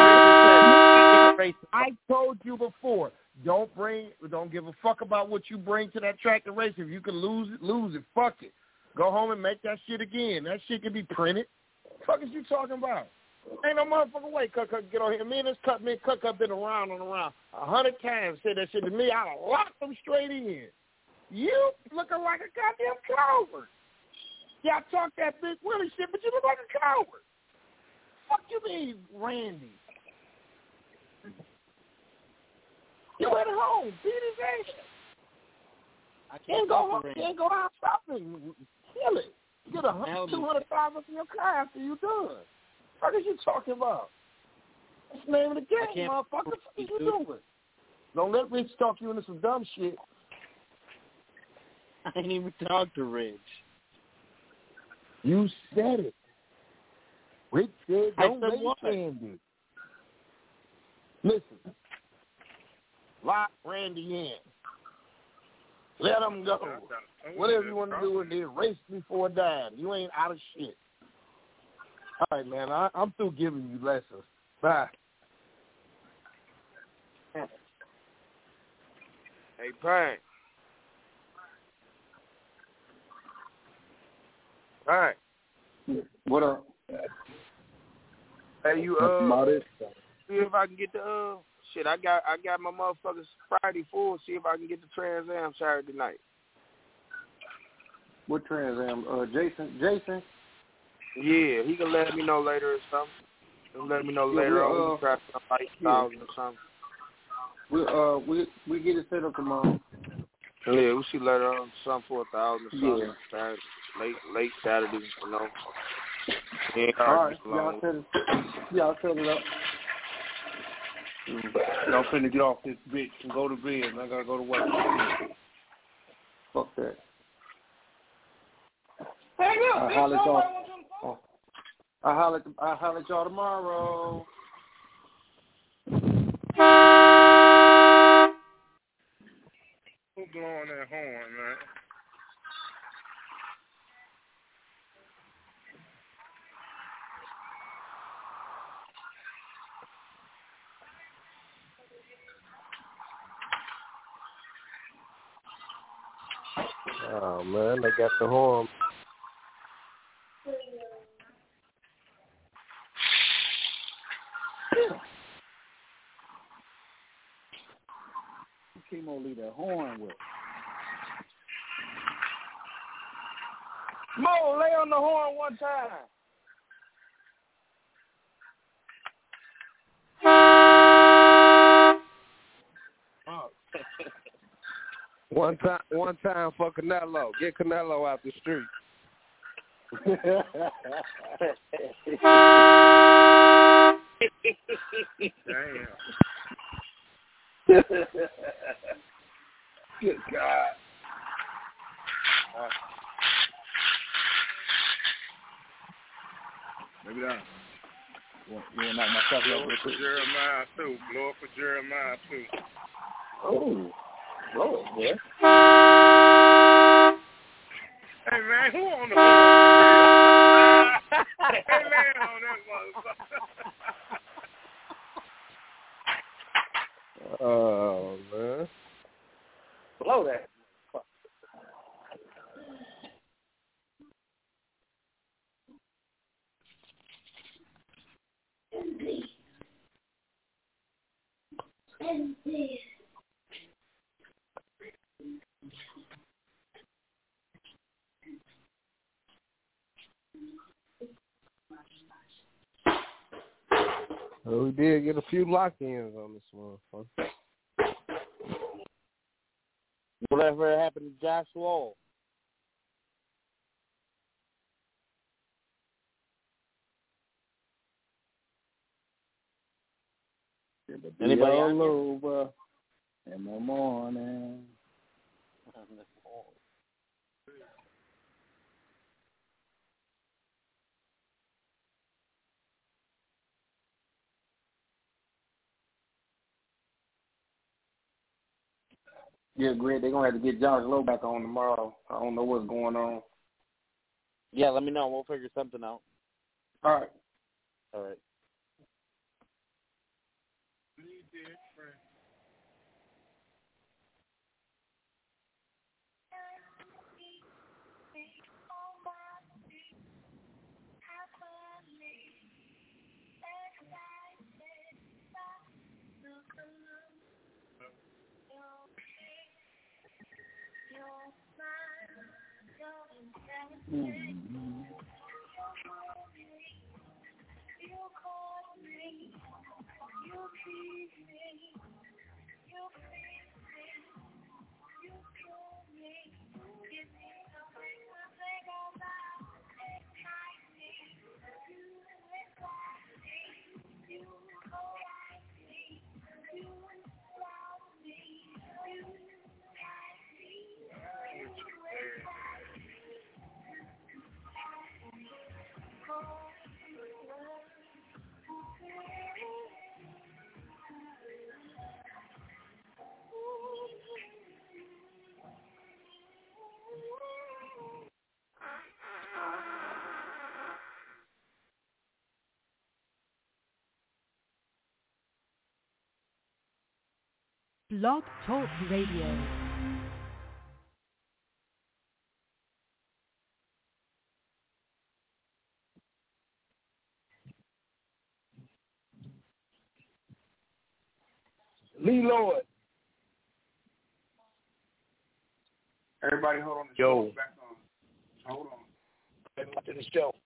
I told you before. Don't give a fuck about what you bring to that track to race. If you can lose it. Fuck it. Go home and make that shit again. That shit can be printed. What the fuck is you talking about? Ain't no motherfucking way Cut get on here. Me and Cut been around and around 100 times. Said that shit to me. I'd have locked them straight in. You looking like a goddamn coward. Y'all talk that big Willie shit, but you look like a coward. Fuck you mean, Randy? You at home. Beat his ass. I can't go home. Can't go out shopping. Kill it. Get $200,000 for your car after you done. What are you talking about? That's the name of the game, motherfucker. What are you doing? Don't let Rich talk you into some dumb shit. I ain't even talk to Rich. You said it. Rich said don't make Randy. Listen. Lock Randy in. Let him go. Whatever you want to do with it, race before dying. You ain't out of shit. All right, man. I'm through giving you lessons. Bye. Hey, Pine. All right. What up? Hey, you see if I can get the shit. I got my motherfuckers Friday full. See if I can get the Trans Am Saturday night. What Trans Am? Jason? Yeah, he can let me know later or something. He'll let me know later on. We try some like 1,000 or something. We get it set up tomorrow. Yeah, we see later on something for 1,000 or something. Yeah. Saturday, late Saturday, you know. Yeah, all right, y'all set it up. Y'all finna get off this bitch and go to bed, and I gotta go to work. Fuck that. Hang up, I'll holler at y'all tomorrow. Who blowing that horn, man? Oh, man, they got the horn. Chemo leave that horn with. Mo, lay on the horn one time. One time for Canelo. Get Canelo out the street. Damn. Good God. Maybe that. You want to knock my coffee off real quick? Jeremiah too. Blow up for Jeremiah too. Oh. Blow it, boy. Hey man, who on the horn? Hey man, on that motherfucker. Oh man. Blow that. Well, we did get a few lock-ins on this one. Whatever happened to Josh Wall? Anybody all over in the morning? Yeah, Greg, they're going to have to get Josh Lowe back on tomorrow. I don't know what's going on. Yeah, let me know. We'll figure something out. All right. All right. Blog Talk Radio. Lee Lloyd. Everybody hold on. Yo. Back on. Hold on. Back to the show.